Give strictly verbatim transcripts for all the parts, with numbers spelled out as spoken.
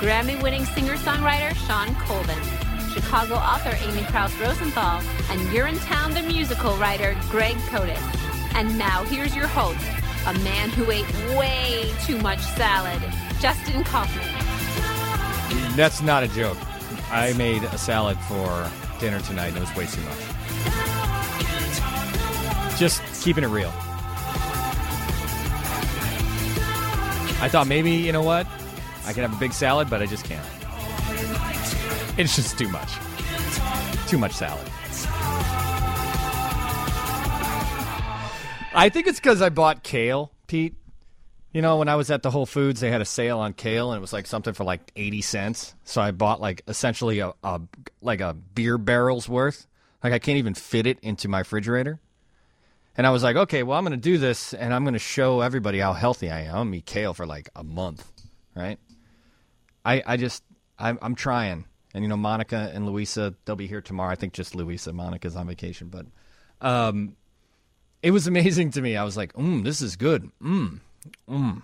Grammy-winning singer-songwriter Sean Colvin, Chicago author Amy Krauss Rosenthal, and Urinetown the musical writer Greg Kotis. And now here's your host, a man who ate way too much salad, Justin Kaufman. That's not a joke. I made a salad for dinner tonight, and it was way too much. Just keeping it real. I thought maybe, you know what? I could have a big salad, but I just can't. It's just too much. Too much salad. I think it's because I bought kale, Pete. You know, when I was at the Whole Foods, they had a sale on kale, and it was like something for like eighty cents. So I bought like essentially a, a like a beer barrel's worth. Like I can't even fit it into my refrigerator. And I was like, okay, well, I'm going to do this, and I'm going to show everybody how healthy I am. I'm going to eat kale for like a month, right? I I just, I'm, I'm trying. And, you know, Monica and Louisa, they'll be here tomorrow. I think just Louisa. Monica's on vacation. But um, it was amazing to me. I was like, mmm, this is good. Mmm. Mmm.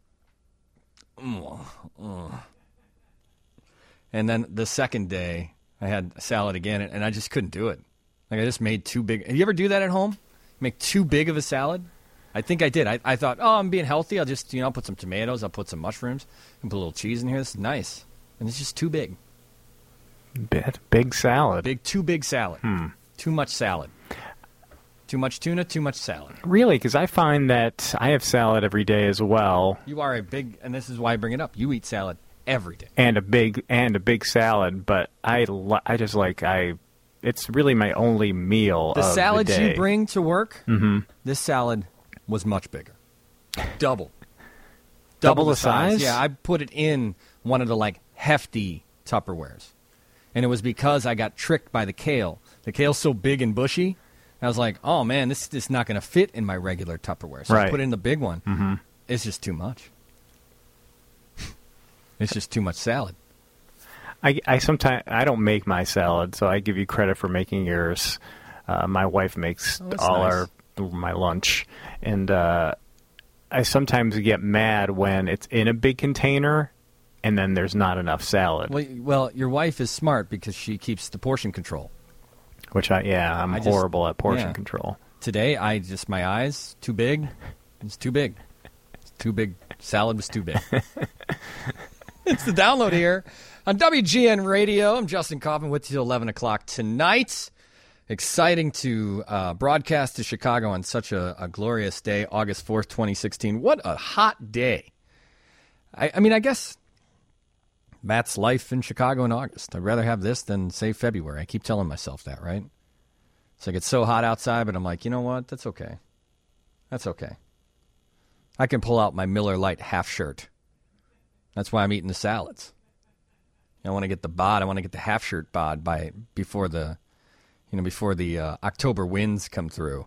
Mm. Mm. And then the second day, I had a salad again, and I just couldn't do it. Like, I just made too big. Have you ever do that at home? Make too big of a salad? I think I did. I, I thought, oh, I'm being healthy. I'll just, you know, put some tomatoes. I'll put some mushrooms. And put a little cheese in here. This is nice. And it's just too big. Bit big salad. Big, too big salad. Hmm. Too much salad. Too much tuna, too much salad. Really? Because I find that I have salad every day as well. You are a big, and this is why I bring it up. You eat salad every day. And a big and a big salad, but I, I just like, I, it's really my only meal the of salads the day. You bring to work, mm-hmm. This salad was much bigger. Double. Double, Double the, the size? size? Yeah, I put it in one of the, like, hefty Tupperwares. And it was because I got tricked by the kale. The kale's so big and bushy. I was like, oh, man, this is not going to fit in my regular Tupperware. So right. I put it in the big one. Mm-hmm. It's just too much. It's just too much salad. I, I sometimes I don't make my salad, so I give you credit for making yours. Uh, my wife makes oh, all nice. our my lunch, and uh, I sometimes get mad when it's in a big container and then there's not enough salad. Well, well your wife is smart because she keeps the portion control. Which I yeah, I'm I just, horrible at portion yeah. control. Today, I just my eyes too big. It's too big. It's too big. Salad was too big. It's the download here on W G N Radio. I'm Justin Kaufman with you till eleven o'clock tonight. Exciting to uh, broadcast to Chicago on such a, a glorious day, August fourth, twenty sixteen. What a hot day. I, I mean, I guess that's life in Chicago in August. I'd rather have this than, say, February. I keep telling myself that, right? It's like it's so hot outside, but I'm like, you know what? That's okay. That's okay. I can pull out my Miller Lite half shirt. That's why I'm eating the salads. I want to get the bod. I want to get the half shirt bod by before the, you know, before the uh, October winds come through.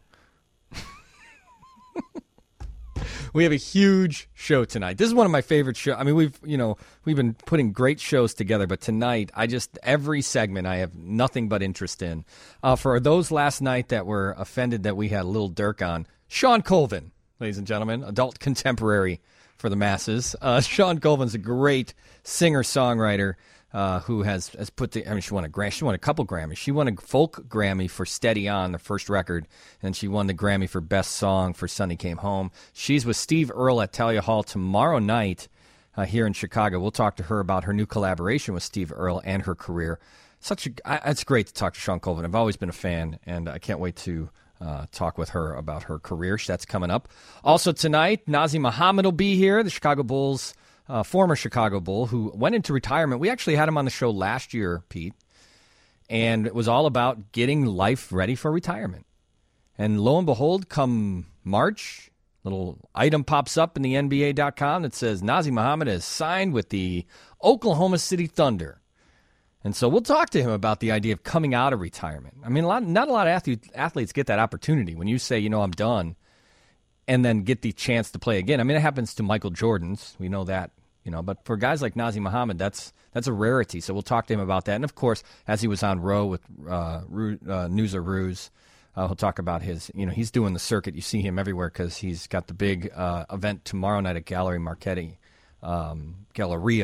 We have a huge show tonight. This is one of my favorite shows. I mean, we've, you know, we've been putting great shows together, but tonight, I just, every segment I have nothing but interest in. Uh, for those last night that were offended that we had Lil Durk on, Sean Colvin, ladies and gentlemen, adult contemporary for the masses. Uh, Sean Colvin's a great singer-songwriter. Uh, who has, has put the, I mean, she won a Grammy, she won a couple Grammys. She won a folk Grammy for Steady On, the first record, and she won the Grammy for Best Song for Sunny Came Home. She's with Steve Earle at Talia Hall tomorrow night uh, here in Chicago. We'll talk to her about her new collaboration with Steve Earle and her career. Such a, I, it's great to talk to Sean Colvin. I've always been a fan, and I can't wait to uh, talk with her about her career. That's coming up. Also tonight, Nazr Mohammed will be here, the Chicago Bulls Uh, former Chicago Bull who went into retirement. We actually had him on the show last year, Pete, and it was all about getting life ready for retirement. And lo and behold, come March, little item pops up in the N B A dot com that says Nazr Mohammed has signed with the Oklahoma City Thunder. And so we'll talk to him about the idea of coming out of retirement. I mean, a lot, not a lot of athletes, athletes get that opportunity when you say, you know, I'm done, and then get the chance to play again. I mean, it happens to Michael Jordan's. We know that. You know, but for guys like Nazr Mohammed, that's that's a rarity. So we'll talk to him about that. And of course, as he was on Row with uh, Ru, uh, News or Ruse, uh, he'll talk about his. You know, he's doing the circuit. You see him everywhere because he's got the big uh, event tomorrow night at Gallery Marchetti, um, Galleria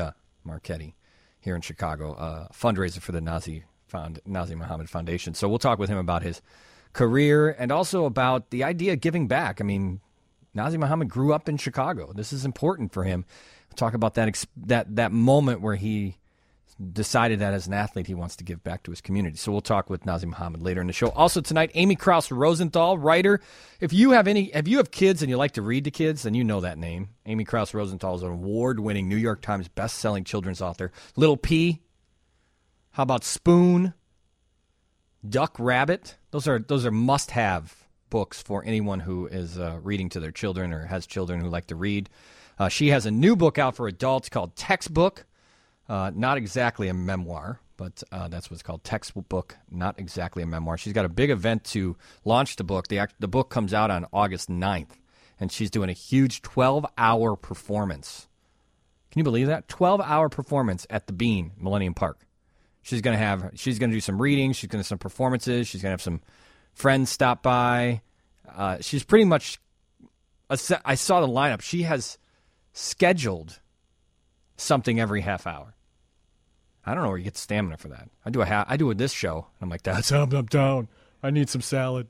Marchetti here in Chicago, uh, fundraiser for the Nazi Found, Nazi Muhammad Foundation. So we'll talk with him about his career and also about the idea of giving back. I mean, Nazi Muhammad grew up in Chicago. This is important for him. We'll talk about that ex- that that moment where he decided that as an athlete he wants to give back to his community. So we'll talk with Nazi Muhammad later in the show. Also tonight, Amy Krause Rosenthal, writer. If you have any, if you have kids and you like to read to kids, then you know that name. Amy Krause Rosenthal is an award-winning New York Times best-selling children's author. Little P. How about Spoon? Duck Rabbit. Those are those are must-have books for anyone who is uh, reading to their children or has children who like to read. Uh, she has a new book out for adults called Textbook. Uh, not exactly a memoir, but uh, that's what it's called, Textbook, not exactly a memoir. She's got a big event to launch the book. The, act, the book comes out on August ninth, and she's doing a huge twelve-hour performance. Can you believe that? twelve-hour performance at the Bean, Millennium Park. She's going to have, she's going to do some readings, she's going to do some performances, she's going to have some friends stop by. Uh, she's pretty much, a se- I saw the lineup, she has scheduled something every half hour. I don't know where you get the stamina for that. I do a ha- I do it this show. And I'm like, that's up, I'm down. I need some salad.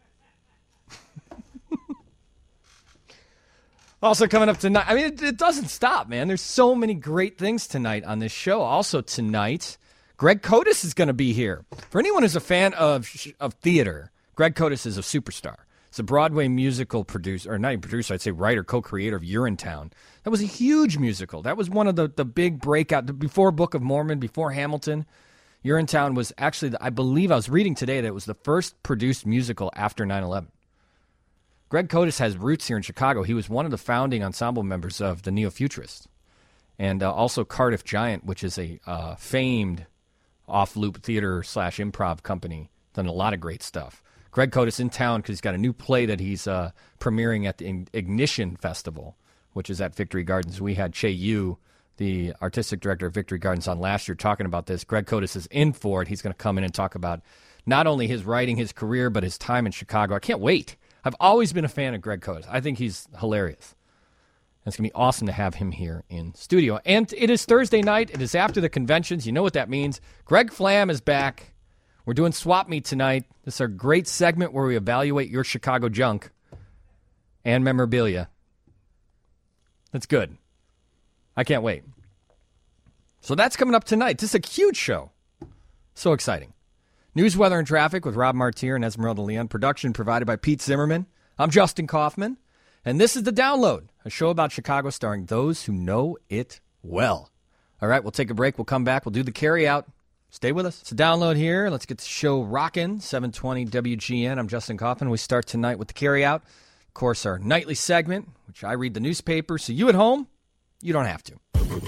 Also coming up tonight, I mean, it, it doesn't stop, man. There's so many great things tonight on this show. Also tonight, Greg Kotis is going to be here. For anyone who's a fan of of theater, Greg Kotis is a superstar. He's a Broadway musical producer, or not even producer, I'd say writer, co-creator of Urinetown. That was a huge musical. That was one of the, the big breakout, before Book of Mormon, before Hamilton. Urinetown was actually, the, I believe I was reading today that it was the first produced musical after nine eleven. Greg Kotis has roots here in Chicago. He was one of the founding ensemble members of the Neo-Futurists. And uh, also Cardiff Giant, which is a uh, famed off-loop theater slash improv company. Done a lot of great stuff. Greg Kotis in town because he's got a new play that he's uh, premiering at the Ignition Festival, which is at Victory Gardens. We had Che Yu, the artistic director of Victory Gardens, on last year talking about this. Greg Kotis is in for it. He's going to come in and talk about not only his writing, his career, but his time in Chicago. I can't wait. I've always been a fan of Greg Kotis. I think he's hilarious. And it's going to be awesome to have him here in studio. And it is Thursday night. It is after the conventions. You know what that means. Greg Flam is back. We're doing Swap Meet tonight. This is our great segment where we evaluate your Chicago junk and memorabilia. That's good. I can't wait. So that's coming up tonight. This is a huge show. So exciting. News, weather, and traffic with Rob Martier and Esmeralda Leon. Production provided by Pete Zimmerman. I'm Justin Kaufman. And this is The Download, a show about Chicago starring those who know it well. All right, we'll take a break. We'll come back. We'll do the carry-out. Stay with us. It's a download here. Let's get the show rocking. seven twenty W G N. I'm Justin Kaufman. We start tonight with the carry-out. Of course, our nightly segment, which I read the newspaper, so you at home, you don't have to.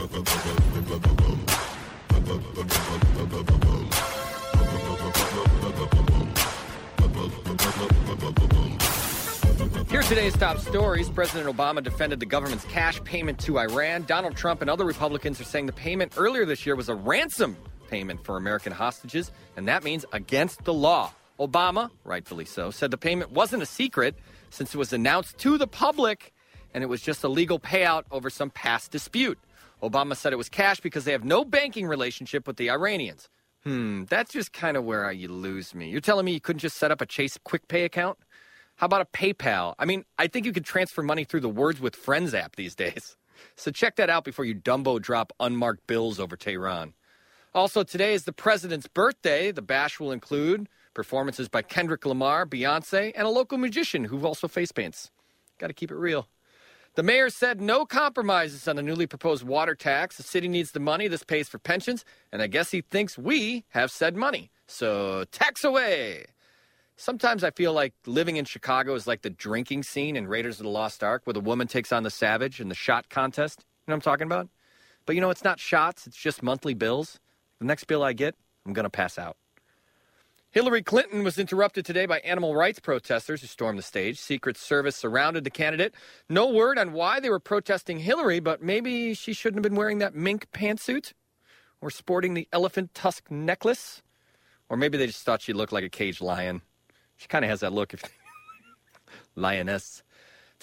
Here are today's top stories. President Obama defended the government's cash payment to Iran. Donald Trump and other Republicans are saying the payment earlier this year was a ransom payment for American hostages, and that means against the law. Obama, rightfully so, said the payment wasn't a secret since it was announced to the public and it was just a legal payout over some past dispute. Obama said it was cash because they have no banking relationship with the Iranians. Hmm, that's just kind of where you lose me. You're telling me you couldn't just set up a Chase Quick Pay account? How about a PayPal? I mean, I think you could transfer money through the Words with Friends app these days. So check that out before you Dumbo drop unmarked bills over Tehran. Also, today is the president's birthday. The bash will include performances by Kendrick Lamar, Beyonce, and a local magician who also face paints. Got to keep it real. The mayor said no compromises on the newly proposed water tax. The city needs the money. This pays for pensions. And I guess he thinks we have said money. So tax away. Sometimes I feel like living in Chicago is like the drinking scene in Raiders of the Lost Ark where the woman takes on the savage in the shot contest. You know what I'm talking about? But you know, it's not shots. It's just monthly bills. The next bill I get, I'm going to pass out. Hillary Clinton was interrupted today by animal rights protesters who stormed the stage. Secret Service surrounded the candidate. No word on why they were protesting Hillary, but maybe she shouldn't have been wearing that mink pantsuit or sporting the elephant tusk necklace. Or maybe they just thought she looked like a caged lion. She kind of has that look. If Lioness.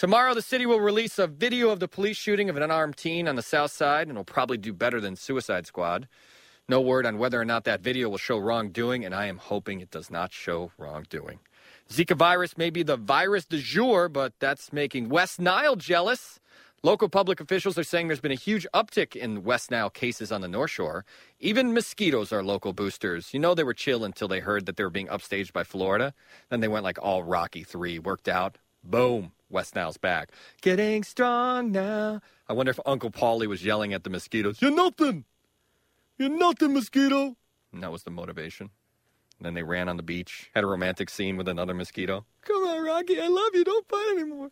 Tomorrow, the city will release a video of the police shooting of an unarmed teen on the south side, and will probably do better than Suicide Squad. No word on whether or not that video will show wrongdoing, and I am hoping it does not show wrongdoing. Zika virus may be the virus du jour, but that's making West Nile jealous. Local public officials are saying there's been a huge uptick in West Nile cases on the North Shore. Even mosquitoes are local boosters. You know they were chill until they heard that they were being upstaged by Florida. Then they went like all Rocky three, worked out. Boom, West Nile's back. Getting strong now. I wonder if Uncle Paulie was yelling at the mosquitoes. You're nothing. You're nothing, mosquito. And that was the motivation. And then they ran on the beach, had a romantic scene with another mosquito. Come on, Rocky, I love you. Don't fight anymore.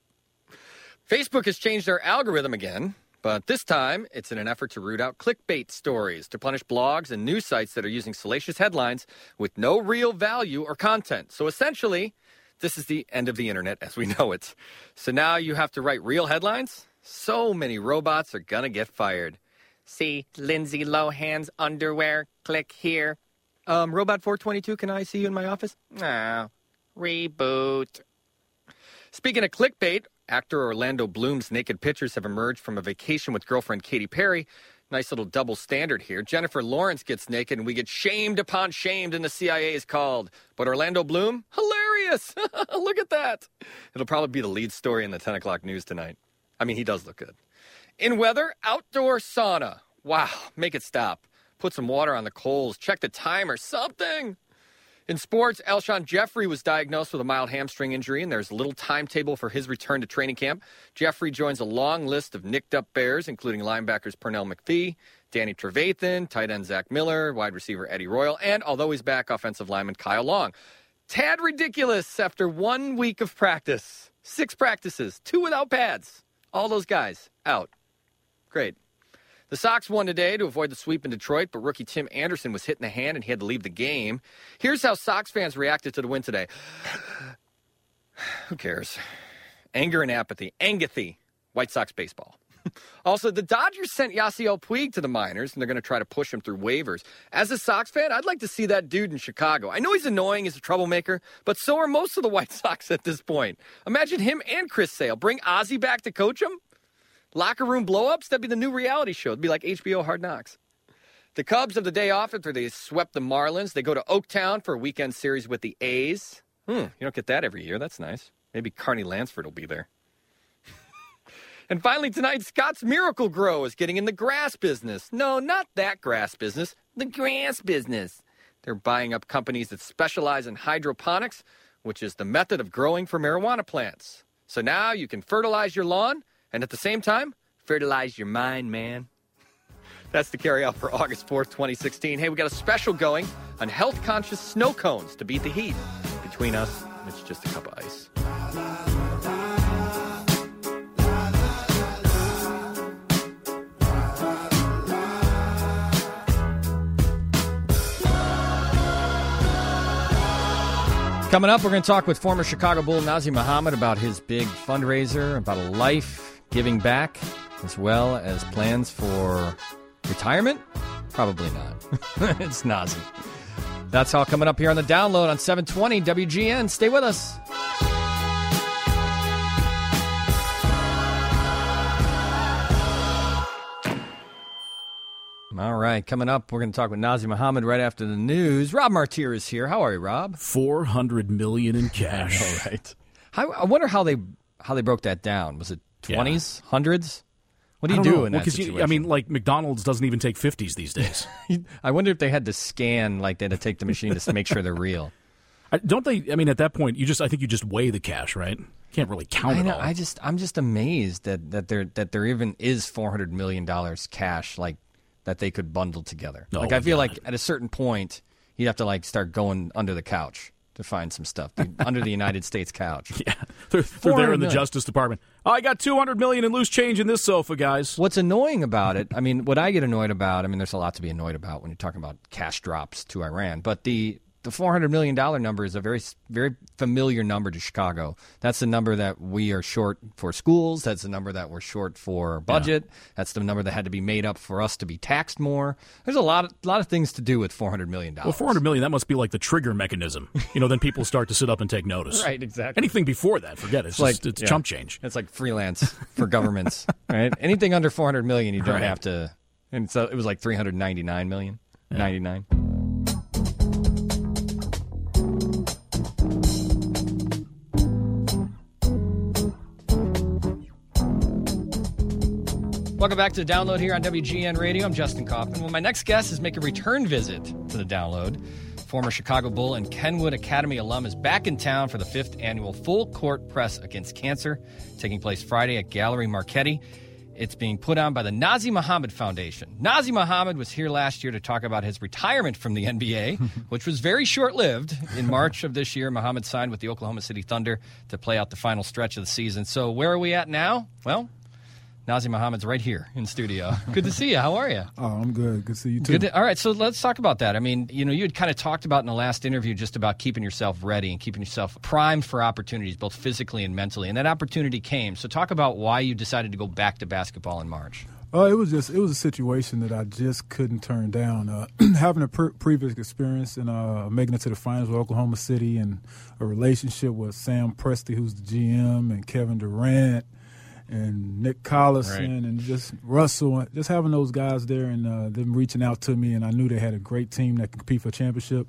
Facebook has changed their algorithm again, but this time it's in an effort to root out clickbait stories to punish blogs and news sites that are using salacious headlines with no real value or content. So essentially, this is the end of the internet as we know it. So now you have to write real headlines? So many robots are going to get fired. See Lindsay Lohan's underwear. Click here. Um, Robot four twenty-two, can I see you in my office? No. Reboot. Speaking of clickbait, actor Orlando Bloom's naked pictures have emerged from a vacation with girlfriend Katy Perry. Nice little double standard here. Jennifer Lawrence gets naked and we get shamed upon shamed and the C I A is called. But Orlando Bloom? Hilarious! Look at that. It'll probably be the lead story in the ten o'clock news tonight. I mean, he does look good. In weather, outdoor sauna. Wow, make it stop. Put some water on the coals. Check the time or something. In sports, Alshon Jeffrey was diagnosed with a mild hamstring injury, and there's a little timetable for his return to training camp. Jeffrey joins a long list of nicked-up Bears, including linebackers Pernell McPhee, Danny Trevathan, tight end Zach Miller, wide receiver Eddie Royal, and, although he's back, offensive lineman Kyle Long. Tad ridiculous after one week of practice. Six practices, two without pads. All those guys out. Great. The Sox won today to avoid the sweep in Detroit, but rookie Tim Anderson was hit in the hand and he had to leave the game. Here's how Sox fans reacted to the win today. Who cares? Anger and apathy. Angathy. White Sox baseball. Also, the Dodgers sent Yasiel Puig to the minors, and they're going to try to push him through waivers. As a Sox fan, I'd like to see that dude in Chicago. I know he's annoying, he's a troublemaker, but so are most of the White Sox at this point. Imagine him and Chris Sale. Bring Ozzie back to coach him? Locker room blow-ups? That'd be the new reality show. It'd be like H B O Hard Knocks. The Cubs have the day off after they swept the Marlins. They go to Oaktown for a weekend series with the A's. Hmm, you don't get that every year. That's nice. Maybe Carney Lansford will be there. And finally tonight, Scott's Miracle-Gro is getting in the grass business. No, not that grass business. The grass business. They're buying up companies that specialize in hydroponics, which is the method of growing for marijuana plants. So now you can fertilize your lawn and at the same time, fertilize your mind, man. That's the carry out for August fourth, twenty sixteen. Hey, we got a special going on health-conscious snow cones to beat the heat. Between us, it's just a cup of ice. Coming up, we're going to talk with former Chicago Bull Nazr Mohammed about his big fundraiser, about a life giving back, as well as plans for retirement. Probably not. It's Nazr. That's all coming up here on the download on seven twenty W G N. Stay with us. All right, coming up, we're going to talk with Nazr Mohammed right after the news. Rob Martir is here. How are you, Rob? Four hundred million in cash. All right. How, I wonder how they how they broke that down. Was it twenties, yeah. hundreds? What do you do know. in well, that situation? You, I mean, like McDonald's doesn't even take fifties these days. I wonder if they had to scan, like they had to take the machine to make sure they're real. I, don't they? I mean, at that point, you just I think you just weigh the cash, right? You can't really count I know, it all. I just I'm just amazed that that there that there even is four hundred million dollars cash, like. That they could bundle together. Oh, like I feel God. like at a certain point you'd have to like start going under the couch to find some stuff the, under the United States couch. Yeah, they're, they're there in the Justice Department. Oh, I got two hundred million in loose change in this sofa, guys. What's annoying about it? I mean, what I get annoyed about. I mean, there's a lot to be annoyed about when you're talking about cash drops to Iran. But the the four hundred million dollars number is a very, very familiar number to Chicago. That's the number that we are short for schools. That's the number that we're short for budget. Yeah. That's the number that had to be made up for us to be taxed more. There's a lot of, a lot of things to do with four hundred million dollars. Well, four hundred million dollars, that must be like the trigger mechanism. You know, then people start to sit up and take notice. Right, exactly. Anything before that, forget it. It's, it's just, like it's yeah. chump change. It's like freelance for governments, right? Anything under four hundred million dollars, you don't right. have to. And so it was like three hundred ninety-nine million dollars. Yeah. ninety-nine. Welcome back to the Download here on W G N Radio. I'm Justin Kaufman. Well, my next guest is making a return visit to the Download. Former Chicago Bull and Kenwood Academy alum is back in town for the fifth annual Full Court Press Against Cancer, taking place Friday at Gallery Marchetti. It's being put on by the Nazr Mohammed Foundation. Nazr Mohammed was here last year to talk about his retirement from the N B A, which was very short-lived. In March of this year, Mohammed signed with the Oklahoma City Thunder to play out the final stretch of the season. So where are we at now? Well, Nazr Mohammed's right here in studio. Good to see you. How are you? Oh, I'm good. Good to see you, too. Good to, all right, so let's talk about that. I mean, you know, you had kind of talked about in the last interview just about keeping yourself ready and keeping yourself primed for opportunities, both physically and mentally, and that opportunity came. So talk about why you decided to go back to basketball in March. Uh, it was just it was a situation that I just couldn't turn down. Uh, having a pre- previous experience in uh, making it to the finals with Oklahoma City and a relationship with Sam Presti, who's the G M, and Kevin Durant, and Nick Collison, right. and just Russell, just having those guys there and uh, them reaching out to me, and I knew they had a great team that could compete for a championship.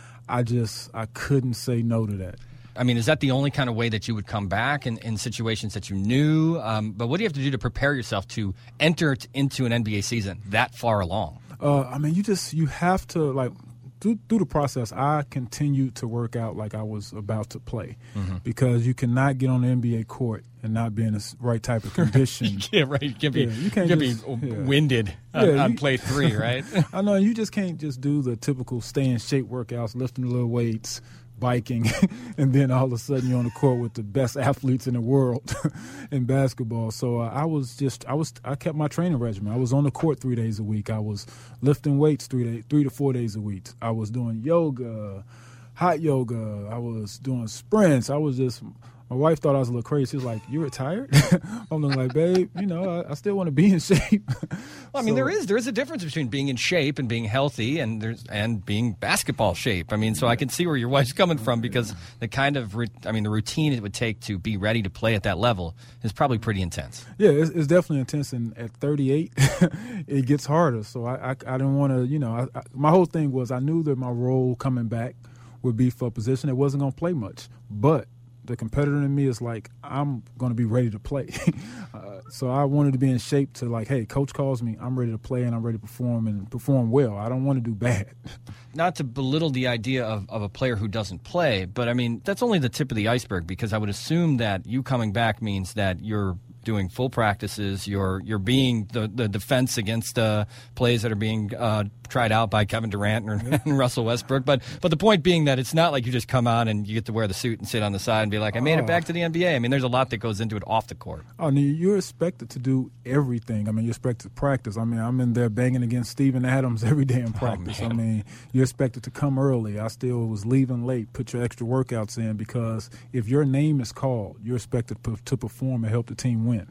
I just I couldn't say no to that. I mean, is that the only kind of way that you would come back in, in situations that you knew? Um, but what do you have to do to prepare yourself to enter t- into an N B A season that far along? Uh, I mean, you just you have to like. Through, through the process, I continued to work out like I was about to play mm-hmm. because you cannot get on the N B A court and not be in the right type of condition. yeah, right. You can't be, yeah, you can't you just, be yeah. winded on, yeah, on you, play three, right? I know. You just can't just do the typical stay-in-shape workouts, lifting the little weights, biking, and then all of a sudden you're on the court with the best athletes in the world in basketball. So uh, I was just, I was, I kept my training regimen. I was on the court three days a week. I was lifting weights three day, three to four days a week. I was doing yoga, hot yoga. I was doing sprints. I was just. My wife thought I was a little crazy. She was like, "You retired?" I'm like, "Babe, you know, I, I still want to be in shape." Well, I mean, so, there is there is a difference between being in shape and being healthy, and there's and being basketball shape. I mean, so I can see where your wife's coming from because the kind of, I mean, the routine it would take to be ready to play at that level is probably pretty intense. Yeah, it's, it's definitely intense, and at thirty-eight, it gets harder. So I I, I didn't want to, you know, I, I, my whole thing was I knew that my role coming back would be for a position that wasn't going to play much, but the competitor in me is like, I'm going to be ready to play. uh, so I wanted to be in shape to like, hey, coach calls me, I'm ready to play and I'm ready to perform and perform well. I don't want to do bad. Not to belittle the idea of, of a player who doesn't play, but I mean, that's only the tip of the iceberg because I would assume that you coming back means that you're doing full practices, you're you're being the, the defense against uh, plays that are being uh, tried out by Kevin Durant and, and Russell Westbrook. But but the point being that it's not like you just come on and you get to wear the suit and sit on the side and be like, I made it back to the N B A. I mean, there's a lot that goes into it off the court. Oh, I mean, you're expected to do everything. I mean, you're expected to practice. I mean, I'm in there banging against Steven Adams every day in practice. Oh, I mean, you're expected to come early. I still was leaving late, put your extra workouts in because if your name is called, you're expected to perform and help the team win.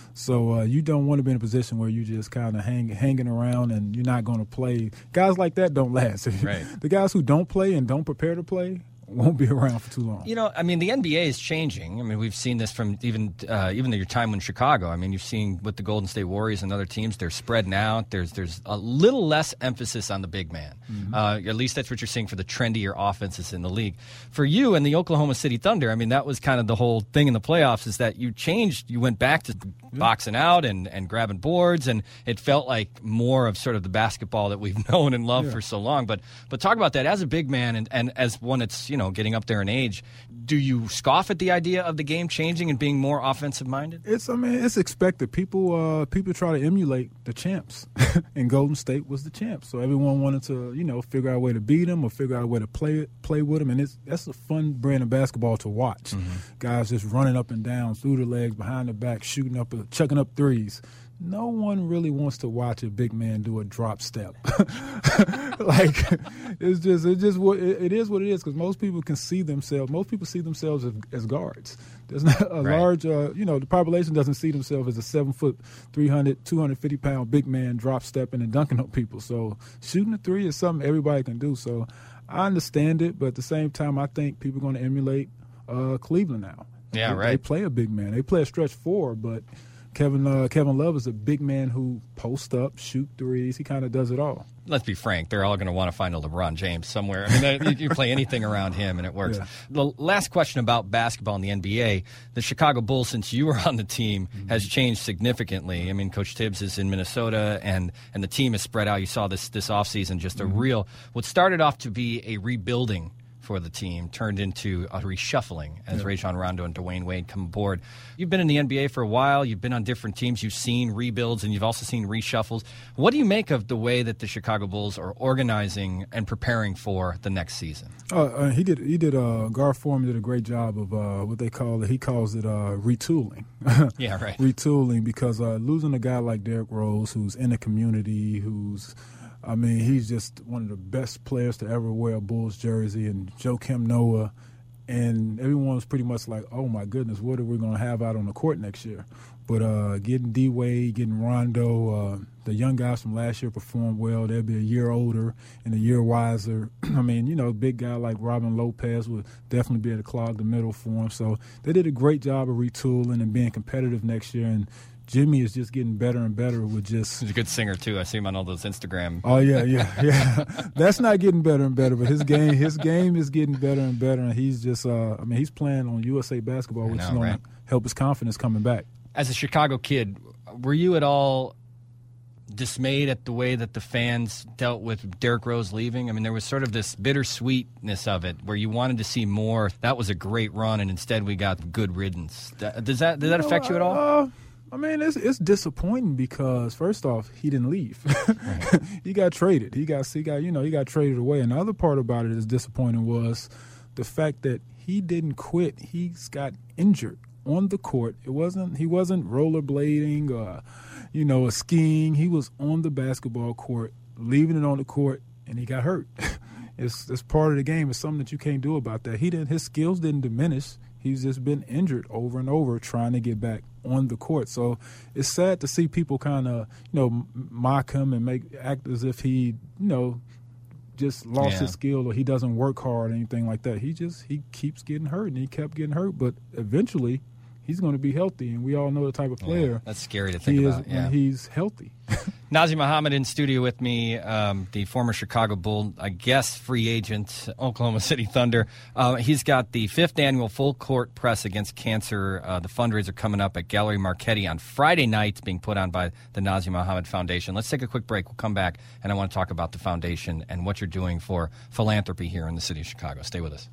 So uh, you don't want to be in a position where you just kind of hang, hanging around and you're not going to play. Guys like that don't last. Right. The guys who don't play and don't prepare to play won't be around for too long. You know, I mean, the N B A is changing. I mean, we've seen this from even uh, even your time in Chicago. I mean, you've seen with the Golden State Warriors and other teams, they're spreading out. There's there's a little less emphasis on the big man. Mm-hmm. Uh, at least that's what you're seeing for the trendier offenses in the league. For you and the Oklahoma City Thunder, I mean, that was kind of the whole thing in the playoffs is that you changed. You went back to yeah. boxing out and, and grabbing boards, and it felt like more of sort of the basketball that we've known and loved yeah. for so long. But but talk about that as a big man and, and as one that's, you know, getting up there in age. Do you scoff at the idea of the game changing and being more offensive minded? It's I mean it's expected. People uh, people try to emulate the champs, and Golden State was the champs. So everyone wanted to you know figure out a way to beat them or figure out a way to play play with them, and it's that's a fun brand of basketball to watch. Mm-hmm. Guys just running up and down through the legs, behind the back, shooting up, chucking up threes. no one really wants to watch a big man do a drop step. Like, it's just, it's just what it, it is what it is, because most people can see themselves, most people see themselves as, as guards. There's not a right. large, uh, you know, the population doesn't see themselves as a seven foot, three hundred, two hundred fifty pound big man drop stepping and dunking on people. So shooting a three is something everybody can do. So I understand it, but at the same time, I think people are going to emulate uh, Cleveland now. Yeah, they, right. They play a big man. They play a stretch four, but Kevin uh, Kevin Love is a big man who posts up, shoot threes. He kind of does it all. Let's be frank. They're all going to want to find a LeBron James somewhere. I mean, you play anything around him, and it works. Yeah. The last question about basketball in the N B A, the Chicago Bulls, since you were on the team, mm-hmm. has changed significantly. I mean, Coach Tibbs is in Minnesota, and, and the team is spread out. You saw this, this offseason, just a mm-hmm. real – what started off to be a rebuilding for the team turned into a reshuffling as yeah. Rajon Rondo and Dwayne Wade come aboard. You've been in the N B A for a while. You've been on different teams. You've seen rebuilds, and you've also seen reshuffles. What do you make of the way that the Chicago Bulls are organizing and preparing for the next season? Uh, uh, he did. He did. Uh, Gar Forman did a great job of uh, what they call it. He calls it uh, retooling. Yeah, right. Retooling, because uh, losing a guy like Derrick Rose, who's in the community, who's I mean, he's just one of the best players to ever wear a Bulls jersey, and Joakim Noah, and everyone was pretty much like, oh, my goodness, what are we going to have out on the court next year? But uh, getting D-Wade, getting Rondo, uh, the young guys from last year performed well. They'll be a year older and a year wiser. I mean, you know, a big guy like Robin Lopez would definitely be able to clog the middle for him. So they did a great job of retooling and being competitive next year, and Jimmy is just getting better and better with just... He's a good singer, too. I see him on all those Instagram. Oh, yeah, yeah, yeah. That's not getting better and better, but his game his game is getting better and better, and he's just, uh, I mean, he's playing on U S A Basketball, which know, is going right? to help his confidence coming back. As a Chicago kid, were you at all dismayed at the way that the fans dealt with Derrick Rose leaving? I mean, there was sort of this bittersweetness of it where you wanted to see more. That was a great run, and instead we got good riddance. Does that, does that you affect know, you at all? Uh, I mean, it's it's disappointing because first off, he didn't leave. Right. He got traded. He got he got you know he got traded away. And the other part about it is disappointing was the fact that he didn't quit. He's got injured on the court. It wasn't he wasn't rollerblading or you know skiing. He was on the basketball court, leaving it on the court, and he got hurt. It's it's part of the game. It's something that you can't do about that. He didn't. His skills didn't diminish. He's just been injured over and over trying to get back on the court. So it's sad to see people kind of, you know, mock him and make act as if he, you know, just lost yeah. his skill or he doesn't work hard or anything like that. He just he keeps getting hurt, and he kept getting hurt. But eventually he's going to be healthy, and we all know the type of player yeah, that's scary to think he about. is yeah. when he's healthy. Nazr Mohammed in studio with me, um, the former Chicago Bull, I guess free agent, Oklahoma City Thunder. Uh, he's got the fifth annual Full Court Press Against Cancer. Uh, the fundraiser coming up at Gallery Marchetti on Friday night, being put on by the Nazr Mohammed Foundation. Let's take a quick break. We'll come back, and I want to talk about the foundation and what you're doing for philanthropy here in the city of Chicago. Stay with us.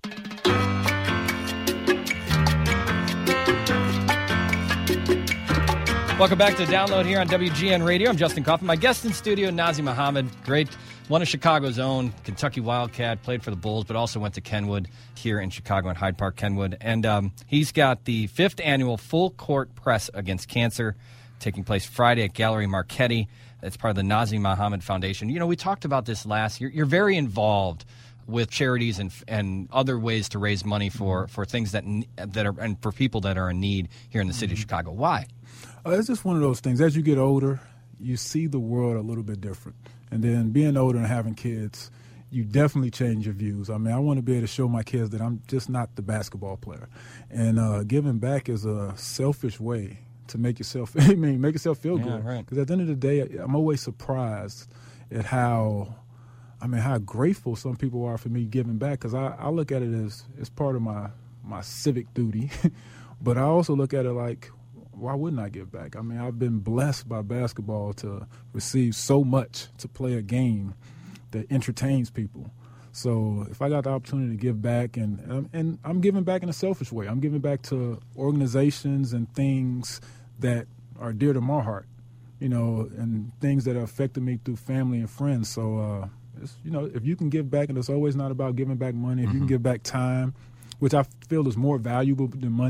Welcome back to Download here on W G N Radio. I'm Justin Kaufman. My guest in studio, Nazr Mohammed, great, one of Chicago's own, Kentucky Wildcat, played for the Bulls, but also went to Kenwood here in Chicago in Hyde Park, Kenwood. And um, he's got the fifth annual Full Court Press Against Cancer taking place Friday at Gallery Marchetti. It's part of the Nazr Mohammed Foundation. You know, we talked about this last year. You're very involved with charities and and other ways to raise money for, for things that that are and for people that are in need here in the city of Chicago. Why? Uh, it's just one of those things. As you get older, you see the world a little bit different. And then being older and having kids, you definitely change your views. I mean, I want to be able to show my kids that I'm just not the basketball player. And uh, giving back is a selfish way to make yourself I mean, make yourself feel yeah, good. Right. Because at the end of the day, I'm always surprised at how, I mean, how grateful some people are for me giving back. Because I, I look at it as, as part of my, my civic duty. But I also look at it like, why wouldn't I give back? I mean, I've been blessed by basketball to receive so much, to play a game that entertains people. So if I got the opportunity to give back, and and I'm giving back in a selfish way. I'm giving back to organizations and things that are dear to my heart, you know, and things that have affected me through family and friends. So, uh, it's, you know, if you can give back, and it's always not about giving back money, if mm-hmm. you can give back time, which I feel is more valuable than money.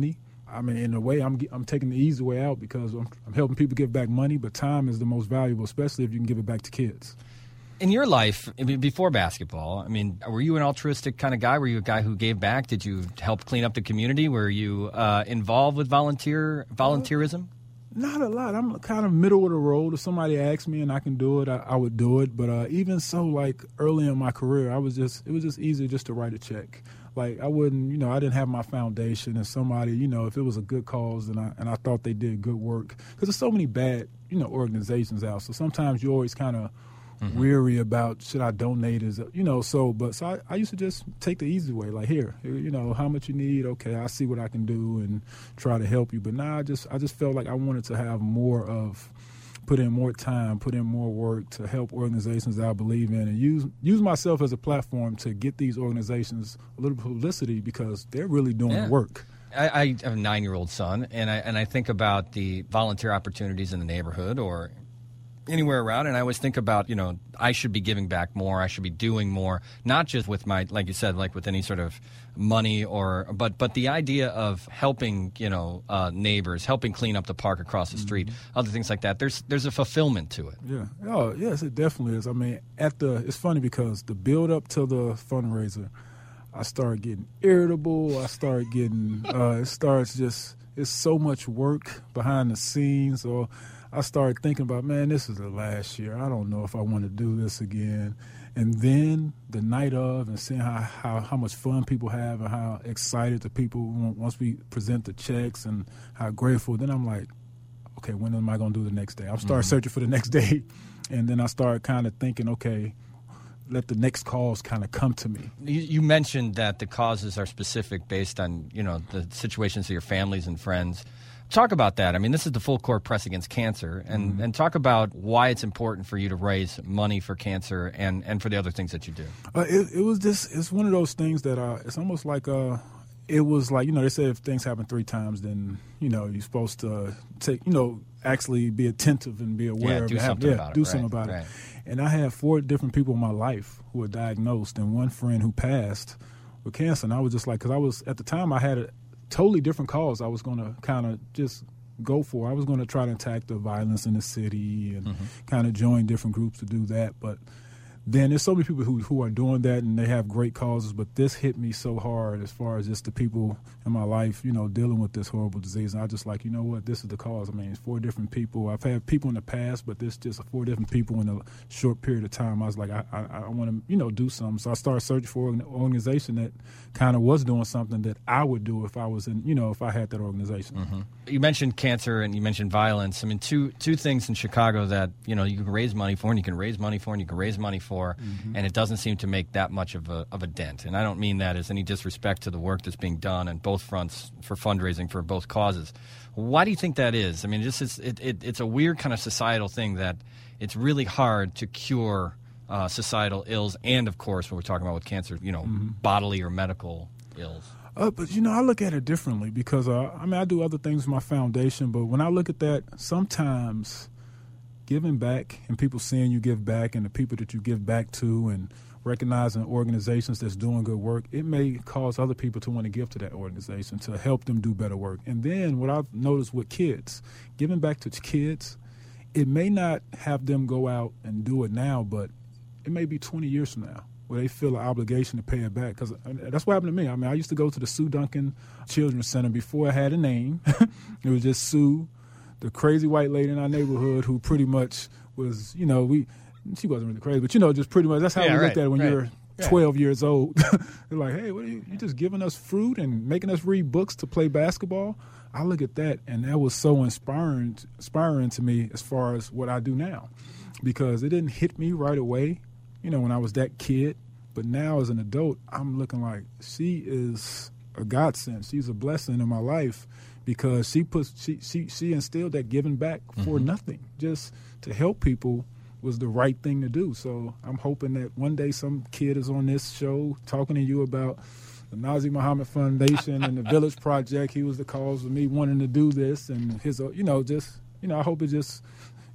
I mean, in a way, I'm I'm taking the easy way out because I'm, I'm helping people give back money, but time is the most valuable, especially if you can give it back to kids. In your life, I mean, before basketball, I mean, were you an altruistic kind of guy? Were you a guy who gave back? Did you help clean up the community? Were you uh, involved with volunteer volunteerism? Not a lot. I'm kind of middle of the road. If somebody asked me and I can do it, I, I would do it. But uh, even so, like early in my career, I was just it was just easy just to write a check. Like I wouldn't, you know, I didn't have my foundation, and somebody, you know, if it was a good cause and I and I thought they did good work, because there's so many bad, you know, organizations out. So sometimes you always kind of Mm-hmm. weary about should I donate, is you know so but so I, I used to just take the easy way, like here, you know how much you need, okay, I see what I can do and try to help you. But now I just I just felt like I wanted to have more of put in more time, put in more work to help organizations that I believe in, and use use myself as a platform to get these organizations a little publicity because they're really doing yeah. the work. I, I have a nine-year-old son, and I and I think about the volunteer opportunities in the neighborhood or anywhere around, and I always think about, you know, I should be giving back more, I should be doing more, not just with my, like you said, like with any sort of money or, but but the idea of helping, you know, uh, neighbors, helping clean up the park across the street, mm-hmm. other things like that. There's there's a fulfillment to it. Yeah. Oh, yes, it definitely is. I mean, at the, it's funny because the build up to the fundraiser, I started getting irritable. I started getting, uh, it starts just, it's so much work behind the scenes, or I started thinking about, man, this is the last year. I don't know if I want to do this again. And then the night of, and seeing how, how, how much fun people have and how excited the people once we present the checks and how grateful, then I'm like, okay, when am I going to do the next day? I'm starting mm-hmm. searching for the next day. And then I started kind of thinking, okay, let the next cause kind of come to me. You, you mentioned that the causes are specific based on, you know, the situations of your families and friends. Talk about that. I mean, this is the Full Court Press Against Cancer, and, mm-hmm. and talk about why it's important for you to raise money for cancer and, and for the other things that you do. Uh, it, it was just, it's one of those things that uh, it's almost like, uh, it was like, you know, they say if things happen three times, then, you know, you're supposed to take, you know, actually be attentive and be aware yeah, of do it. Something yeah, about do it. something right, about right. it. And I had four different people in my life who were diagnosed, and one friend who passed with cancer. And I was just like, because I was, at the time, I had a totally different cause I was going to kind of just go for. I was going to try to attack the violence in the city and mm-hmm. kind of join different groups to do that. But then there's so many people who, who are doing that, and they have great causes, but this hit me so hard as far as just the people in my life, you know, dealing with this horrible disease. And I just like, you know what, this is the cause. I mean, it's four different people. I've had people in the past, but this just four different people in a short period of time. I was like, I, I, I want to, you know, do something. So I started searching for an organization that kind of was doing something that I would do if I was in, you know, if I had that organization. Mm-hmm. You mentioned cancer and you mentioned violence. I mean, two two things in Chicago that, you know, you can raise money for, and you can raise money for, and you can raise money for, mm-hmm. and it doesn't seem to make that much of a of a dent. And I don't mean that as any disrespect to the work that's being done on both fronts for fundraising for both causes. Why do you think that is? I mean, just it's, it, it, it's a weird kind of societal thing that it's really hard to cure uh, societal ills, and, of course, when we're talking about with cancer, you know, mm-hmm. bodily or medical ills. Uh, but, you know, I look at it differently because, uh, I mean, I do other things with my foundation, but when I look at that, sometimes giving back and people seeing you give back and the people that you give back to and recognizing organizations that's doing good work, it may cause other people to want to give to that organization to help them do better work. And then what I've noticed with kids, giving back to kids, it may not have them go out and do it now, but it may be twenty years from now where they feel an obligation to pay it back. Because that's what happened to me. I mean, I used to go to the Sue Duncan Children's Center before I had a name. It was just Sue, the crazy white lady in our neighborhood who pretty much was, you know, we she wasn't really crazy, but, you know, just pretty much that's how yeah, we right, looked at it when right. you were twelve yeah. years old. They're like, hey, what are you, you just giving us fruit and making us read books to play basketball? I look at that, and that was so inspiring, inspiring to me as far as what I do now, because it didn't hit me right away, you know, when I was that kid. But now as an adult, I'm looking like she is a godsend. She's a blessing in my life because she puts she she, she instilled that giving back for mm-hmm. nothing, just to help people was the right thing to do. So I'm hoping that one day some kid is on this show talking to you about the Nazi Muhammad Foundation and the Village Project. He was the cause of me wanting to do this, and his, you know, just, you know, I hope it just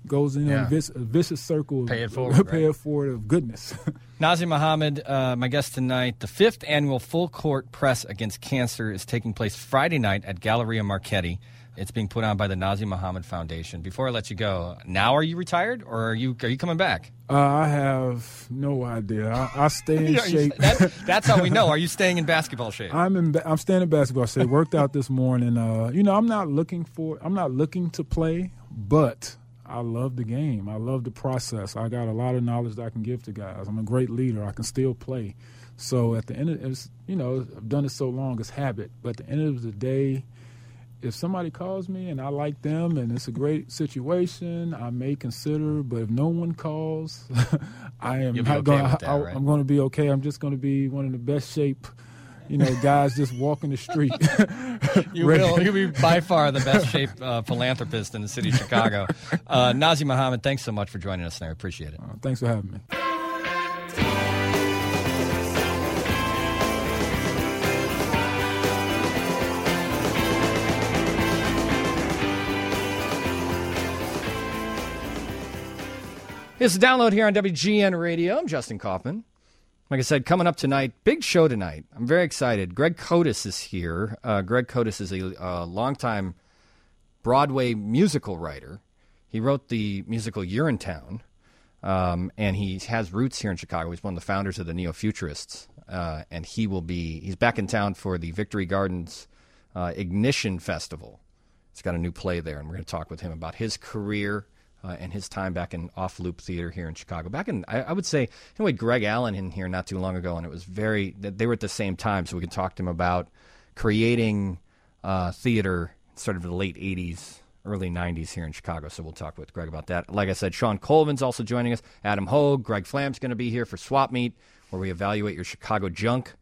goes in Yeah. a, vic- a vicious circle. Pay it forward, Pay right. it forward of goodness. Nazir Mohammed, uh, my guest tonight. The fifth annual Full Court Press Against Cancer is taking place Friday night at Galleria Marchetti. It's being put on by the Nazir Mohammed Foundation. Before I let you go, now are you retired or are you are you coming back? Uh, I have no idea. I, I stay in Are you- shape. that- that's how we know. Are you staying in basketball shape? I'm in. ba- I'm staying in basketball shape. Worked out this morning. Uh, you know, I'm not looking for. I'm not looking to play, but I love the game. I love the process. I got a lot of knowledge that I can give to guys. I'm a great leader. I can still play. So at the end of it's, you know, I've done it so long, it's habit. But at the end of the day, if somebody calls me and I like them and it's a great situation, I may consider. But if no one calls, I am You'll be not okay going. with that, I, right? I'm going to be okay. I'm just going to be one of the best shape, you know, guys just walking the street. You will. You'll be by far the best shaped uh, philanthropist in the city of Chicago. Uh, Nazir Mohammed, thanks so much for joining us tonight. I appreciate it. Uh, thanks for having me. It's a download here on W G N Radio. I'm Justin Kaufman. Like I said, coming up tonight, big show tonight. I'm very excited. Greg Kotis is here. Uh, Greg Kotis is a uh, longtime Broadway musical writer. He wrote the musical Urinetown, um, and he has roots here in Chicago. He's one of the founders of the Neo-Futurists, uh, and he will be he's back in town for the Victory Gardens uh, Ignition Festival. He's got a new play there, and we're going to talk with him about his career Uh, and his time back in Off Loop Theater here in Chicago. Back in, I, I would say, anyway, Greg Allen in here not too long ago, and it was very, they were at the same time, so we could talk to him about creating uh, theater sort of the late eighties, early nineties here in Chicago. So we'll talk with Greg about that. Like I said, Sean Colvin's also joining us. Adam Hogue, Greg Flam's going to be here for Swap Meet, where we evaluate your Chicago junk.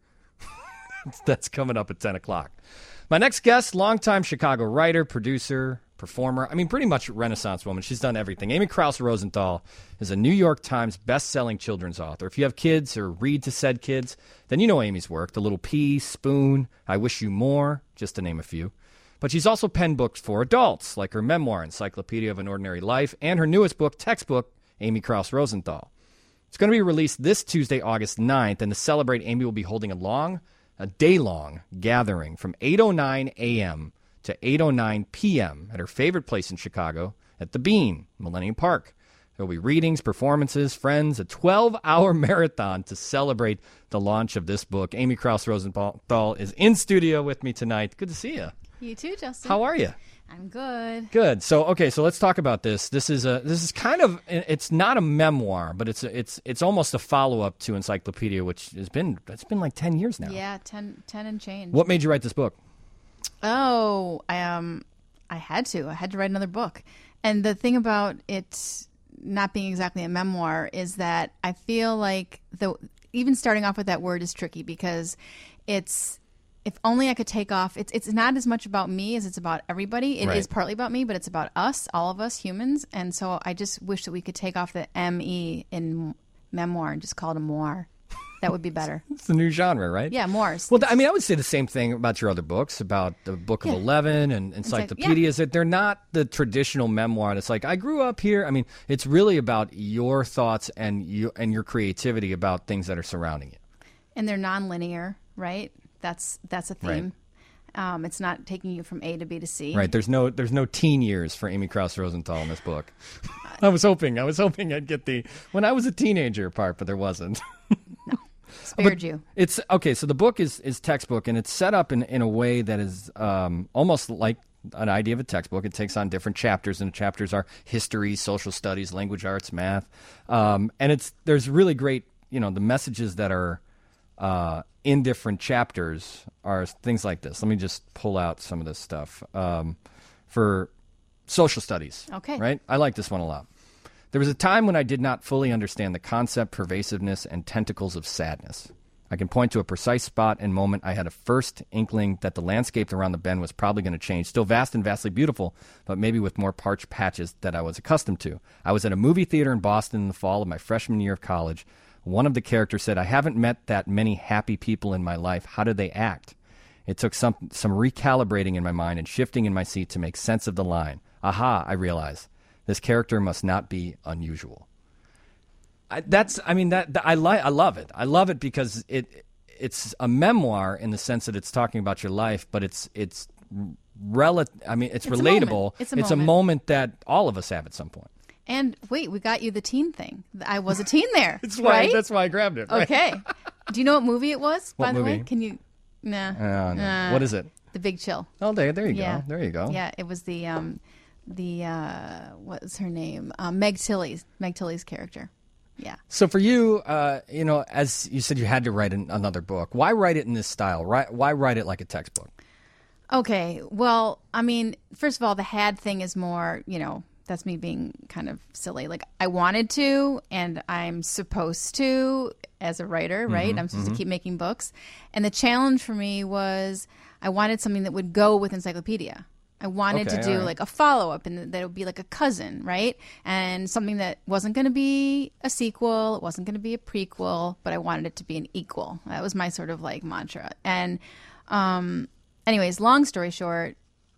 That's coming up at ten o'clock. My next guest, longtime Chicago writer, producer, performer, I mean, pretty much Renaissance woman. She's done everything. Amy Krause Rosenthal is a New York Times best-selling children's author. If you have kids or read to said kids, then you know Amy's work. The Little Pea, Spoon, I Wish You More, just to name a few. But she's also penned books for adults, like her memoir, Encyclopedia of an Ordinary Life, and her newest book, Textbook, Amy Krause Rosenthal. It's going to be released this Tuesday, August ninth, and to celebrate, Amy will be holding a long, a day-long gathering from eight oh nine a.m. to eight oh nine p.m. at her favorite place in Chicago, at the Bean, Millennium Park. There will be readings, performances, friends, a twelve-hour marathon to celebrate the launch of this book. Amy Krause Rosenthal is in studio with me tonight. Good to see you. You too, Justin. How are you? I'm good. Good. So, okay, so let's talk about this. This is a this is kind of it's not a memoir, but it's a, it's it's almost a follow-up to Encyclopedia, which has been it's been like ten years now. Yeah, ten, ten and change. What made you write this book? Oh, I, um, I had to. I had to write another book. And the thing about it not being exactly a memoir is that I feel like the even starting off with that word is tricky because it's if only I could take off. It's it's not as much about me as it's about everybody. It Right. is partly about me, but it's about us, all of us humans. And so I just wish that we could take off the M E in memoir and just call it a moir. That would be better. It's a new genre, right? Yeah, moors. Well, I mean, I would say the same thing about your other books, about the Book of Yeah. Eleven and Encyclopedias. That they're not the traditional memoir. It's like I grew up here. I mean, it's really about your thoughts and you and your creativity about things that are surrounding you. And they're nonlinear, right? That's that's a theme. Um, it's not taking you from A to B to C. Right? There's no there's no teen years for Amy Krause Rosenthal in this book. I was hoping I was hoping I'd get the when I was a teenager part, but there wasn't. Spared But you. It's okay. So the book is is textbook, and it's set up in, in a way that is um, almost like an idea of a textbook. It takes on different chapters, and the chapters are history, social studies, language arts, math, um, and it's there's really great. You know, the messages that are uh, in different chapters are things like this. Let me just pull out some of this stuff um, for social studies. Okay. Right. I like this one a lot. There was a time when I did not fully understand the concept, pervasiveness, and tentacles of sadness. I can point to a precise spot and moment I had a first inkling that the landscape around the bend was probably going to change, still vast and vastly beautiful, but maybe with more parched patches that I was accustomed to. I was at a movie theater in Boston in the fall of my freshman year of college. One of the characters said, "I haven't met that many happy people in my life. How do they act?" It took some, some recalibrating in my mind and shifting in my seat to make sense of the line. Aha, I realized. This character must not be unusual. I, that's, I mean, that, that I like, I love it. I love it because it, it's a memoir in the sense that it's talking about your life, but it's, it's rel- I mean, it's, it's relatable. A it's, a, it's moment. a moment that all of us have at some point. And wait, we got you the teen thing. I was a teen there. That's why. Right? That's why I grabbed it. Right? Okay. Do you know what movie it was? What by the movie? way, can you? Nah. Uh, no. Uh, What is it? The Big Chill. Oh, there, there you Yeah. go. There you go. Yeah, it was the um, the uh, what was her name? Uh, Meg Tilly's Meg Tilly's character. Yeah. So for you, uh, you know, as you said, you had to write an, another book. Why write it in this style? Why, why write it like a textbook? Okay. Well, I mean, first of all, the had thing is more, you know, that's me being kind of silly. Like, I wanted to, and I'm supposed to as a writer, right? Mm-hmm, I'm supposed mm-hmm. to keep making books. And the challenge for me was I wanted something that would go with Encyclopedia. I wanted Okay, to do all right. like a follow-up, and that would be like a cousin, right? And something that wasn't going to be a sequel, it wasn't going to be a prequel, but I wanted it to be an equal. That was my sort of like mantra. And um, anyways, long story short,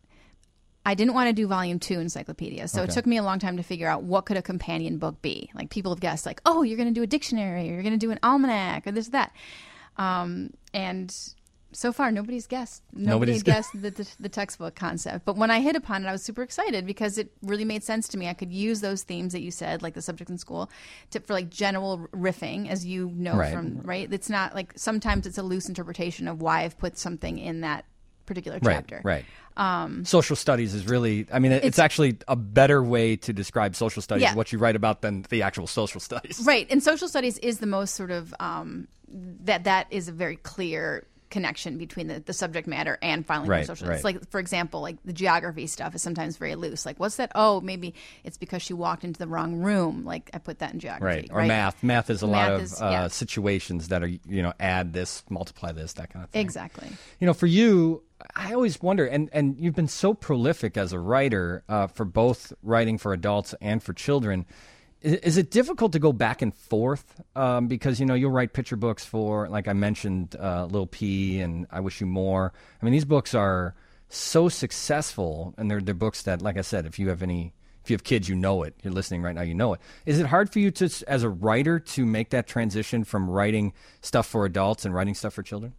I didn't want to do volume two Encyclopedia. So Okay. it took me a long time to figure out what could a companion book be. Like, people have guessed, like, oh, you're going to do a dictionary, or you're going to do an almanac, or this, that. Um, and so far, nobody's guessed. Nobody Nobody's had guessed the, the, the textbook concept. But when I hit upon it, I was super excited because it really made sense to me. I could use those themes that you said, like the subjects in school, to, for like general riffing, as you know Right. from, right? It's not like, sometimes it's a loose interpretation of why I've put something in that particular chapter. Right, right. Um, social studies is really, I mean, it, it's, It's- actually a better way to describe social studies, Yeah. what you write about, than the actual social studies. Right, and social studies is the most sort of um, that that is a very clear connection between the, the subject matter and finally Right, the social. right. It's like, for example, like the geography stuff is sometimes very loose. Like, what's that? Oh, maybe it's because she walked into the wrong room. Like, I put that in geography. Right, or math. Math is a lot Math of is- uh, yeah. situations that are, you know, add this, multiply this, that kind of thing. Exactly. You know, for you, I always wonder, and, and you've been so prolific as a writer uh, for both writing for adults and for children. Is, is it difficult to go back and forth? Um, because, you know, you'll write picture books for, like I mentioned, uh, Lil P and I Wish You More. I mean, these books are so successful, and they're, they're books that, like I said, if you have any... If you have kids, you know it. You're listening right now, you know it. Is it hard for you to, as a writer, to make that transition from writing stuff for adults and writing stuff for children?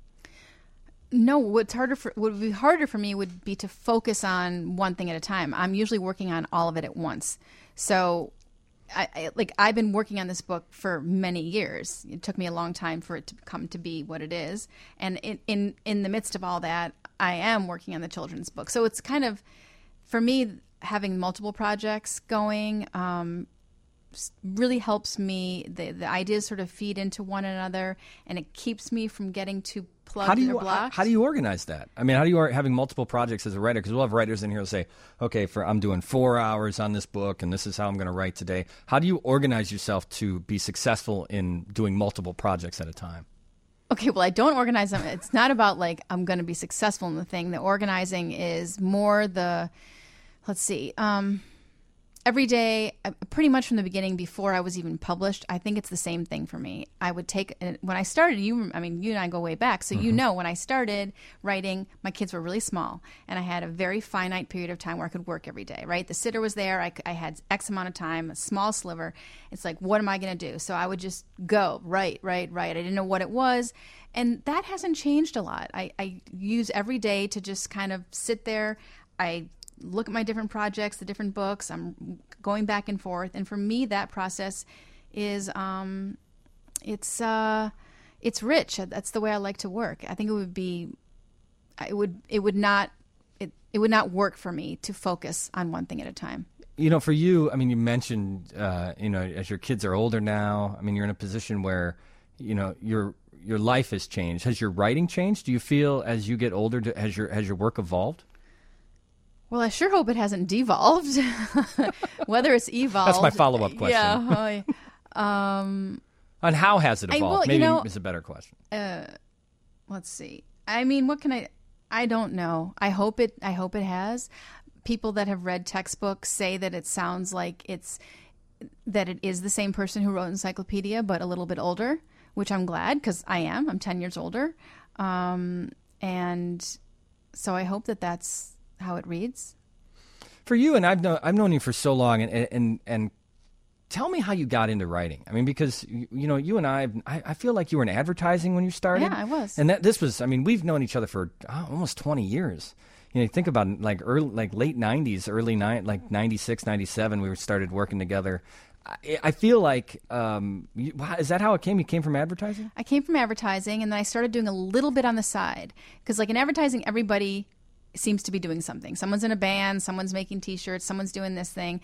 No, what's harder for what would be harder for me would be to focus on one thing at a time. I'm usually working on all of it at once. So, I, I like I've been working on this book for many years. It took me a long time for it to come to be what it is. And in in, in the midst of all that, I am working on the children's book. So it's kind of, for me, having multiple projects going um, really helps me. The the ideas sort of feed into one another, and it keeps me from getting too plugged How do you or how, blocked. how do you organize that? I mean, how do you having multiple projects as a writer? Because we'll have writers in here who say, "Okay, for I'm doing four hours on this book, and this is how I'm going to write today." How do you organize yourself to be successful in doing multiple projects at a time? Okay, well, I don't organize them. It's not about like I'm going to be successful in the thing. The organizing is more the, let's see, um, every day, uh, pretty much from the beginning, before I was even published, I think it's the same thing for me. I would take, when I started, you, I mean, you and I go way back, so you know when I started writing, my kids were really small, and I had a very finite period of time where I could work every day, right? The sitter was there, I, I had X amount of time, a small sliver. It's like, what am I going to do? So I would just go, write, write, write. I didn't know what it was, and that hasn't changed a lot. I, I use every day to just kind of sit there. I look at my different projects, the different books. I'm going back and forth, and for me, that process is um, it's uh, it's rich. That's the way I like to work. I think it would be, it would it would not it it would not work for me to focus on one thing at a time. You know, for you, I mean, you mentioned, uh, you know, as your kids are older now, I mean, you're in a position where, you know, your your life has changed. Has your writing changed? Do you feel as you get older, do- has your has your work evolved? Well, I sure hope it hasn't devolved. Whether it's evolved. That's my follow-up question. Yeah. um, And how has it I- evolved? well, you Maybe know- is a better question. let's see. I mean, what can I? I don't know. I hope it. I hope it has. People that have read textbooks say that it sounds like it's that it is the same person who wrote Encyclopedia, but a little bit older, which I'm glad because I am. I'm ten years older, um, and so I hope that that's how it reads. for you, and I've known I've known you for so long, and and and tell me how you got into writing. I mean, because you, you know, you and I, I, I feel like you were in advertising when you started. Yeah, I was. And that this was, I mean, we've known each other for oh, almost twenty years. You know, you think about it, like early, like late nineties, early nine, like ninety-six, ninety-seven, we were started working together. I, I feel like, um, you, is that how it came? You came from advertising? I came from advertising, and then I started doing a little bit on the side. Because, like, in advertising, everybody seems to be doing something. Someone's in a band, someone's making T-shirts, someone's doing this thing.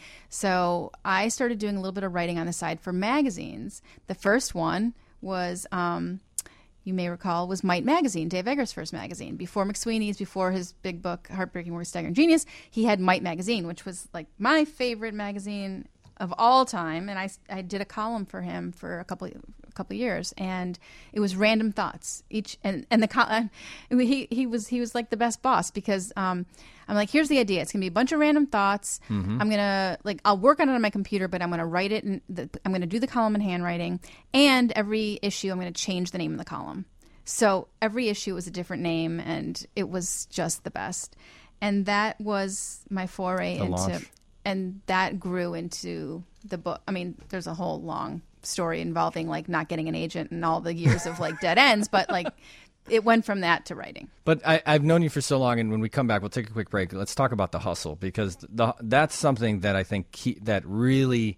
So I started doing a little bit of writing on the side for magazines. The first one was, um, you may recall, was Might Magazine, Dave Eggers' first magazine. Before McSweeney's, before his big book, Heartbreaking Work, Staggering Genius, he had Might Magazine, which was like my favorite magazine of all time. And I, I did a column for him for a couple a couple years, and it was random thoughts each. And and the col- he he was he was like the best boss, because um, I'm like, here's the idea. It's gonna be a bunch of random thoughts. Mm-hmm. I'm gonna like I'll work on it on my computer, but I'm gonna write it, and I'm gonna do the column in handwriting. And every issue, I'm gonna change the name of the column. So every issue was a different name, and it was just the best. And that was my foray the into. Launch. And that grew into the book. I mean, there's a whole long story involving like not getting an agent and all the years of like dead ends, but like it went from that to writing. But I, I've known you for so long, and when we come back, we'll take a quick break. Let's talk about the hustle, because the, that's something that I think ke- that really,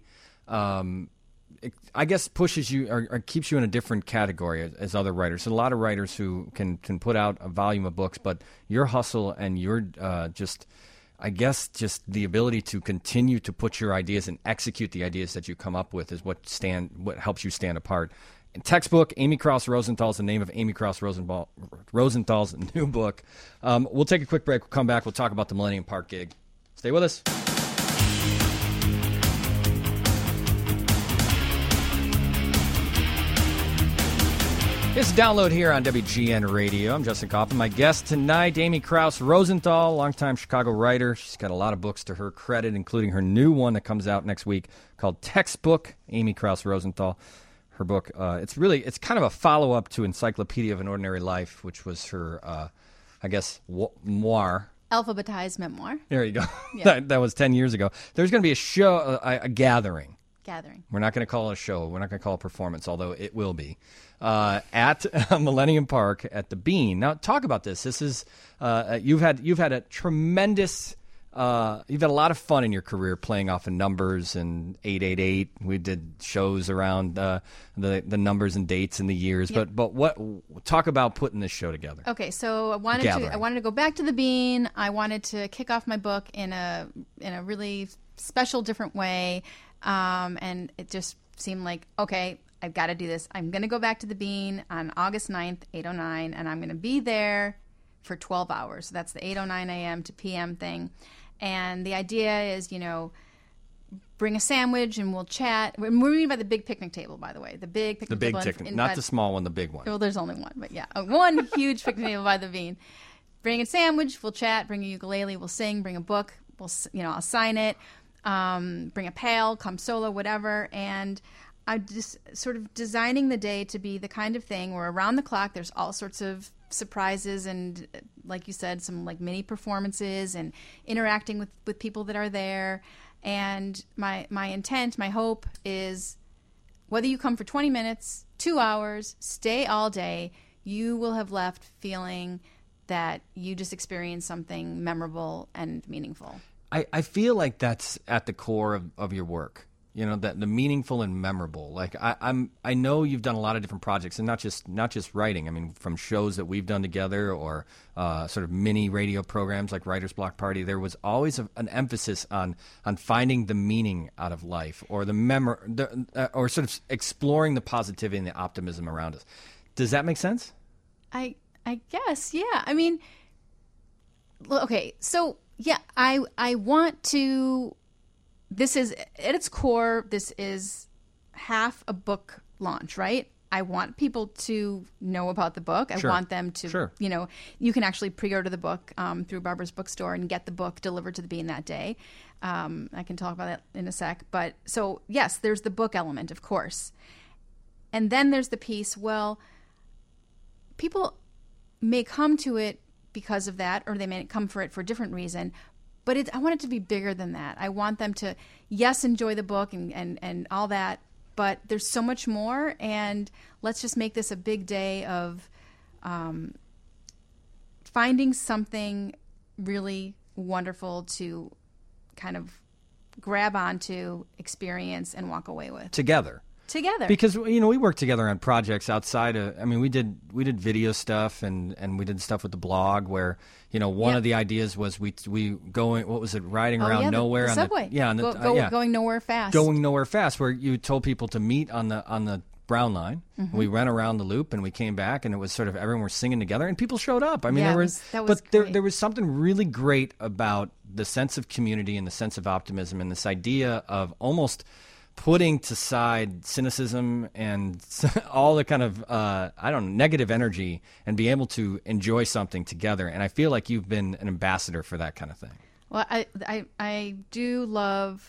um, it, I guess, pushes you or, or keeps you in a different category as, as other writers. There's a lot of writers who can, can put out a volume of books, but your hustle and your uh, just... I guess just the ability to continue to put your ideas and execute the ideas that you come up with is what stand what helps you stand apart. In Textbook, Amy Krouse Rosenthal is the name of Amy Krouse Rosenthal, Rosenthal's new book. Um, we'll take a quick break. We'll come back. We'll talk about the Millennium Park gig. Stay with us. It's Download here on W G N Radio. I'm Justin Kaufman. My guest tonight, Amy Krouse Rosenthal, longtime Chicago writer. She's got a lot of books to her credit, including her new one that comes out next week called Textbook, Amy Krouse Rosenthal. Her book, uh, it's really, it's kind of a follow-up to Encyclopedia of an Ordinary Life, which was her, uh, I guess, memoir. Alphabetized memoir. There you go. Yeah. that, that was ten years ago. There's going to be a show, a, a gathering. Gathering. We're not going to call it a show. We're not going to call it a performance, although it will be, uh, at uh, Millennium Park at the Bean. Now, talk about this. This is uh, you've had you've had a tremendous, uh, you've had a lot of fun in your career playing off of numbers and eight eight eight. We did shows around uh, the the numbers and dates and the years. Yep. But but what talk about putting this show together? Okay, so I wanted Gathering. to I wanted to go back to the Bean. I wanted to kick off my book in a in a really special, different way. Um, and it just seemed like, okay, I've got to do this. I'm going to go back to the Bean on August ninth, eight oh nine, and I'm going to be there for twelve hours. So that's the eight oh nine a.m. to p m thing. And the idea is, you know, bring a sandwich and we'll chat. We're moving by the big picnic table, by the way. The big picnic The big table. in- picnic, in- not by- the small one, the big one. Well, there's only one, but yeah. Uh, One huge picnic table by the Bean. Bring a sandwich, we'll chat, bring a ukulele, we'll sing, bring a book, we'll, s- you know, I'll sign it. Um, bring a pail, come solo, whatever. And I'm just sort of designing the day to be the kind of thing where around the clock there's all sorts of surprises and, like you said, some like mini performances and interacting with, with people that are there. And my my intent, my hope is whether you come for twenty minutes, two hours, stay all day, you will have left feeling that you just experienced something memorable and meaningful. I, I feel like that's at the core of, of your work. You know, that the meaningful and memorable. Like I, I'm, I know you've done a lot of different projects, and not just not just writing. I mean, from shows that we've done together, or uh, sort of mini radio programs like Writer's Block Party. There was always a, an emphasis on on finding the meaning out of life, or the memor, the, uh, or sort of exploring the positivity and the optimism around us. Does that make sense? I I guess, yeah. I mean, okay, so yeah, I I want to. This is at its core. This is half a book launch, right? I want people to know about the book. I Sure. want them to, Sure. you know, you can actually pre-order the book um, through Barbara's Bookstore and get the book delivered to the Bean that day. Um, I can talk about that in a sec. But so, yes, there's the book element, of course. And then there's the piece, well, people may come to it because of that, or they may come for it for a different reason. but it, I want it to be bigger than that. I want them to, yes, enjoy the book and, and, and all that, but there's so much more, and let's just make this a big day of um, finding something really wonderful to kind of grab onto, experience, and walk away with. Together. Together. Because, you know, we worked together on projects outside of, I mean, we did we did video stuff and, and we did stuff with the blog where, you know, one Yep. of the ideas was we we going, what was it, riding Oh, around yeah, the- nowhere the on subway. the, yeah, on the, Go, uh, go, yeah. Going nowhere fast. Going nowhere fast, where you told people to meet on the on the Brown line. Mm-hmm. We ran around the loop and we came back, and it was sort of everyone was singing together, and people showed up. I mean, Yeah, there it was, was- that was but there great. there was something really great about the sense of community and the sense of optimism and this idea of almost putting to side cynicism and all the kind of uh, I don't know, negative energy, and be able to enjoy something together. And I feel like you've been an ambassador for that kind of thing. Well, I, I, I do love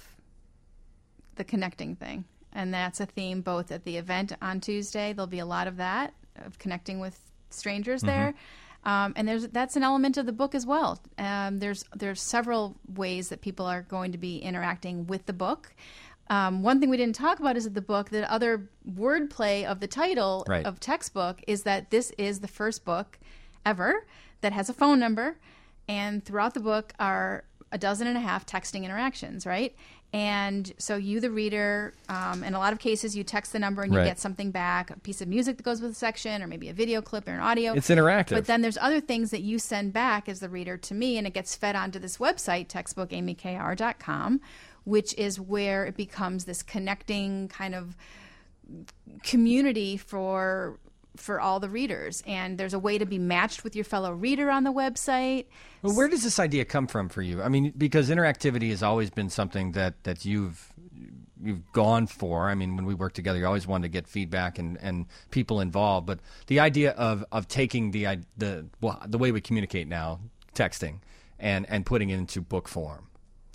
the connecting thing. And that's a theme both at the event on Tuesday. There'll be a lot of that, of connecting with strangers there. Um, and there's that's an element of the book as well. Um, there's there's several ways that people are going to be interacting with the book. Um, one thing we didn't talk about is that the book, the other wordplay of the title Right. of textbook is that this is the first book ever that has a phone number. And throughout the book are a dozen and a half texting interactions, right? And so you, the reader, um, in a lot of cases, you text the number and you Right. get something back, a piece of music that goes with the section, or maybe a video clip or an audio. It's interactive. But then there's other things that you send back as the reader to me, and it gets fed onto this website, textbook amy k r dot com, which is where it becomes this connecting kind of community for for all the readers. And there's a way to be matched with your fellow reader on the website. Well, where does this idea come from for you? I mean, because interactivity has always been something that, that you've you've gone for. I mean, when we worked together, you always wanted to get feedback and, and people involved. But the idea of, of taking the i- the well, the way we communicate now, texting, and, and putting it into book form.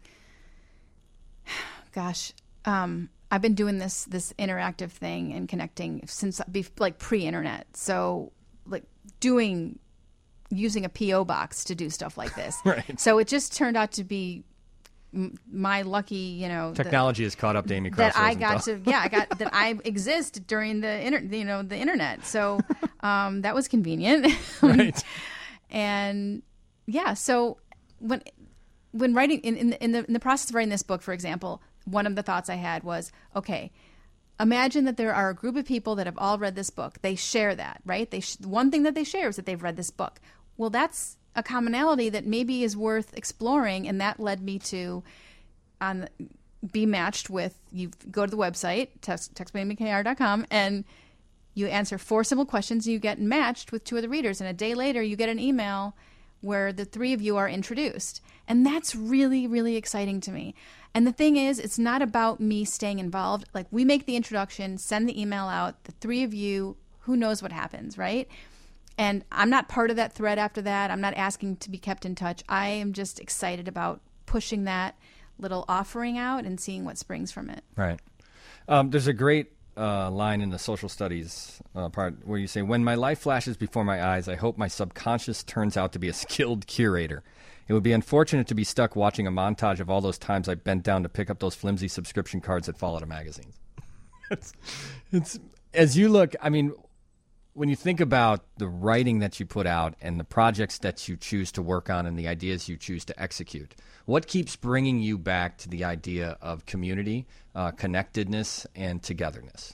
Gosh, um, I've been doing this this interactive thing and connecting since be- like pre-internet. So like doing using a P O box to do stuff like this. Right. So it just turned out to be m- my lucky, you know, the- Technology has caught up to Amy Krauss that I got Rosenthal. to, yeah, I got that I exist during the inter, you know, the internet. So um, that was convenient, Right. and yeah. So when when writing in in the, in the in the process of writing this book, for example, one of the thoughts I had was, okay, imagine that there are a group of people that have all read this book. They share that, right? They sh- one thing that they share is that they've read this book. Well, that's a commonality that maybe is worth exploring, and that led me to on be matched with. You go to the website text text amy k r dot com and you answer four simple questions, and you get matched with two of the readers, and a day later you get an email where the three of you are introduced. And that's really, really exciting to me. And the thing is, it's not about me staying involved. Like, we make the introduction, send the email out, the three of you, who knows what happens, right? And I'm not part of that thread after that. I'm not asking to be kept in touch. I am just excited about pushing that little offering out and seeing what springs from it. Right. Um, there's a great uh, line in the social studies uh, part where you say, when my life flashes before my eyes, I hope my subconscious turns out to be a skilled curator. It would be unfortunate to be stuck watching a montage of all those times I bent down to pick up those flimsy subscription cards that fall out of magazines. it's, it's as you look, I mean, when you think about the writing that you put out and the projects that you choose to work on and the ideas you choose to execute, what keeps bringing you back to the idea of community, uh, connectedness, and togetherness?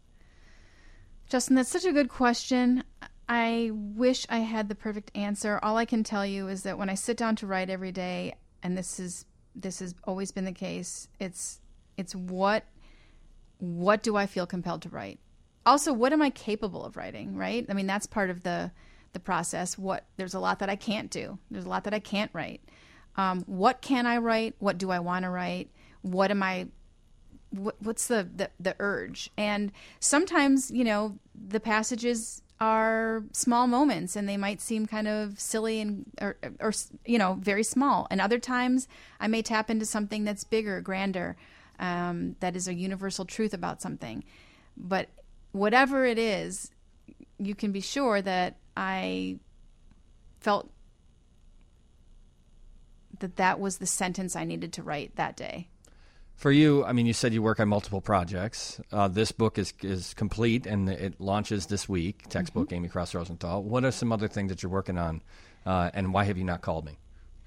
Justin, that's such a good question. I wish I had the perfect answer. All I can tell you is that when I sit down to write every day, and this is this has always been the case, it's it's what what do I feel compelled to write? Also, what am I capable of writing, right? I mean, that's part of the the process. What there's a lot that I can't do. There's a lot that I can't write. Um, what can I write? What do I want to write? What am I what, what's the, the the urge? And sometimes, you know, the passages are small moments and they might seem kind of silly and or, or you know, very small. And other times I may tap into something that's bigger, grander, um, that is a universal truth about something. But whatever it is, you can be sure that I felt that that was the sentence I needed to write that day. For you, I mean, you said you work on multiple projects. Uh, this book is is complete, and it launches this week, textbook mm-hmm. Amy Krouse Rosenthal. What are some other things that you're working on, uh, and why have you not called me?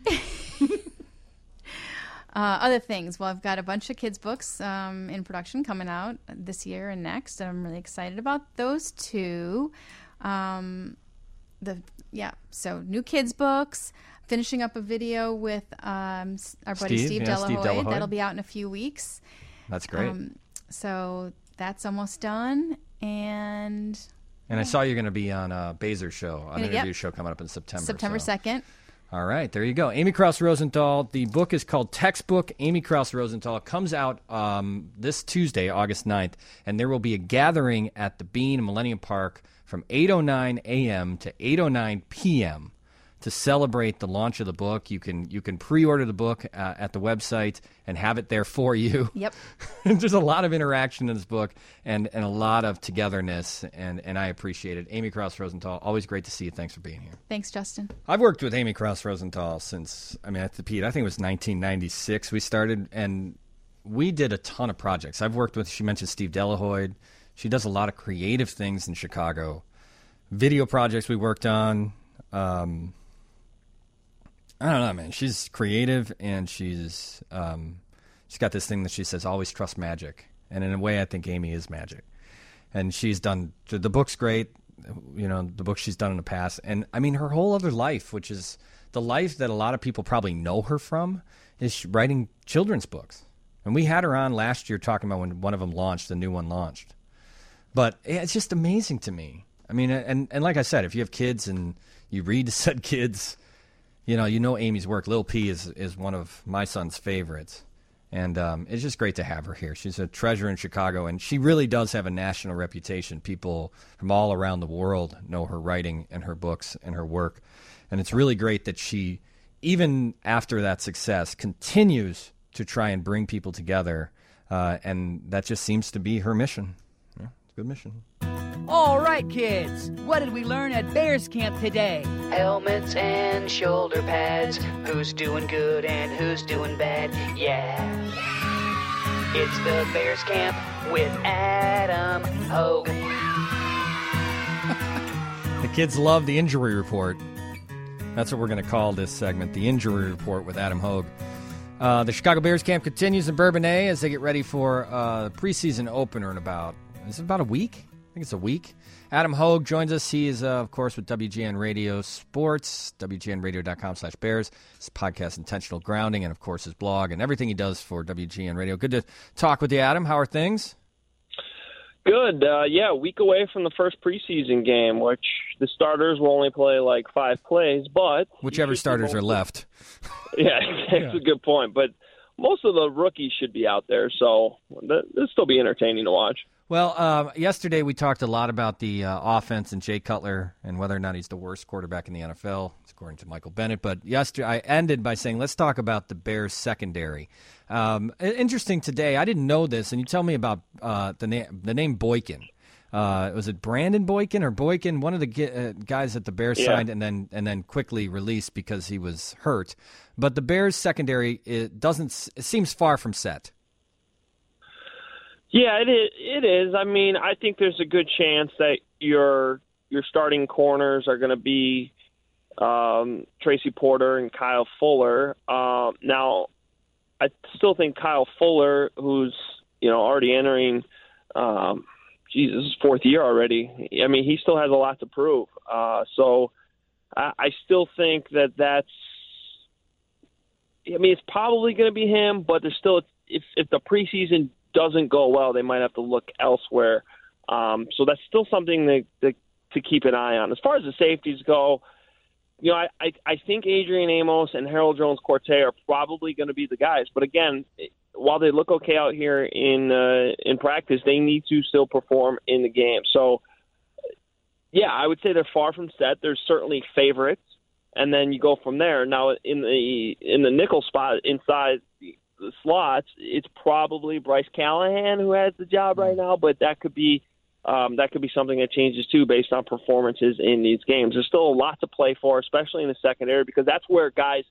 uh, other things. Well, I've got a bunch of kids' books um, in production coming out this year and next. And I'm really excited about those two. Um, the yeah, so new kids' books. Finishing up a video with um, our buddy Steve, Steve, yeah, Delahoy. Steve Delahoy. That'll be out in a few weeks. That's great. Um, so that's almost done. And and I saw you're going to be on a Baser show, an Yep. interview show coming up in September. September so. second. All right, there you go. Amy Krouse Rosenthal. The book is called Textbook Amy Krouse Rosenthal. It comes out um, this Tuesday, August ninth, and there will be a gathering at the Bean in Millennium Park from eight oh nine a.m. to eight oh nine p.m. to celebrate the launch of the book. You can you can pre-order the book uh, at the website and have it there for you. Yep. There's a lot of interaction in this book and, and a lot of togetherness, and, and I appreciate it. Amy Krouse Rosenthal, always great to see you. Thanks for being here. Thanks, Justin. I've worked with Amy Krouse Rosenthal since, I mean, at the Pete, I think it was nineteen ninety-six we started, and we did a ton of projects. I've worked with, she mentioned Steve Delahoy. She does a lot of creative things in Chicago. Video projects we worked on. Um, I don't know, man. She's creative, and she's um, she's got this thing that she says, always trust magic. And in a way, I think Amy is magic. And she's done, the book's great, you know, the book she's done in the past. And, I mean, her whole other life, which is the life that a lot of people probably know her from, is writing children's books. And we had her on last year talking about when one of them launched, the new one launched. But it's just amazing to me. I mean, and, and like I said, if you have kids and you read to said kids, you know, you know Amy's work. Lil P is, is one of my son's favorites. And um, it's just great to have her here. She's a treasure in Chicago, and she really does have a national reputation. People from all around the world know her writing and her books and her work. And it's really great that she, even after that success, continues to try and bring people together. Uh, and that just seems to be her mission. Yeah, it's a good mission. All right, kids, what did we learn at Bears Camp today? Helmets and shoulder pads. Who's doing good and who's doing bad? Yeah. It's the Bears Camp with Adam Hogue. The kids love the injury report. That's what we're going to call this segment, the injury report with Adam Hogue. Uh, the Chicago Bears Camp continues in Bourbonnais as they get ready for uh, preseason opener in about, is it about a week? I think it's a week. Adam Hogue joins us. He is, uh, of course, with W G N Radio Sports, W G N radio dot com slash Bears. His podcast, Intentional Grounding, and, of course, his blog and everything he does for W G N Radio. Good to talk with you, Adam. How are things? Good. Uh, yeah, a week away from the first preseason game, which the starters will only play like five plays, but... Whichever starters are left. Yeah, that's yeah. a good point. But most of the rookies should be out there, so it'll still be entertaining to watch. Well, um, yesterday we talked a lot about the uh, offense and Jay Cutler and whether or not he's the worst quarterback in the N F L, according to Michael Bennett. But yesterday I ended by saying, let's talk about the Bears secondary. Um, interesting today, I didn't know this, and you tell me about uh, the, na- the name Boykin. Uh, was it Brandon Boykin or Boykin, one of the g- uh, guys that the Bears yeah. signed and then and then quickly released because he was hurt? But the Bears secondary, it doesn't. It seems far from set. Yeah, it is. It is. I mean, I think there's a good chance that your your starting corners are going to be um, Tracy Porter and Kyle Fuller. Um, now, I still think Kyle Fuller, who's you know already entering, um, Jesus, his fourth year already. I mean, he still has a lot to prove. Uh, so, I, I still think that that's. I mean, it's probably going to be him, but there's still if if the preseason doesn't go well, they might have to look elsewhere. Um, so that's still something that, that, to keep an eye on. As far as the safeties go, you know, I, I, I think Adrian Amos and Harold Jones-Corte are probably going to be the guys. But again, while they look okay out here in uh, in practice, they need to still perform in the game. So, yeah, I would say they're far from set. There's certainly favorites, and then you go from there. Now, in the in the nickel spot inside the the slots, it's probably Bryce Callahan who has the job right now, but that could be um, that could be something that changes too based on performances in these games. There's still a lot to play for, especially in the secondary, because that's where guys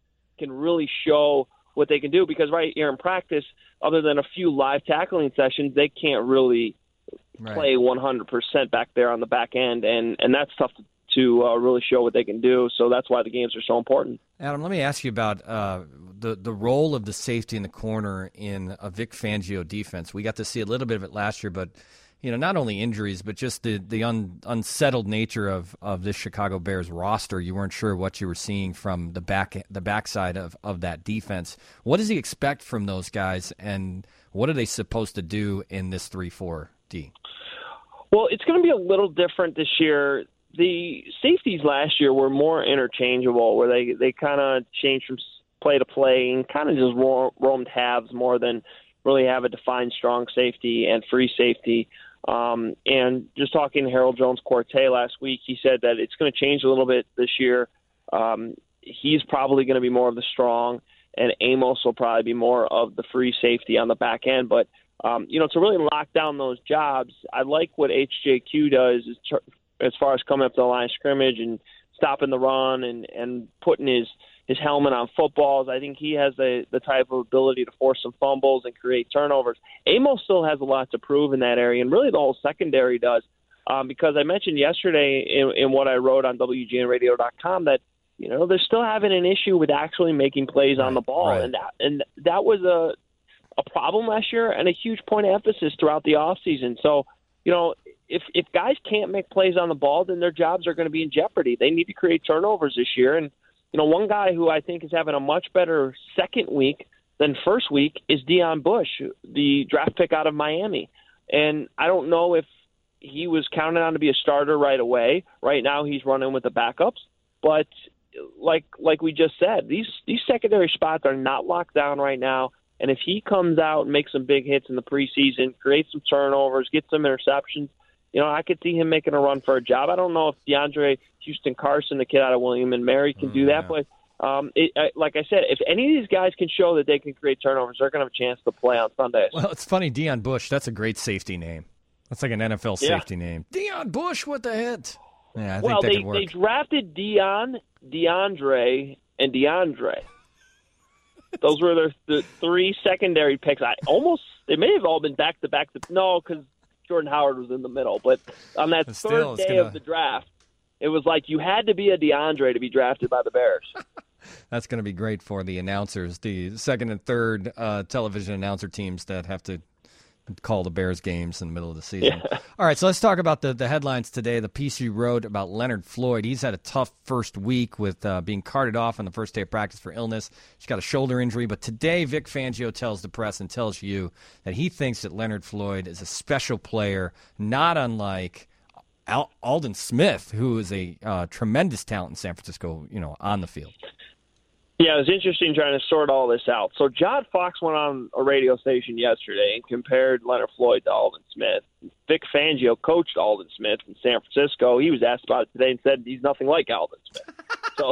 can really show what they can do, because right here in practice, other than a few live tackling sessions, they can't really right. play one hundred percent back there on the back end, and, and that's tough to, to uh, really show what they can do. So that's why the games are so important. Adam, let me ask you about uh, the the role of the safety in the corner in a Vic Fangio defense. We got to see a little bit of it last year, but you know, not only injuries, but just the the un, unsettled nature of, of this Chicago Bears roster. You weren't sure what you were seeing from the back the backside of, of that defense. What does he expect from those guys, and what are they supposed to do in this three four D? Well, it's going to be a little different this year. The safeties last year were more interchangeable, where they, they kind of changed from play to play and kind of just ro- roamed halves more than really have a defined strong safety and free safety. Um, and just talking to Harold Jones-Quartey last week, he said that it's going to change a little bit this year. Um, he's probably going to be more of the strong, and Amos will probably be more of the free safety on the back end. But, um, you know, to really lock down those jobs, I like what H J Q does is tr- as far as coming up to the line of scrimmage and stopping the run and, and putting his, his helmet on footballs. I think he has the, the type of ability to force some fumbles and create turnovers. Amos still has a lot to prove in that area, and really the whole secondary does, um, because I mentioned yesterday in, in what I wrote on W G N radio dot com that, you know, they're still having an issue with actually making plays on the ball, right. and that, and that was a a problem last year and a huge point of emphasis throughout the offseason. So, you know, if if guys can't make plays on the ball, then their jobs are going to be in jeopardy. They need to create turnovers this year. And, you know, one guy who I think is having a much better second week than first week is Deion Bush, the draft pick out of Miami. And I don't know if he was counted on to be a starter right away. Right now he's running with the backups. But like like we just said, these these secondary spots are not locked down right now. And if he comes out and makes some big hits in the preseason, creates some turnovers, gets some interceptions, you know, I could see him making a run for a job. I don't know if DeAndre Houston Carson, the kid out of William and Mary, can mm, do that. yeah. But um, it, I, like I said, if any of these guys can show that they can create turnovers, they're going to have a chance to play on Sundays. Well, it's funny, Deion Bush, that's a great safety name. That's like an N F L Yeah. safety name. Deion Bush with the hit. Yeah, I well, think that they, could work. they drafted Deion, DeAndre, and DeAndre. Those were their the three secondary picks. I almost they may have all been back to back. No, because Jordan Howard was in the middle. But on that But third still, day it's gonna... of the draft, it was like you had to be a DeAndre to be drafted by the Bears. That's going to be great for the announcers, the second and third uh, television announcer teams that have to call the Bears games in the middle of the season. Yeah. All right, so let's talk about the, the headlines today. The piece you wrote about Leonard Floyd. He's had a tough first week with uh, being carted off on the first day of practice for illness. He's got a shoulder injury. But today, Vic Fangio tells the press and tells you that he thinks that Leonard Floyd is a special player, not unlike Al- Aldon Smith, who is a uh, tremendous talent in San Francisco, you know, on the field. Yeah, it was interesting trying to sort all this out. So John Fox went on a radio station yesterday and compared Leonard Floyd to Aldon Smith. Vic Fangio coached Aldon Smith in San Francisco. He was asked about it today and said he's nothing like Aldon Smith. So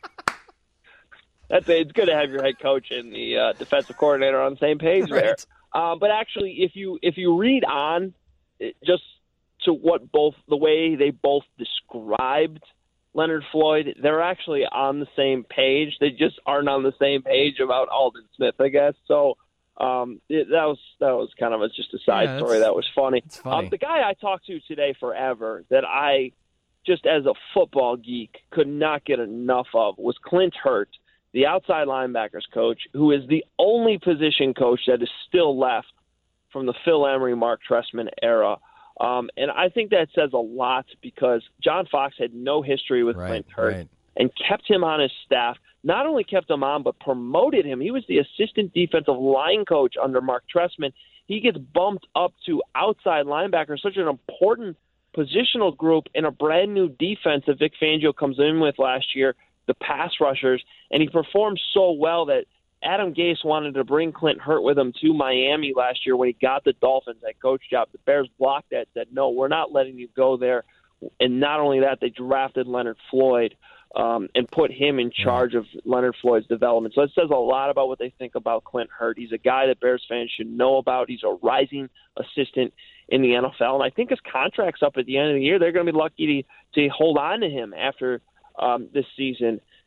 that's it's good to have your head coach and the uh, defensive coordinator on the same page Right. there. Uh, but actually, if you if you read on it, just to what both the way they both described Leonard Floyd, they're actually on the same page. They just aren't on the same page about Aldon Smith, I guess. So um, it, that was that was kind of a, just a side Yeah, story that was funny. It's funny. Um, the guy I talked to today forever that I, just as a football geek, could not get enough of was Clint Hurt, the outside linebackers coach, who is the only position coach that is still left from the Phil Emery, Mark Trestman era. Um, and I think that says a lot because John Fox had no history with Right, Clint Hurt right. and kept him on his staff. Not only kept him on, but promoted him. He was the assistant defensive line coach under Mark Trestman. He gets bumped up to outside linebacker, such an important positional group in a brand new defense that Vic Fangio comes in with last year, the pass rushers, and he performed so well that Adam Gase wanted to bring Clint Hurt with him to Miami last year when he got the Dolphins head coach job. The Bears blocked that, said, no, we're not letting you go there. And not only that, they drafted Leonard Floyd um, and put him in charge of Leonard Floyd's development. So it says a lot about what they think about Clint Hurt. He's a guy that Bears fans should know about. He's a rising assistant in the N F L. And I think his contract's up at the end of the year. They're going to be lucky to, to hold on to him after um, this season.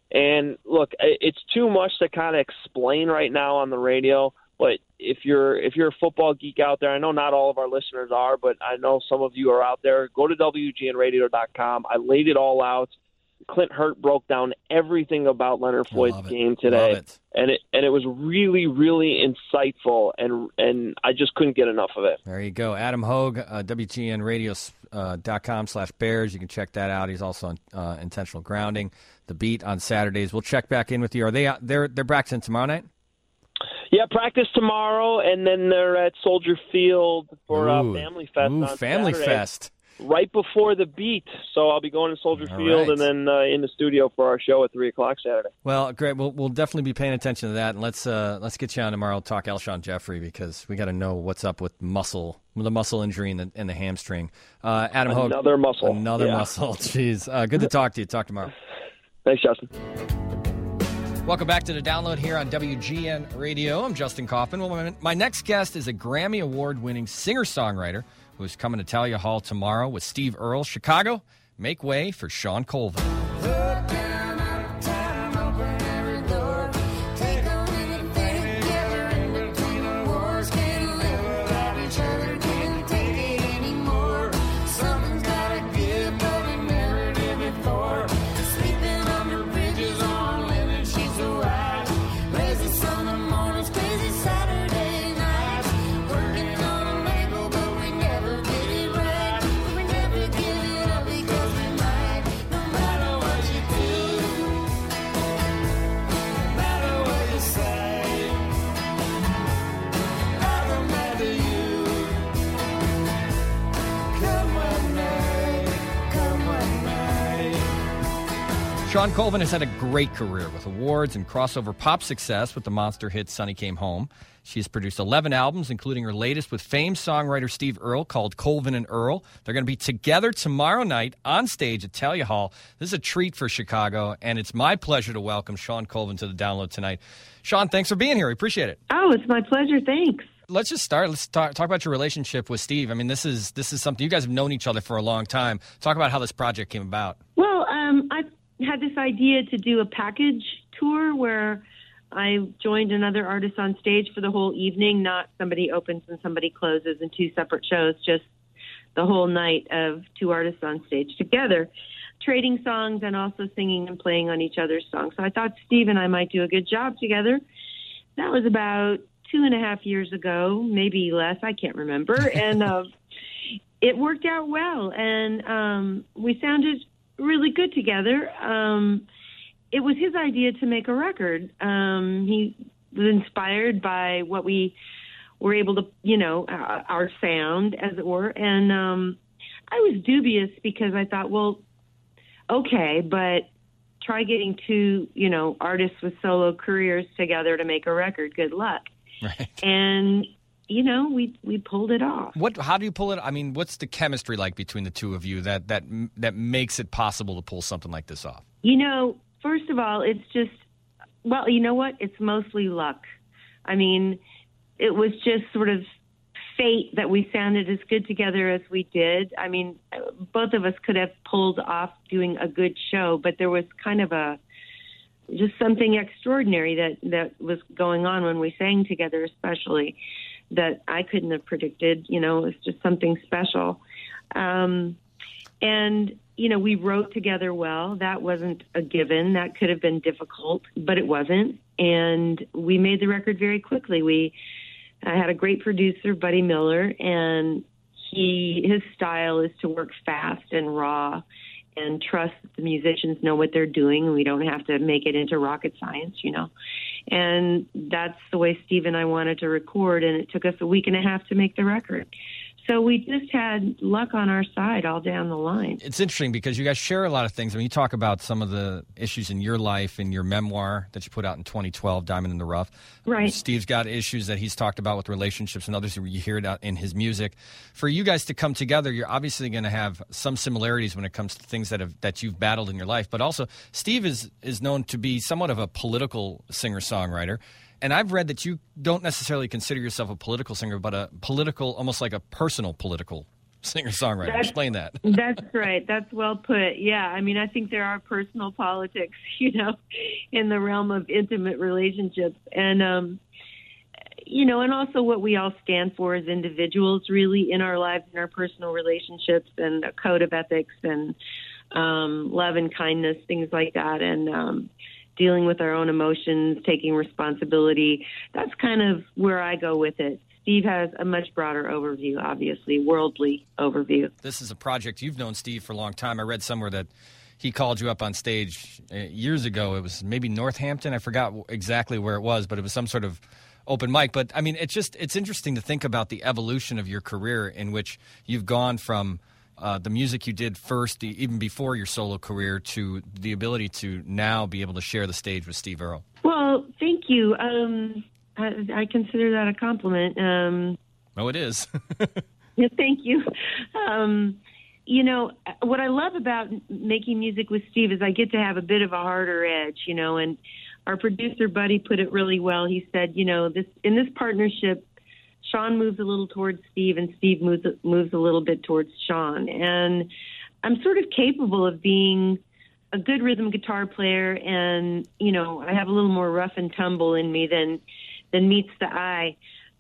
And look, it's too much to kind of explain right now on the radio. But if you're if you're a football geek out there, I know not all of our listeners are, but I know some of you are out there. Go to W G N radio dot com. I laid it all out. Clint Hurt broke down everything about Leonard Floyd's game today, it. and it and it was really, really insightful, and and I just couldn't get enough of it. There you go, Adam Hogue, uh, W G N radio dot com slash Bears. You can check that out. He's also on uh, Intentional Grounding, The Beat on Saturdays. We'll check back in with you. Are they out, they're they're practicing tomorrow night? Yeah, practice tomorrow, and then they're at Soldier Field for uh, Family Fest ooh, on Family Saturday. Fest. Right before the Beat, so I'll be going to Soldier All Field right. and then uh, in the studio for our show at three o'clock Saturday. Well, great. We'll, we'll definitely be paying attention to that, and let's uh, let's get you on tomorrow. Talk Alshon Jeffrey because we got to know what's up with muscle, the muscle injury in the in the hamstring. Uh, Adam Hogue, another muscle, another yeah. muscle. Jeez, uh, good to talk to you. Talk tomorrow. Thanks, Justin. Welcome back to the Download here on W G N Radio. I'm Justin Kaufman. Well, my, my next guest is a Grammy Award-winning singer-songwriter who's coming to Talia Hall tomorrow with Steve Earle. Chicago, make way for Shawn Colvin. Shawn Colvin has had a great career with awards and crossover pop success with the monster hit Sonny Came Home. She has produced eleven albums, including her latest with famed songwriter Steve Earle called Colvin and Earle. They're going to be together tomorrow night on stage at Talia Hall. This is a treat for Chicago, and it's my pleasure to welcome Shawn Colvin to the Download tonight. Shawn, thanks for being here. We appreciate it. Oh, it's my pleasure. Thanks. Let's just start. Let's talk, talk about your relationship with Steve. I mean, this is this is something you guys have known each other for a long time. Talk about how this project came about. Well, um, I had this idea to do a package tour where I joined another artist on stage for the whole evening, not somebody opens and somebody closes in two separate shows, just the whole night of two artists on stage together, trading songs and also singing and playing on each other's songs. So I thought Steve and I might do a good job together. That was about two and a half years ago, maybe less, I can't remember. And uh, it worked out well, and um, we sounded really good together. Um, it was his idea to make a record. Um, he was inspired by what we were able to, you know, uh, our sound, as it were. And um, I was dubious because I thought, well, okay, but try getting two, you know, artists with solo careers together to make a record. Good luck. Right. And you know, we we pulled it off. What? How do you pull it? I mean, what's the chemistry like between the two of you that that that makes it possible to pull something like this off? You know, first of all, it's just, well, you know what? It's mostly luck. I mean, it was just sort of fate that we sounded as good together as we did. I mean, both of us could have pulled off doing a good show, but there was kind of a just something extraordinary that that was going on when we sang together, especially, that I couldn't have predicted. You know, it was just something special. Um, and, you know, we wrote together well. That wasn't a given. That could have been difficult, but it wasn't. And we made the record very quickly. We I had a great producer, Buddy Miller, and he his style is to work fast and raw and trust that the musicians know what they're doing, and we don't have to make it into rocket science, you know. And that's the way Steve and I wanted to record, and it took us a week and a half to make the record. So we just had luck on our side all down the line. It's interesting because you guys share a lot of things. I mean, you talk about some of the issues in your life in your memoir that you put out in twenty twelve, Diamond in the Rough. Right. Steve's got issues that he's talked about with relationships and others. You hear it out in his music. For you guys to come together, you're obviously going to have some similarities when it comes to things that have that you've battled in your life. But also, Steve is is known to be somewhat of a political singer-songwriter. And I've read that you don't necessarily consider yourself a political singer, but a political, almost like a personal political singer-songwriter. That's, Explain that. That's right. That's well put. Yeah, I mean, I think there are personal politics, you know, in the realm of intimate relationships. And, um, you know, and also what we all stand for as individuals, really, in our lives, in our personal relationships, and a code of ethics and um, love and kindness, things like that. And um, dealing with our own emotions, taking responsibility. That's kind of where I go with it. Steve has a much broader overview, obviously, worldly overview. This is a project you've known Steve for a long time. I read somewhere that he called you up on stage uh, years ago. It was maybe Northampton. I forgot exactly where it was, but it was some sort of open mic. But, I mean, it's just it's interesting to think about the evolution of your career in which you've gone from uh, the music you did first, even before your solo career, to the ability to now be able to share the stage with Steve Earle. Well, thank you. Um I, I consider that a compliment. Um, oh, it is. Yeah, thank you. Um, you know, what I love about making music with Steve is I get to have a bit of a harder edge, you know, and our producer buddy put it really well. He said, you know, this in this partnership, Sean moves a little towards Steve and Steve moves, moves a little bit towards Sean. And I'm sort of capable of being a good rhythm guitar player, and, you know, I have a little more rough and tumble in me than than meets the eye.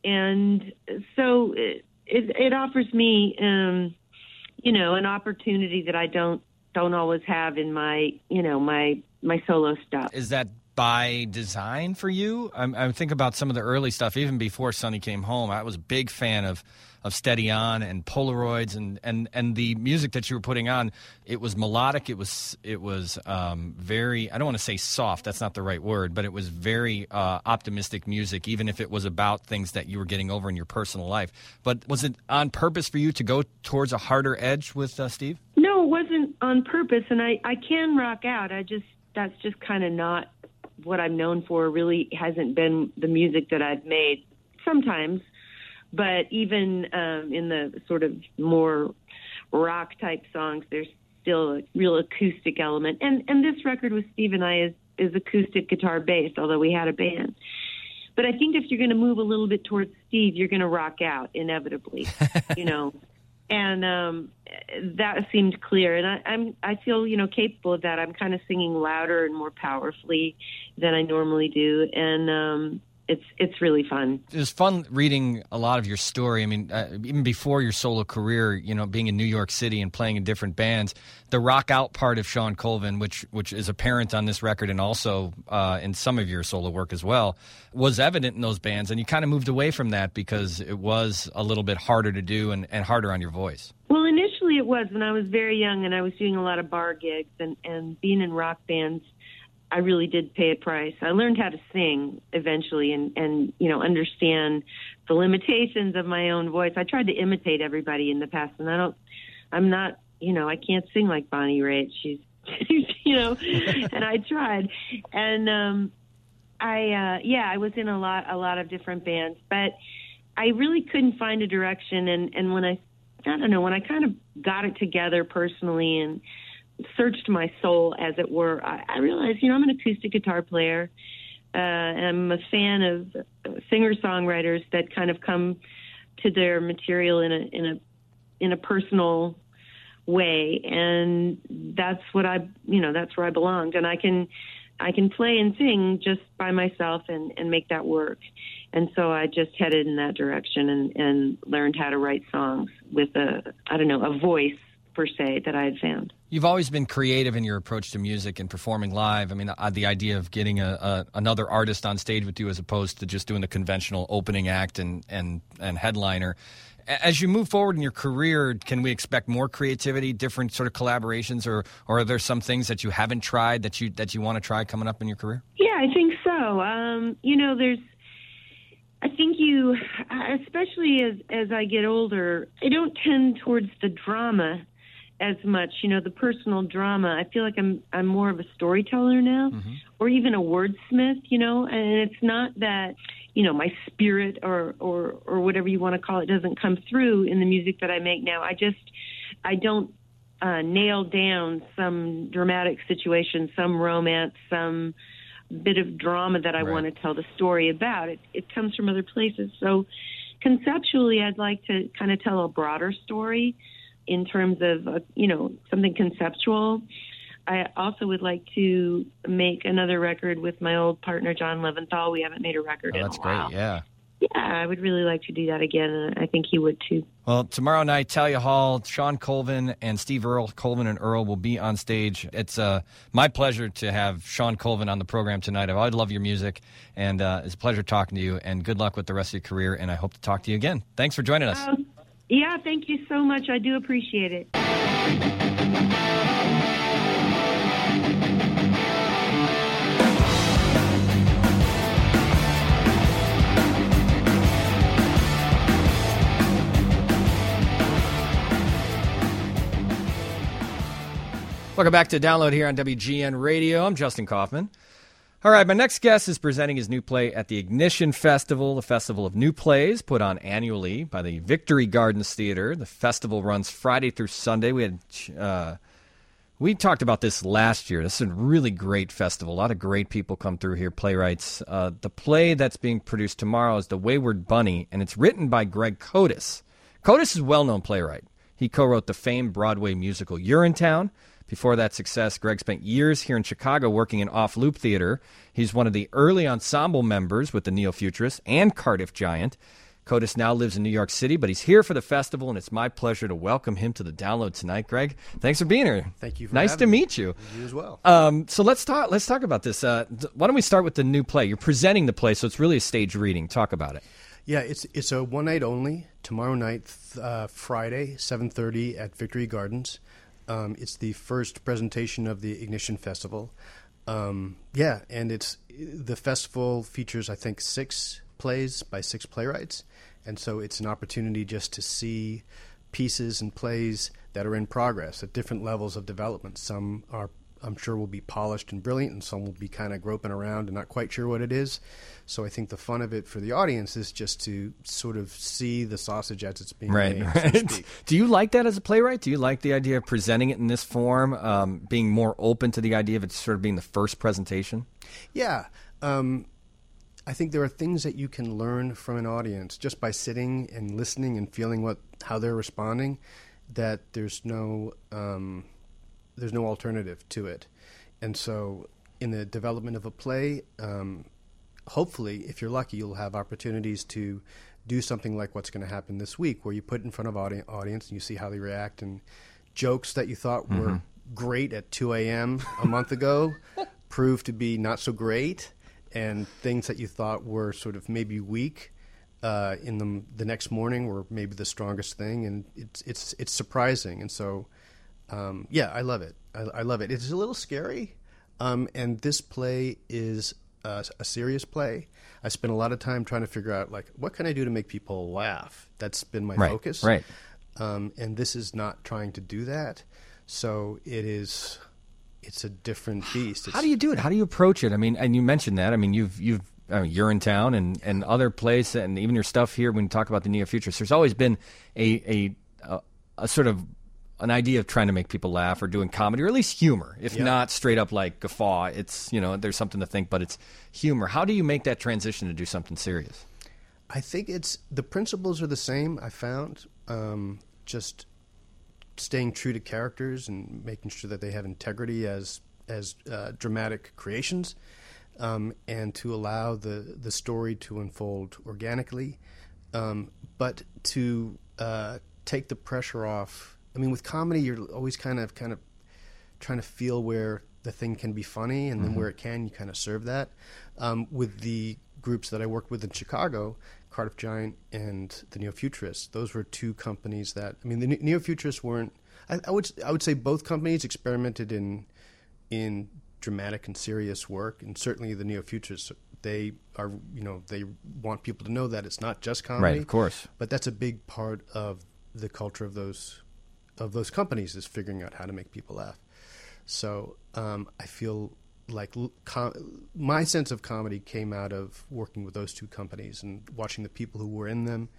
And so it, it, it offers me, um, you know, an opportunity that I don't don't always have in my, you know, my my solo stuff. Is that by design for you? I'm, I'm thinking about some of the early stuff, even before Sonny Came Home. I was a big fan of of Steady On and Polaroids, and, and, and the music that you were putting on. It was melodic. It was it was um, very, I don't want to say soft, that's not the right word, but it was very uh, optimistic music, even if it was about things that you were getting over in your personal life. But was it on purpose for you to go towards a harder edge with uh, Steve? No, it wasn't on purpose, and I, I can rock out. I just, that's just kind of not what I'm known for. Really hasn't been the music that I've made. Sometimes. But even um, in the sort of more rock-type songs, there's still a real acoustic element. And and this record with Steve and I is, is acoustic guitar-based, although we had a band. But I think if you're going to move a little bit towards Steve, you're going to rock out, inevitably, you know. And um, that seemed clear. And I, I'm, I feel, you know, capable of that. I'm kind of singing louder and more powerfully than I normally do. And um It's it's really fun. It was fun reading a lot of your story. I mean, uh, even before your solo career, you know, being in New York City and playing in different bands, the rock out part of Shawn Colvin, which which is apparent on this record and also uh, in some of your solo work as well, was evident in those bands. And you kind of moved away from that because it was a little bit harder to do and, and harder on your voice. Well, initially it was when I was very young and I was doing a lot of bar gigs and, and being in rock bands. I really did pay a price. I learned how to sing eventually and, and, you know, understand the limitations of my own voice. I tried to imitate everybody in the past, and I don't, I'm not, you know, I can't sing like Bonnie Raitt. She's, you know, and I tried. And um, I, uh, yeah, I was in a lot, a lot of different bands, but I really couldn't find a direction. And, and when I, I don't know, when I kind of got it together personally and searched my soul, as it were, I, I realized, you know, I'm an acoustic guitar player. Uh, and I'm a fan of singer-songwriters that kind of come to their material in a in a in a personal way, and that's what I, you know, that's where I belonged. And I can I can play and sing just by myself and, and make that work. And so I just headed in that direction and, and learned how to write songs with a, I don't know, a voice per se that I had found. You've always been creative in your approach to music and performing live. I mean, uh, the idea of getting a, a another artist on stage with you as opposed to just doing the conventional opening act and, and, and headliner. As you move forward in your career, can we expect more creativity, different sort of collaborations, or, or are there some things that you haven't tried that you that you want to try coming up in your career? Yeah, I think so. Um, you know, there's I think you, especially as, as I get older, I don't tend towards the drama as much, you know, the personal drama. I feel like I'm I'm more of a storyteller now, mm-hmm. or even a wordsmith, you know, and it's not that, you know, my spirit or, or, or whatever you want to call it doesn't come through in the music that I make now. I just, I don't uh, nail down some dramatic situation, some romance, some bit of drama that I right. want to tell the story about. It, it comes from other places. So conceptually, I'd like to kind of tell a broader story. in terms of, uh, you know, something conceptual. I also would like to make another record with my old partner, John Leventhal. We haven't made a record Oh, in that's a while. great, yeah. Yeah, I would really like to do that again, and I think he would too. Well, tomorrow night, Talia Hall, Sean Colvin, and Steve Earle, Colvin and Earle, will be on stage. It's uh, my pleasure to have Sean Colvin on the program tonight. I've always loved your music, and uh, it's a pleasure talking to you, and good luck with the rest of your career, and I hope to talk to you again. Thanks for joining us. Um, yeah, thank you so much. I do appreciate it. Welcome back to Download here on W G N Radio. I'm Justin Kaufman. All right, my next guest is presenting his new play at the Ignition Festival, the festival of new plays put on annually by the Victory Gardens Theater. The festival runs Friday through Sunday. We had uh, we talked about this last year. This is a really great festival. A lot of great people come through here, playwrights. Uh, the play that's being produced tomorrow is The Wayward Bunny, and it's written by Greg Kotis. Kotis is a well-known playwright. He co-wrote the famed Broadway musical Urinetown. Before that success, Greg spent years here in Chicago working in Off-Loop Theater. He's one of the early ensemble members with the Neo-Futurists and Cardiff Giant. Kotis now lives in New York City, but he's here for the festival, and it's my pleasure to welcome him to the Download tonight. Greg, thanks for being here. Thank you for Nice to having me. meet you. You as well. Um, so let's talk. Let's talk about this. Uh, th- why don't we start with the new play? You're presenting the play, so it's really a stage reading. Talk about it. Yeah, it's it's a one night only. Tomorrow night, uh, Friday, seven thirty at Victory Gardens. Um, it's the first presentation of the Ignition Festival. Um, yeah, and it's the festival features, I think, six plays by six playwrights, and so it's an opportunity just to see pieces and plays that are in progress at different levels of development. Some are, I'm sure, will be polished and brilliant, and some will be kind of groping around and not quite sure what it is. So I think the fun of it for the audience is just to sort of see the sausage as it's being Right, made, so right. to speak. Do you like that as a playwright? Do you like the idea of presenting it in this form, um, being more open to the idea of it sort of being the first presentation? Yeah. Um, I think there are things that you can learn from an audience just by sitting and listening and feeling what how they're responding, that there's no um, there's no alternative to it. And so in the development of a play, um, hopefully, if you're lucky, you'll have opportunities to do something like what's going to happen this week, where you put it in front of audi- audience and you see how they react, and jokes that you thought Mm-hmm. were great at two a.m. a month ago proved to be not so great, and things that you thought were sort of maybe weak uh, in the the next morning were maybe the strongest thing, and it's it's it's surprising. And so, um, yeah, I love it. I, I love it. It's a little scary, um, and this play is uh, a serious play. I spent a lot of time trying to figure out, like, what can I do to make people laugh? That's been my Right, focus. right. Um, and this is not trying to do that. So it is. It's a different beast. It's, How do you do it? How do you approach it? I mean, and you mentioned that. I mean, you've you've uh, Urinetown and and other plays, and even your stuff here when you talk about the Neo-Futurists. There's always been a a, a a sort of an idea of trying to make people laugh or doing comedy, or at least humor, if Yeah. not straight up like guffaw. It's, you know, there's something to think, but it's humor. How do you make that transition to do something serious? I think it's the principles are the same. I found um, just staying true to characters and making sure that they have integrity as as uh, dramatic creations, um, and to allow the the story to unfold organically, um, but to uh, take the pressure off. I mean, with comedy, you're always kind of kind of trying to feel where the thing can be funny, and then Mm-hmm. where it can, you kind of serve that. Um, with the groups that I worked with in Chicago, Cardiff Giant and the Neo-Futurists, those were two companies that, I mean, the Ne- Neo-Futurists weren't, I, I would I would say both companies experimented in in dramatic and serious work, and certainly the Neo-Futurists, they are, you know, they want people to know that it's not just comedy. Right, of course. But that's a big part of the culture of those of those companies, is figuring out how to make people laugh. So um, I feel like l- com- my sense of comedy came out of working with those two companies and watching the people who were in them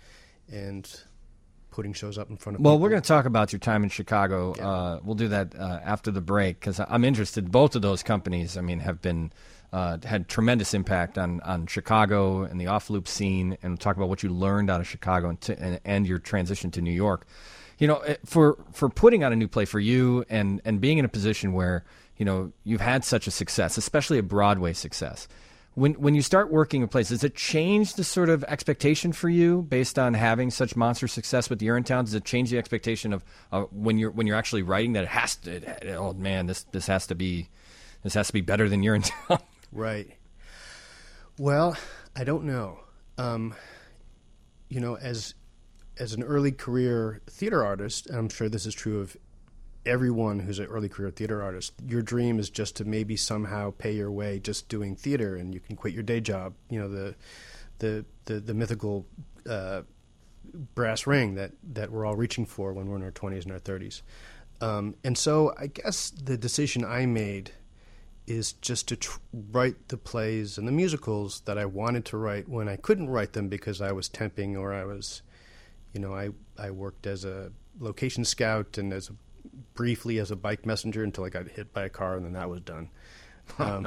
and putting shows up in front of Well, people. we're going to talk about your time in Chicago. Yeah. Uh, we'll do that uh, after the break, because I'm interested. Both of those companies, I mean, have been uh, had tremendous impact on, on Chicago and the off-loop scene, and we'll talk about what you learned out of Chicago and, to, and, and your transition to New York. You know, for for putting out a new play for you and, and being in a position where, you know, you've had such a success, especially a Broadway success. When when you start working in plays, does it change the sort of expectation for you based on having such monster success with Urinetown? Does it change the expectation of uh, when you're when you're actually writing that it has to? It, oh man, this this has to be this has to be better than Urinetown. Right. Well, I don't know. Um, you know, as as an early career theater artist, and I'm sure this is true of everyone who's an early career theater artist, your dream is just to maybe somehow pay your way just doing theater, and you can quit your day job. You know, the the the, the mythical uh, brass ring that, that we're all reaching for when we're in our twenties and our thirties. Um, and so I guess the decision I made is just to tr- write the plays and the musicals that I wanted to write when I couldn't write them because I was temping or I was, you know, I, I worked as a location scout and as a briefly as a bike messenger until I got hit by a car, and then that was done. Um,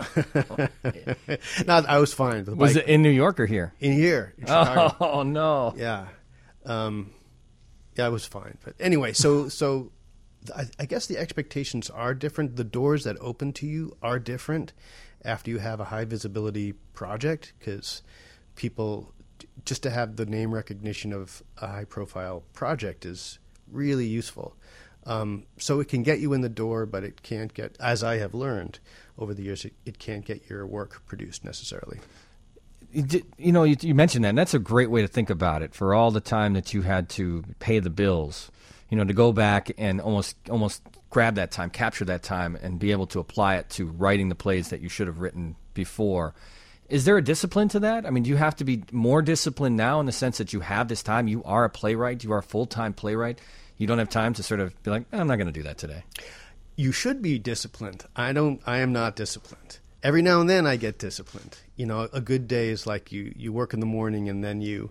no, I was fine. The was bike, it in New York or here? In here, in Chicago. Oh no! Yeah, um, yeah, I was fine. But anyway, so so I, I guess the expectations are different. The doors that open to you are different after you have a high visibility project, because people, just to have the name recognition of a high profile project is really useful. Um, so it can get you in the door, but it can't get, as I have learned over the years, it, it can't get your work produced necessarily. You know, you, you mentioned that, and that's a great way to think about it. For all the time that you had to pay the bills, you know, to go back and almost almost grab that time, capture that time, and be able to apply it to writing the plays that you should have written before. Is there a discipline to that? I mean, do you have to be more disciplined now in the sense that you have this time? You are a playwright. You are a full-time playwright. You don't have time to sort of be like, I'm not going to do that today. You should be disciplined. I don't. I am not disciplined. Every now and then I get disciplined. You know, a good day is like you, you work in the morning and then you,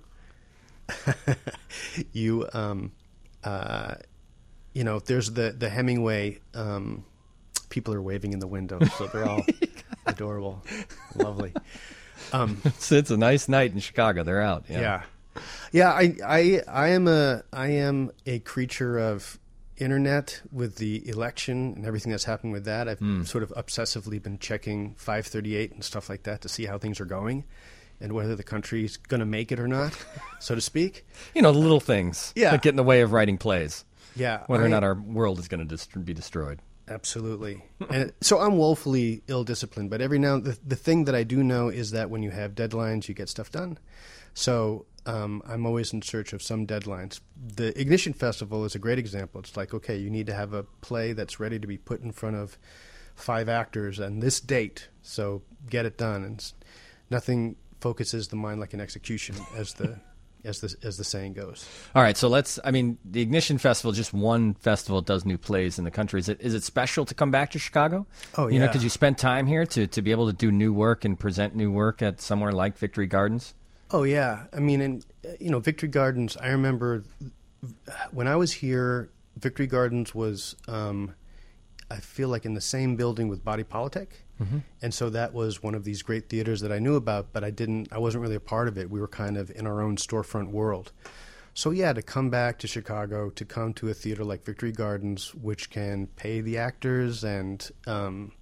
you, um, uh, you know, there's the, the Hemingway, um, people are waving in the window, so they're all adorable, lovely. Um, it's, it's a nice night in Chicago. They're out. Yeah. Yeah. Yeah, I, I, I am a, I am a creature of internet with the election and everything that's happening with that. I've mm. sort of obsessively been checking five thirty-eight and stuff like that to see how things are going and whether the country's going to make it or not, so to speak. You know, the little things yeah. that get in the way of writing plays. Yeah. Whether I, or not our world is going to dist- be destroyed. Absolutely. And so I'm woefully ill-disciplined, but every now the, the thing that I do know is that when you have deadlines, you get stuff done. So um, I'm always in search of some deadlines. The Ignition Festival is a great example. It's like, okay, you need to have a play that's ready to be put in front of five actors on this date, so get it done. And nothing focuses the mind like an execution, as the as the as the saying goes. All right, so let's. I mean, the Ignition Festival, just one festival that does new plays in the country. Is it is it special to come back to Chicago? Oh yeah, you know, because you spent time here to to be able to do new work and present new work at somewhere like Victory Gardens. Oh, yeah. I mean, and you know, Victory Gardens, I remember when I was here, Victory Gardens was, um, I feel like, in the same building with Body Politic. Mm-hmm. And so that was one of these great theaters that I knew about, but I didn't, I wasn't really a part of it. We were kind of in our own storefront world. So, yeah, to come back to Chicago, to come to a theater like Victory Gardens, which can pay the actors and um,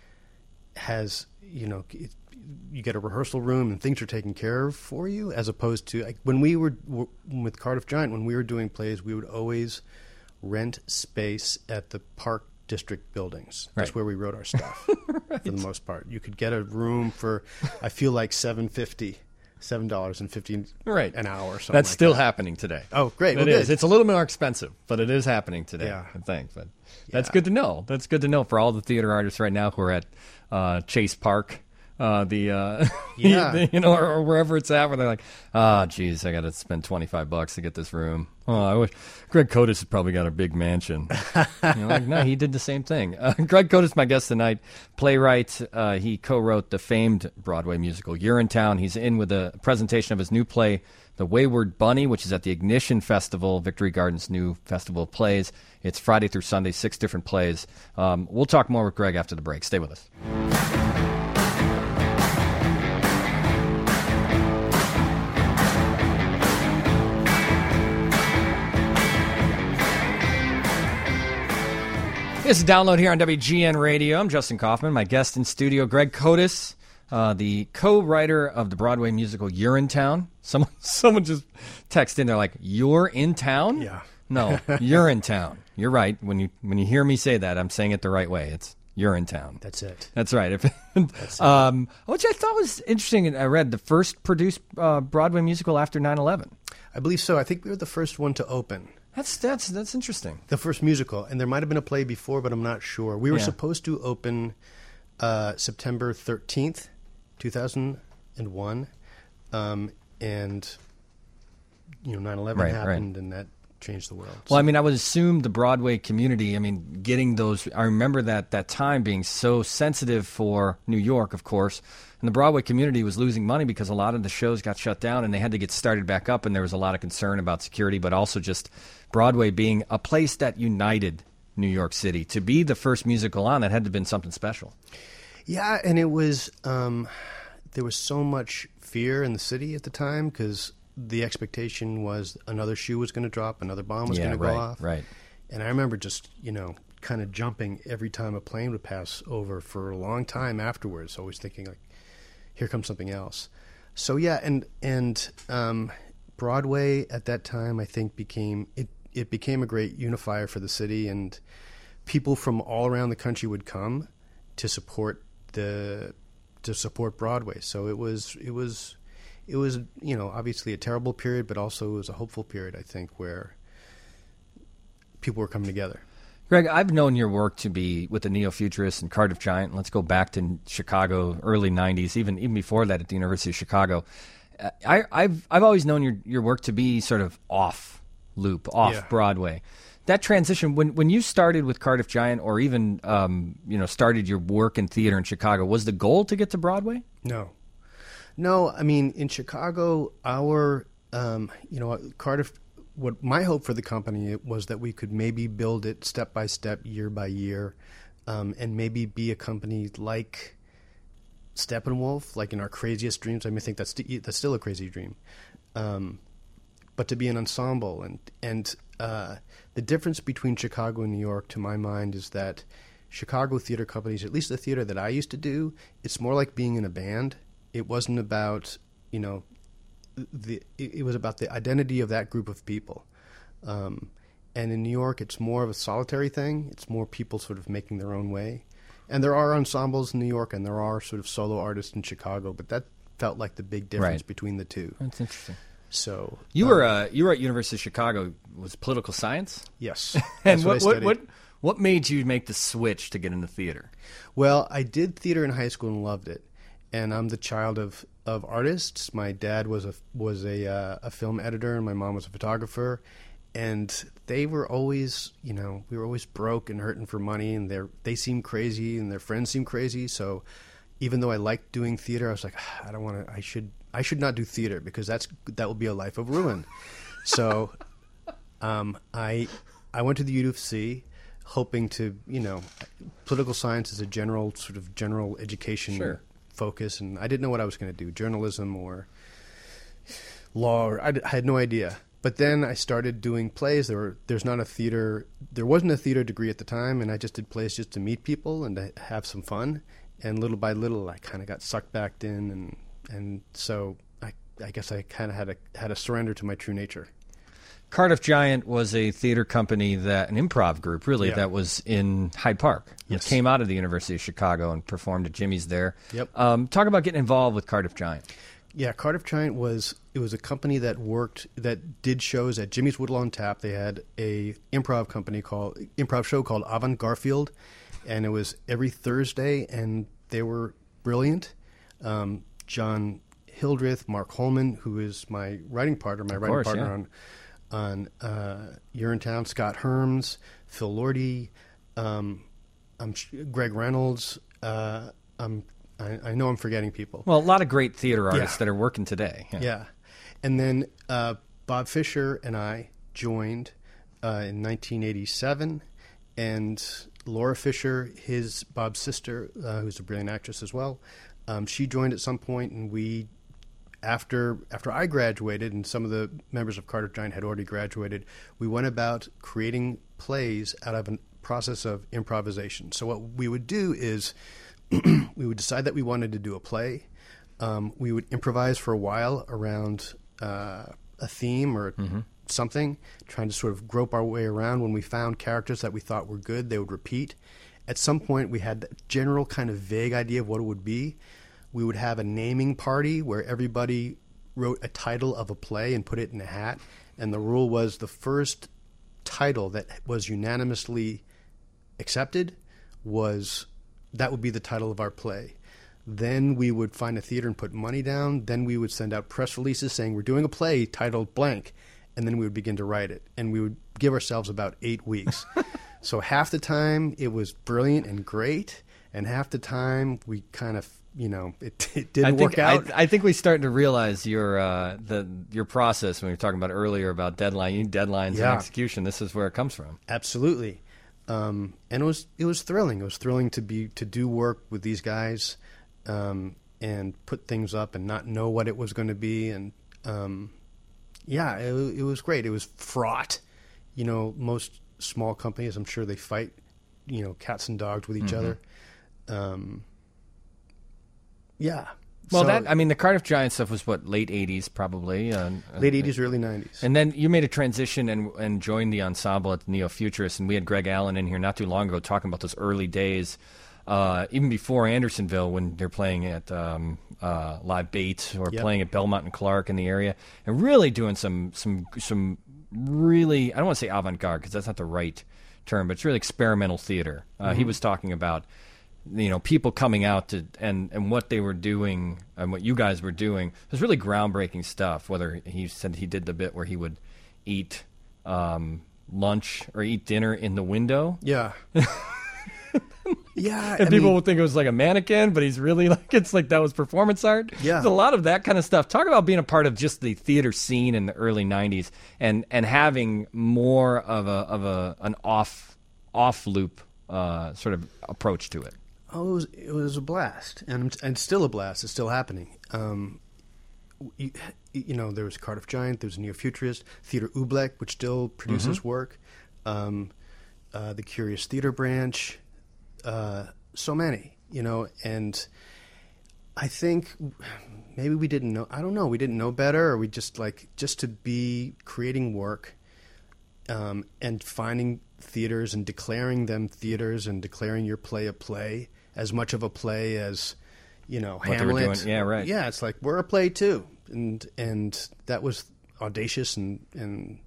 has, you know, it, you get a rehearsal room and things are taken care of for you, as opposed to like, when we were with Cardiff Giant, when we were doing plays, we would always rent space at the Park District buildings. That's right. Where we wrote our stuff. Right. For the most part. You could get a room for, I feel like seven fifty, seven dollars and fifty right. an hour or something. That's like still that. happening today. Oh, great. It well, is. Good. It's a little more expensive, but it is happening today, yeah. I think. But yeah. That's good to know. That's good to know for all the theater artists right now who are at uh, Chase Park. Uh, the uh, yeah. you know, or, or wherever it's at, where they're like, ah, oh, geez, I got to spend twenty five bucks to get this room. Oh, I wish Greg Cotis has probably got a big mansion. You know, like, no, he did the same thing. Uh, Greg Cotis, my guest tonight, playwright. Uh, he co-wrote the famed Broadway musical Urinetown. He's in with a presentation of his new play, The Wayward Bunny, which is at the Ignition Festival, Victory Gardens' new festival of plays. It's Friday through Sunday, six different plays. Um, we'll talk more with Greg after the break. Stay with us. This is Download here on W G N Radio. I'm Justin Kaufman. My guest in studio, Greg Kotis, uh, the co-writer of the Broadway musical Urinetown. Someone, someone just texted in. They're like, "You're in town?" Yeah. No, you're in town. You're right. When you when you hear me say that, I'm saying it the right way. It's you're in town. That's it. That's right. If, That's it. Um, which I thought was interesting. And I read the first produced uh, Broadway musical after nine eleven. I believe so. I think we were the first one to open. That's that's that's interesting. The first musical, and there might have been a play before, but I'm not sure. We were Yeah. supposed to open uh, September thirteenth, two thousand one, um, and you know, nine eleven Right, happened, right. and that changed the world. Well, I mean, I would assume the Broadway community, I mean, getting those, I remember that that time being so sensitive for New York, of course, and the Broadway community was losing money because a lot of the shows got shut down and they had to get started back up, and there was a lot of concern about security, but also just Broadway being a place that united New York City. To be the first musical on, that had to have been something special. Yeah, and it was, um, there was so much fear in the city at the time because the expectation was another shoe was going to drop, another bomb was Yeah, going to go right, off. right. And I remember just, you know, kind of jumping every time a plane would pass over for a long time afterwards, always thinking, like, here comes something else. So, yeah, and and um, Broadway at that time, I think, became, it, it became a great unifier for the city, and people from all around the country would come to support the to support Broadway. So it was it was it was you know, obviously a terrible period, but also it was a hopeful period, I think, where people were coming together. Greg, I've known your work to be with the Neo-Futurists and Cardiff Giant. Let's go back to Chicago, early nineties, even even before that at the University of Chicago. Uh, I, I've I've always known your your work to be sort of off loop, off Yeah. Broadway. That transition, when when you started with Cardiff Giant, or even um, you know started your work in theater in Chicago, was the goal to get to Broadway? No. No, I mean, in Chicago, our, um, you know, Cardiff, what my hope for the company was that we could maybe build it step by step, year by year, um, and maybe be a company like Steppenwolf, like in our craziest dreams. I mean, I think that's, st- that's still a crazy dream. Um, but to be an ensemble. And, and uh, the difference between Chicago and New York, to my mind, is that Chicago theater companies, at least the theater that I used to do, it's more like being in a band. It wasn't about, you know, the. It, it was about the identity of that group of people. Um, and in New York, it's more of a solitary thing. It's more people sort of making their own way. And there are ensembles in New York, and there are sort of solo artists in Chicago, but that felt like the big difference Right. between the two. That's interesting. So You um, were uh, you were at University of Chicago. Was political science? Yes. And That's what I what, studied. what what made you make the switch to get into theater? Well, I did theater in high school and loved it. And I'm the child of, of artists. My dad was a was a uh, a film editor, and my mom was a photographer. And they were always, you know, we were always broke and hurting for money, and they they seemed crazy, and their friends seemed crazy. So, even though I liked doing theater, I was like, I don't want to. I should I should not do theater because that's that will be a life of ruin. So, um, I I went to the U of C, hoping to, you know, political science is a general sort of general education. Sure. Focus, and I didn't know what I was going to do, journalism or law, or I, d- I had no idea. But then I started doing plays. There were, there's not a theater, there wasn't a theater degree at the time, and I just did plays just to meet people and to have some fun. And little by little, I kind of got sucked back in, and and so I, I guess I kind of had a had a surrender to my true nature. Cardiff Giant was a theater company, that an improv group, really, Yeah. that was in Hyde Park. Yes. It came out of the University of Chicago and performed at Jimmy's there. Yep. Um, talk about getting involved with Cardiff Giant. Yeah, Cardiff Giant was it was a company that worked that did shows at Jimmy's Woodlawn on Tap. They had a improv company called improv show called Avant Garfield, and it was every Thursday, and they were brilliant. Um, John Hildreth, Mark Holman, who is my writing partner, my Of writing course, partner yeah. on on uh, Urinetown, Scott Herms, Phil Lordy, um, I'm sh- Greg Reynolds. Uh, I'm I, I know I'm forgetting people. Well, a lot of great theater artists Yeah. that are working today. Yeah. And then uh, Bob Fisher and I joined uh, in nineteen eighty-seven, and Laura Fisher, his Bob's sister, uh, who's a brilliant actress as well, um, she joined at some point, and we, after after I graduated, and some of the members of Cardiff Giant had already graduated, we went about creating plays out of a process of improvisation. So what we would do is we would decide that we wanted to do a play. Um, we would improvise for a while around uh, a theme or mm-hmm. something, trying to sort of grope our way around. When we found characters that we thought were good, they would repeat. At some point, we had a general kind of vague idea of what it would be. We would have a naming party where everybody wrote a title of a play and put it in a hat. And the rule was the first title that was unanimously accepted was that would be the title of our play. Then we would find a theater and put money down. Then we would send out press releases saying we're doing a play titled blank. And then we would begin to write it. And we would give ourselves about eight weeks. So half the time it was brilliant and great. And half the time we kind of, you know, it, it didn't I think, work out. I, I think we're starting to realize your uh, the your process when we were talking about earlier about deadline, you need deadlines Yeah. and execution. This is where it comes from. Absolutely. Um, and it was it was thrilling. It was thrilling to be to do work with these guys um, and put things up and not know what it was going to be. And um, yeah, it, it was great. It was fraught. You know, most small companies, I'm sure they fight, you know, cats and dogs with each Mm-hmm. other. Um, yeah. Well, So- that I mean, the Cardiff Giants stuff was what, late eighties probably. Uh, late eighties, early nineties. And then you made a transition and and joined the ensemble at Neo Futurist, and we had Greg Allen in here not too long ago talking about those early days, uh, even before Andersonville when they're playing at um, uh, Live Bates or Yep. playing at Belmont and Clark in the area, and really doing some some some really, I don't want to say avant-garde because that's not the right term, but it's really experimental theater. Uh, He Mm-hmm. was talking about, you know, people coming out to and, and what they were doing and what you guys were doing. It was really groundbreaking stuff. Whether he said he did the bit where he would eat um, lunch or eat dinner in the window. Yeah. yeah. And I people mean- would think it was like a mannequin, but he's really like, it's like that was performance art. Yeah. There's a lot of that kind of stuff. Talk about being a part of just the theater scene in the early nineties and, and having more of a, of a, an off, off loop uh, sort of approach to it. Oh, it was, it was a blast, and and still a blast. It's still happening. Um, you, you know, there was Cardiff Giant, there was Neo Futurist, Theater Oobleck, which still produces Mm-hmm. work, um, uh, the Curious Theater Branch, uh, so many, you know, and I think maybe we didn't know. I don't know. We didn't know better, or we just like just to be creating work um, and finding theaters and declaring them theaters and declaring your play a play, as much of a play as, you know, What they were Hamlet. doing. Yeah, right. Yeah, it's like we're a play too, and and that was audacious and and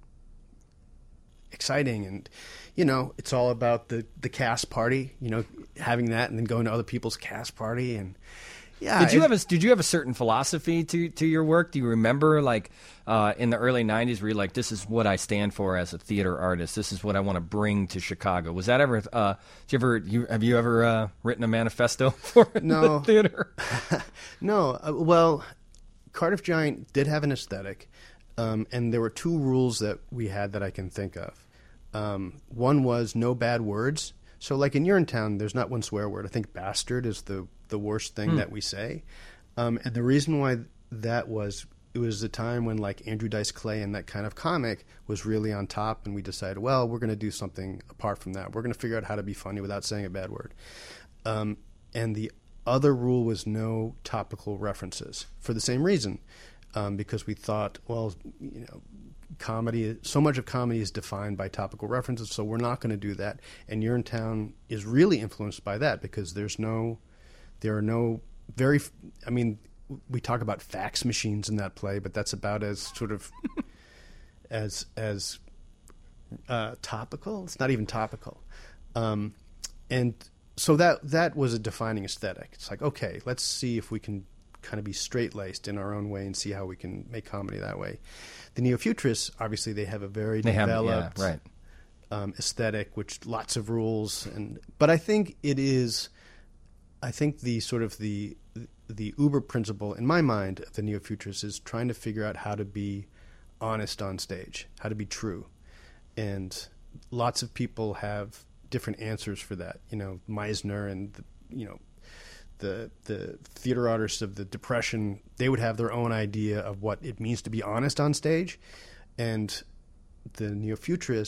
exciting, and you know, it's all about the the cast party. You know, having that and then going to other people's cast party, and yeah. Did you it- have a Did you have a certain philosophy to, to your work? Do you remember, like uh, in the early nineties, where you're like, "This is what I stand for as a theater artist. This is what I want to bring to Chicago." Was that ever? Uh, did you ever? You, have you ever uh, written a manifesto for No. the theater? No, uh, well, Cardiff Giant did have an aesthetic, um, and there were two rules that we had that I can think of. Um, one was no bad words. So, like in Urinetown, there's not one swear word. I think bastard is the, the worst thing that we say. Um, and the reason why that was, it was the time when, like, Andrew Dice Clay and that kind of comic was really on top, and we decided, well, we're going to do something apart from that. We're going to figure out how to be funny without saying a bad word. Um, and the other rule was no topical references for the same reason, um, because we thought, well, you know, comedy, so much of comedy is defined by topical references, so we're not going to do that. And Urinetown is really influenced by that because there's no, there are no very, I mean, we talk about fax machines in that play, but that's about as sort of as as uh, topical. It's not even topical, um, and so that that was a defining aesthetic. It's like, okay, let's see if we can kind of be straight-laced in our own way and see how we can make comedy that way. The Neo-Futurists, obviously, they have a very They have- developed yeah, right. um, aesthetic, which lots of rules, and but I think it is, I think the sort of the the uber principle in my mind of the Neo-Futurists is trying to figure out how to be honest on stage, how to be true, and lots of people have different answers for that. You know, Meisner and the, you know. The the theater artists of the Depression, they would have their own idea of what it means to be honest on stage, and the Neo-Futurists,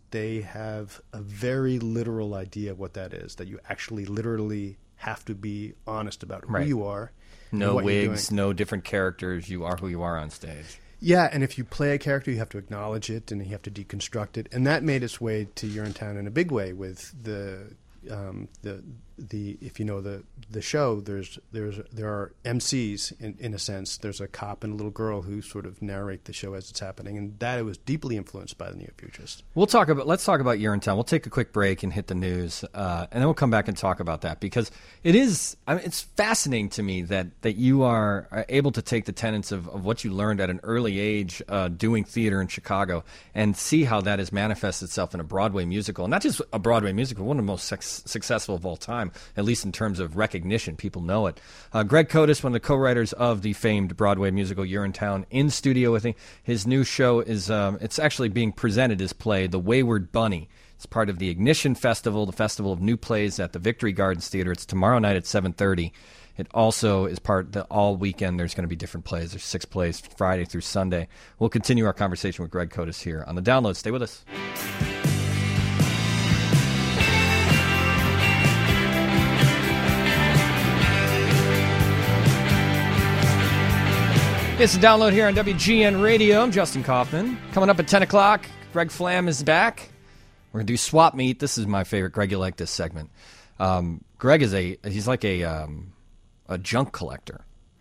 they have a very literal idea of what that is, that you actually literally have to be honest about who Right. you are. No and what you're wigs, doing. no different characters. You are who you are on stage. Yeah, and if you play a character, you have to acknowledge it and you have to deconstruct it, and that made its way to Urinetown in a big way with the um, the the if you know the the show. There's there's there are M Cs in, in a sense. There's a cop and a little girl who sort of narrate the show as it's happening, and that was deeply influenced by the Neo-Futurists. We'll talk about. Let's talk about Urinetown. We'll take a quick break and hit the news, uh, and then we'll come back and talk about that because it is. I mean, it's fascinating to me that that you are are able to take the tenets of, of what you learned at an early age uh, doing theater in Chicago and see how that has manifested itself in a Broadway musical, and not just a Broadway musical, one of the most sex- successful of all time, at least in terms of recognition. People know it. Uh, Greg Kotis, one of the co-writers of the famed Broadway musical Urinetown, in studio with me. His new show is um, it's actually being presented as play The Wayward Bunny. It's part of the Ignition Festival, the festival of new plays at the Victory Gardens Theater. It's tomorrow night at seven thirty. It also is part the all weekend. There's going to be different plays. There's six plays Friday through Sunday. We'll continue our conversation with Greg Kotis here on The Download. Stay with us. It's a Download here on W G N Radio. I'm Justin Kaufman. Coming up at ten o'clock, Greg Flam is back. We're going to do Swap Meet. This is my favorite. Greg, you like this segment. Um, Greg is a, he's like a um, a junk collector.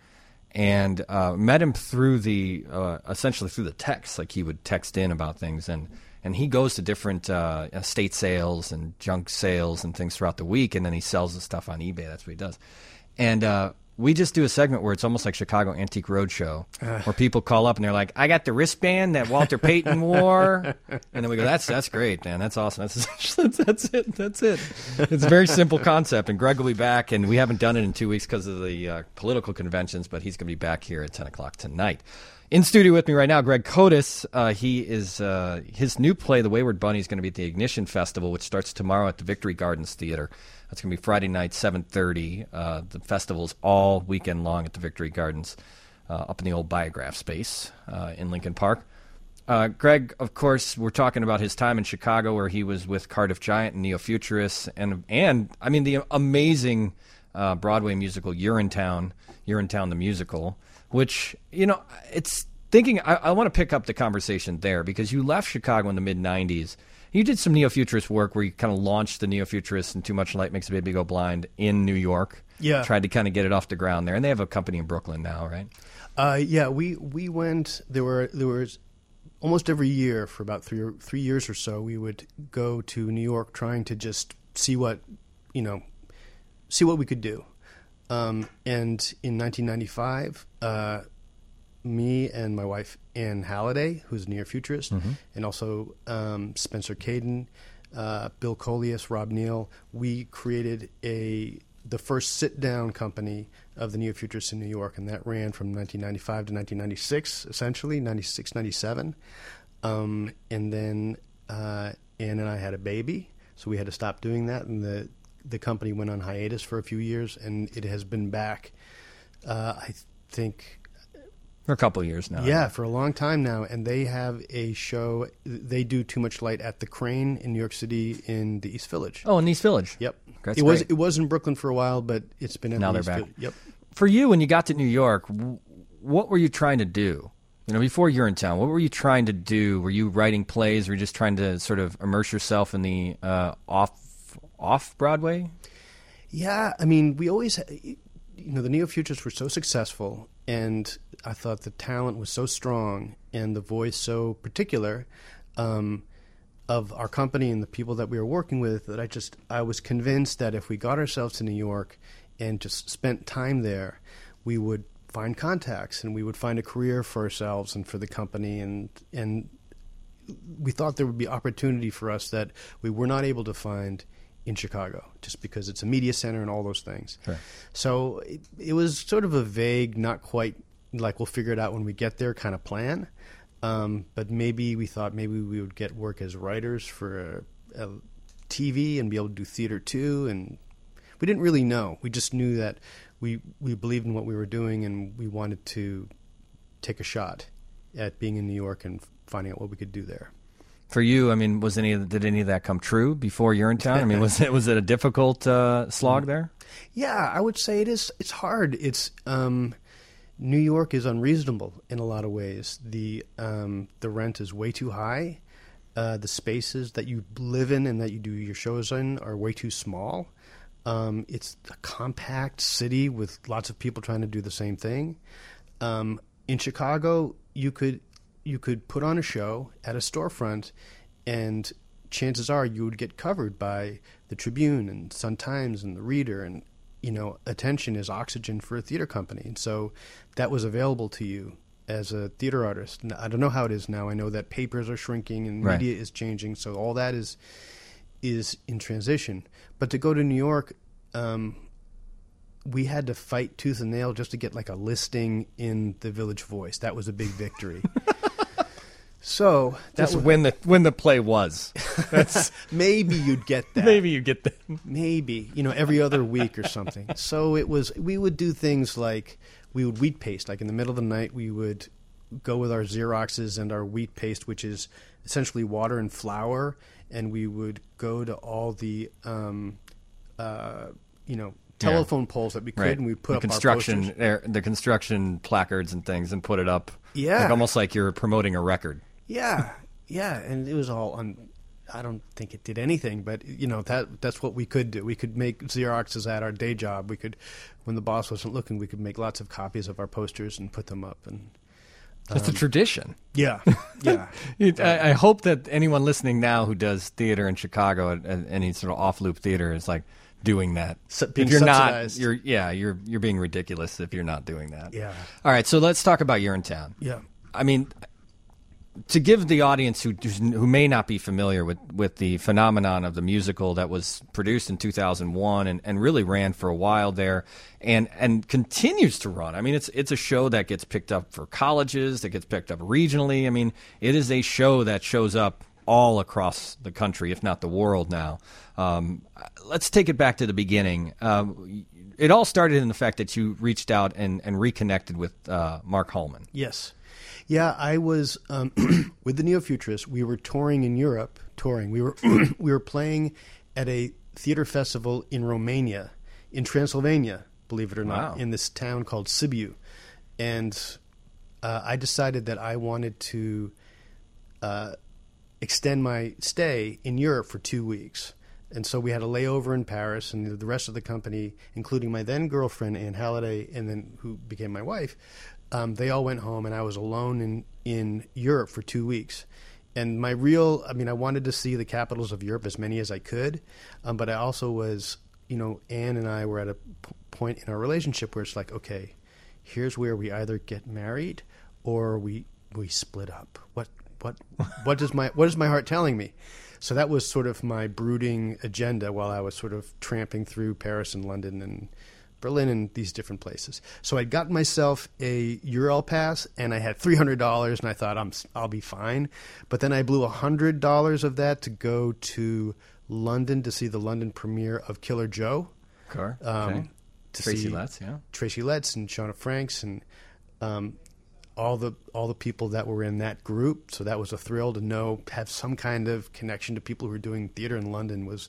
And uh, met him through the, uh, essentially through the text. Like he would text in about things. And, and he goes to different uh, estate sales and junk sales and things throughout the week. And then he sells the stuff on eBay. That's what he does. And, uh, we just do a segment where it's almost like Chicago Antique Roadshow, uh. where people call up and they're like, I got the wristband that Walter Payton wore. And then we go, that's that's great, man. That's awesome. That's, that's, that's it. That's it. It's a very simple concept. And Greg will be back. And we haven't done it in two weeks because of the uh, political conventions, but he's going to be back here at ten o'clock tonight. In studio with me right now, Greg Kotis. Uh, he is uh, his new play, The Wayward Bunny, is going to be at the Ignition Festival, which starts tomorrow at the Victory Gardens Theater. That's going to be Friday night, seven thirty. Uh, the festival is all weekend long at the Victory Gardens, uh, up in the old Biograph space uh, in Lincoln Park. Uh, Greg, of course, we're talking about his time in Chicago, where he was with Cardiff Giant and Neo-Futurists, and and I mean the amazing uh, Broadway musical Urinetown, Urinetown the musical, which you know it's thinking. I, I want to pick up the conversation there because you left Chicago in the mid nineties. You did some Neo-Futurist work where you kind of launched the Neo-Futurists and Too Much Light Makes a Baby Go Blind in New York. Yeah. Tried to kind of get it off the ground there. And they have a company in Brooklyn now, right? Uh, yeah, we, we went, there were there was almost every year for about three or, three years or so, we would go to New York trying to just see what, you know, see what we could do. Um, and in nineteen ninety-five, uh, me and my wife, Ann Halliday, who's a Neo-Futurist, mm-hmm. and also um, Spencer Caden, uh, Bill Coleus, Rob Neal, we created a the first sit-down company of the Neo-Futurists in New York, and that ran from nineteen ninety-five to nineteen ninety-six, essentially, ninety-six, ninety-seven. Um, and then uh, Ann and I had a baby, so we had to stop doing that, and the, the company went on hiatus for a few years, and it has been back, uh, I think... For a couple of years now. Yeah, for a long time now. And they have a show. They do Too Much Light at the Crane in New York City in the East Village. Oh, in East Village. Yep. That's it was great. It was in Brooklyn for a while, but it's been in now the they're East back. Vi- Yep. For you, when you got to New York, what were you trying to do? You know, before Urinetown, what were you trying to do? Were you writing plays? Were you just trying to sort of immerse yourself in the uh, off off Broadway? Yeah, I mean, we always, you know, the Neo-Futurists were so successful, and I thought the talent was so strong and the voice so particular um, of our company and the people that we were working with that I just, I was convinced that if we got ourselves to New York and just spent time there, we would find contacts and we would find a career for ourselves and for the company, and and we thought there would be opportunity for us that we were not able to find in Chicago, just because it's a media center and all those things. Sure. So it, it was sort of a vague, not quite like we'll figure it out when we get there kind of plan. Um, but maybe we thought maybe we would get work as writers for a, a T V and be able to do theater too. And we didn't really know. We just knew that we, we believed in what we were doing, and we wanted to take a shot at being in New York and finding out what we could do there. For you, I mean, was any of, did any of that come true before Urinetown? I mean, was it was it a difficult uh, slog there? Yeah, I would say it is. It's hard. It's um, New York is unreasonable in a lot of ways. The um, the rent is way too high. Uh, the spaces that you live in and that you do your shows in are way too small. Um, it's a compact city with lots of people trying to do the same thing. Um, in Chicago, you could you could put on a show at a storefront, and chances are you would get covered by the Tribune and Sun-Times and the Reader, and you know, attention is oxygen for a theater company, and so that was available to you as a theater artist. I don't know how it is now. I know that papers are shrinking and right. media is changing, so all that is is in transition. But to go to New York, um, we had to fight tooth and nail just to get like a listing in the Village Voice. That was a big victory. So that Just was, when the when the play was. That's, maybe you'd get that. Maybe you get that. Maybe, you know, every other week or something. So it was. We would do things like we would wheat paste. Like in the middle of the night, we would go with our Xeroxes and our wheat paste, which is essentially water and flour, and we would go to all the, um, uh, you know, telephone yeah. poles that we could, right. and we'd put the up construction, our posters. er, the construction placards and things, and put it up. Yeah, like almost like you're promoting a record. Yeah, yeah, and it was all on. I don't think it did anything, but you know that that's what we could do. We could make Xeroxes at our day job. We could, when the boss wasn't looking, we could make lots of copies of our posters and put them up. And um, that's a tradition. Yeah, yeah. it, I, I hope that anyone listening now who does theater in Chicago and any sort of off-loop theater is like doing that. So, being if you're subsidized. not, you're yeah, you're you're being ridiculous if you're not doing that. Yeah. All right, so let's talk about Urinetown. Yeah. I mean, to give the audience who who may not be familiar with, with the phenomenon of the musical that was produced in two thousand one and, and really ran for a while there and and continues to run. I mean, it's it's a show that gets picked up for colleges, that gets picked up regionally. I mean, it is a show that shows up all across the country, if not the world now. Um, let's take it back to the beginning. Um, it all started in the fact that you reached out and, and reconnected with uh, Mark Holman. Yes. Yeah, I was um, with the Neo-Futurists. We were touring in Europe. Touring. We were we were playing at a theater festival in Romania, in Transylvania, believe it or not, wow. in this town called Sibiu. And uh, I decided that I wanted to uh, extend my stay in Europe for two weeks. And so we had a layover in Paris, and the rest of the company, including my then girlfriend, Anne Halliday, and then who became my wife, Um, they all went home, and I was alone in, in Europe for two weeks. And my real, I mean, I wanted to see the capitals of Europe, as many as I could. Um, but I also was, you know, Anne and I were at a p- point in our relationship where it's like, okay, here's where we either get married or we we split up. What what what does my what is my heart telling me? So that was sort of my brooding agenda while I was sort of tramping through Paris and London and Berlin and these different places. So I'd gotten myself a Eurail pass, and I had three hundred dollars, and I thought I'm I'll be fine. But then I blew one hundred dollars of that to go to London to see the London premiere of Killer Joe. Sure. Um, okay. to Tracy see Letts, yeah. Tracy Letts and Shauna Franks and um, all the all the people that were in that group. So that was a thrill to know, have some kind of connection to people who were doing theater in London was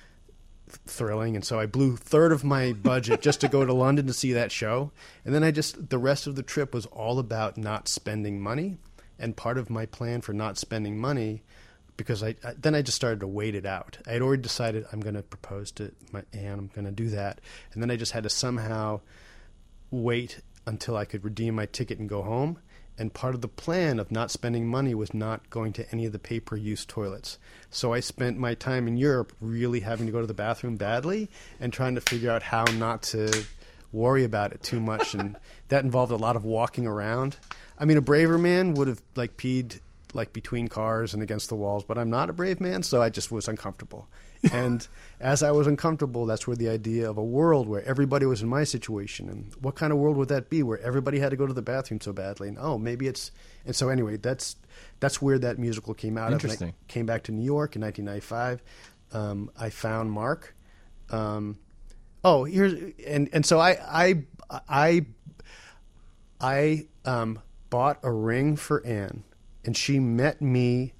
thrilling. And so I blew a third of my budget just to go to London to see that show. And then I just, the rest of the trip was all about not spending money. And part of my plan for not spending money, because I, I then I just started to wait it out. I had already decided I'm going to propose to my Anne, I'm going to do that. And then I just had to somehow wait until I could redeem my ticket and go home. And part of the plan of not spending money was not going to any of the pay-per-use toilets. So I spent my time in Europe really having to go to the bathroom badly and trying to figure out how not to worry about it too much. And that involved a lot of walking around. I mean, a braver man would have like peed like between cars and against the walls, but I'm not a brave man, so I just was uncomfortable. And as I was uncomfortable, that's where the idea of a world where everybody was in my situation, and what kind of world would that be, where everybody had to go to the bathroom so badly? And oh, maybe it's and so anyway, that's that's where that musical came out of. Interesting. And I came back to New York in nineteen ninety-five. Um, I found Mark. Um, oh, here's and and so I I I I um, bought a ring for Anne, and she met me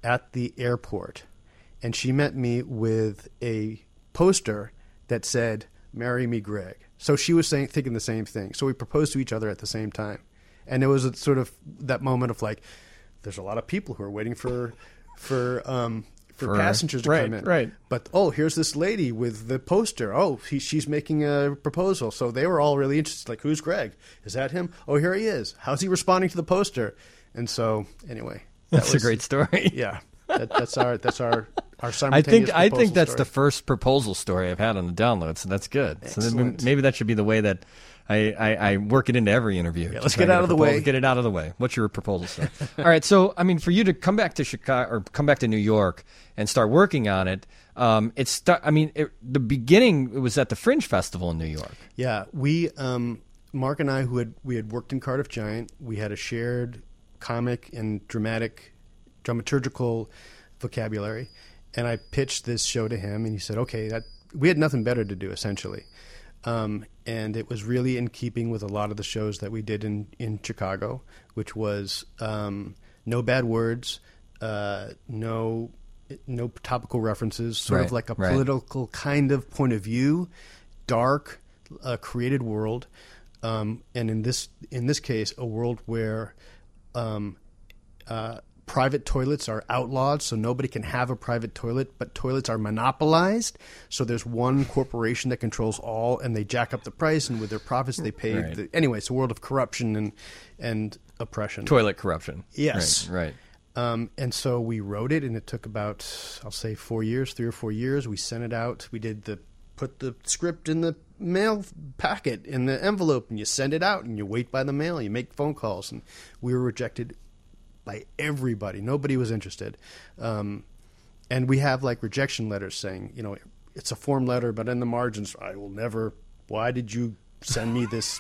at the airport, and she met me with a poster that said, "Marry me, Greg." So she was saying, thinking the same thing. So we proposed to each other at the same time. And it was a sort of that moment of like, there's a lot of people who are waiting for for um, for, for passengers to right, come in. Right. But, oh, here's this lady with the poster. Oh, he, she's making a proposal. So they were all really interested. Like, who's Greg? Is that him? Oh, here he is. How's he responding to the poster? And so, anyway. That That's was, a great story. Yeah. That, that's our that's our our I simultaneous think I think that's story. the first proposal story I've had on the download, so that's good. Excellent. So maybe that should be the way that I, I, I work it into every interview. Yeah, let's Try get to out of the proposal- way. Get it out of the way. What's your proposal story? All right, so I mean, for you to come back to Chicago or come back to New York and start working on it, um, it's st- I mean, it, the beginning it was at the Fringe Festival in New York. Yeah, we um, Mark and I, who had we had worked in Cardiff Giant, we had a shared comic and dramatic, dramaturgical vocabulary, and I pitched this show to him, and he said, "Okay, that we had nothing better to do, essentially." Um, and it was really in keeping with a lot of the shows that we did in, in Chicago, which was um, no bad words, uh, no no topical references, sort Right, of like a right. political kind of point of view, dark, uh, created world, um, and in this in this case, a world where um, uh, private toilets are outlawed, so nobody can have a private toilet, but toilets are monopolized. So there's one corporation that controls all, and they jack up the price, and with their profits, they pay. Right. The, anyway, it's a world of corruption and and oppression. Toilet corruption. Yes. Right. right. Um, and so we wrote it, and it took about, I'll say, four years, three or four years. We sent it out. We did the put the script in the mail packet, in the envelope, and you send it out, and you wait by the mail. You make phone calls, and we were rejected by everybody. Nobody was interested. Um, and we have like rejection letters saying, you know, it's a form letter, but in the margins, I will never, why did you send me this?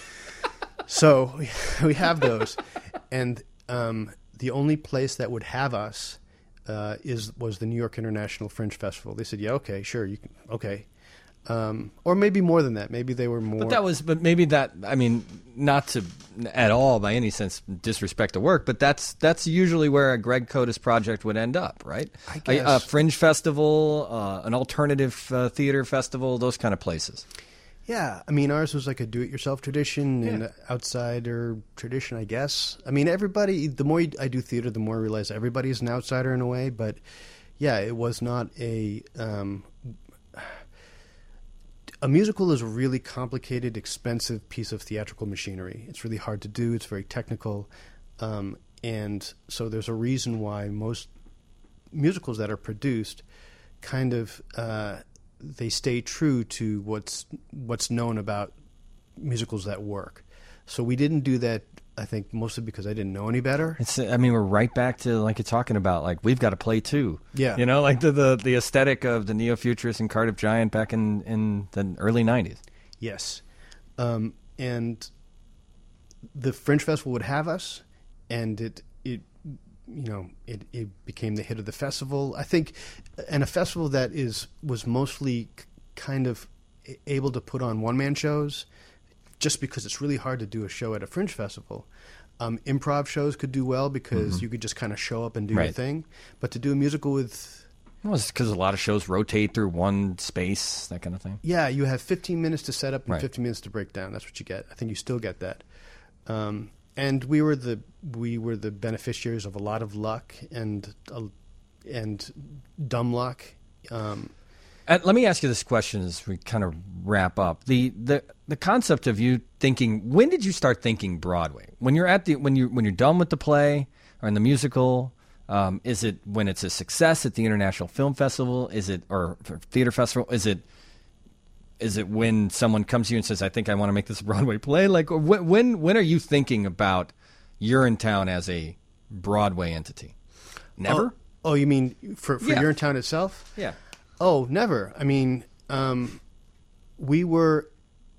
So we, we have those. And um, the only place that would have us uh, is was the New York International Fringe Festival. They said, yeah, okay, sure, you can, okay. Um, or maybe more than that. Maybe they were more. But that was, but maybe that. I mean, not to at all by any sense disrespect the work, but that's that's usually where a Greg Kotis project would end up, right? I A, guess. a fringe festival, uh, an alternative uh, theater festival, those kind of places. Yeah, I mean, ours was like a do-it-yourself tradition and Yeah. an outsider tradition, I guess. I mean, everybody. The more I do theater, the more I realize everybody's an outsider in a way. But yeah, it was not a. Um, A musical is a really complicated, expensive piece of theatrical machinery. It's really hard to do. It's very technical. Um, and so there's a reason why most musicals that are produced kind of uh, they stay true to what's what's known about musicals that work. So we didn't do that, I think, mostly because I didn't know any better. It's. I mean, we're right back to like you're talking about. Like we've got to play too. Yeah. You know, like the the, the aesthetic of the neo-futurists and Cardiff Giant back in, in the early nineties. Yes. Um, and the Fringe Festival would have us, and it, it you know, it, it became the hit of the festival. I think, and a festival that is was mostly k- kind of able to put on one-man shows, just because it's really hard to do a show at a Fringe Festival. Um, improv shows could do well because Mm-hmm. you could just kind of show up and do your Right. thing. But to do a musical with, Well, it's because a lot of shows rotate through one space, that kind of thing. yeah, you have fifteen minutes to set up and Right. fifteen minutes to break down. That's what you get. I think you still get that. Um, and we were the we were the beneficiaries of a lot of luck and uh, and dumb luck. Um, Uh, let me ask you this question as we kind of wrap up. The, the the concept of you thinking, when did you start thinking Broadway? When you're at the when you when you're done with the play or in the musical, um, is it when it's a success at the International Film Festival? Is it or theater festival? Is it is it when someone comes to you and says, "I think I want to make this a Broadway play"? Like or when when when are you thinking about Urinetown as a Broadway entity? Never. Oh, oh you mean for for Yeah. Urinetown itself? Yeah. Oh, never. I mean, um, we were.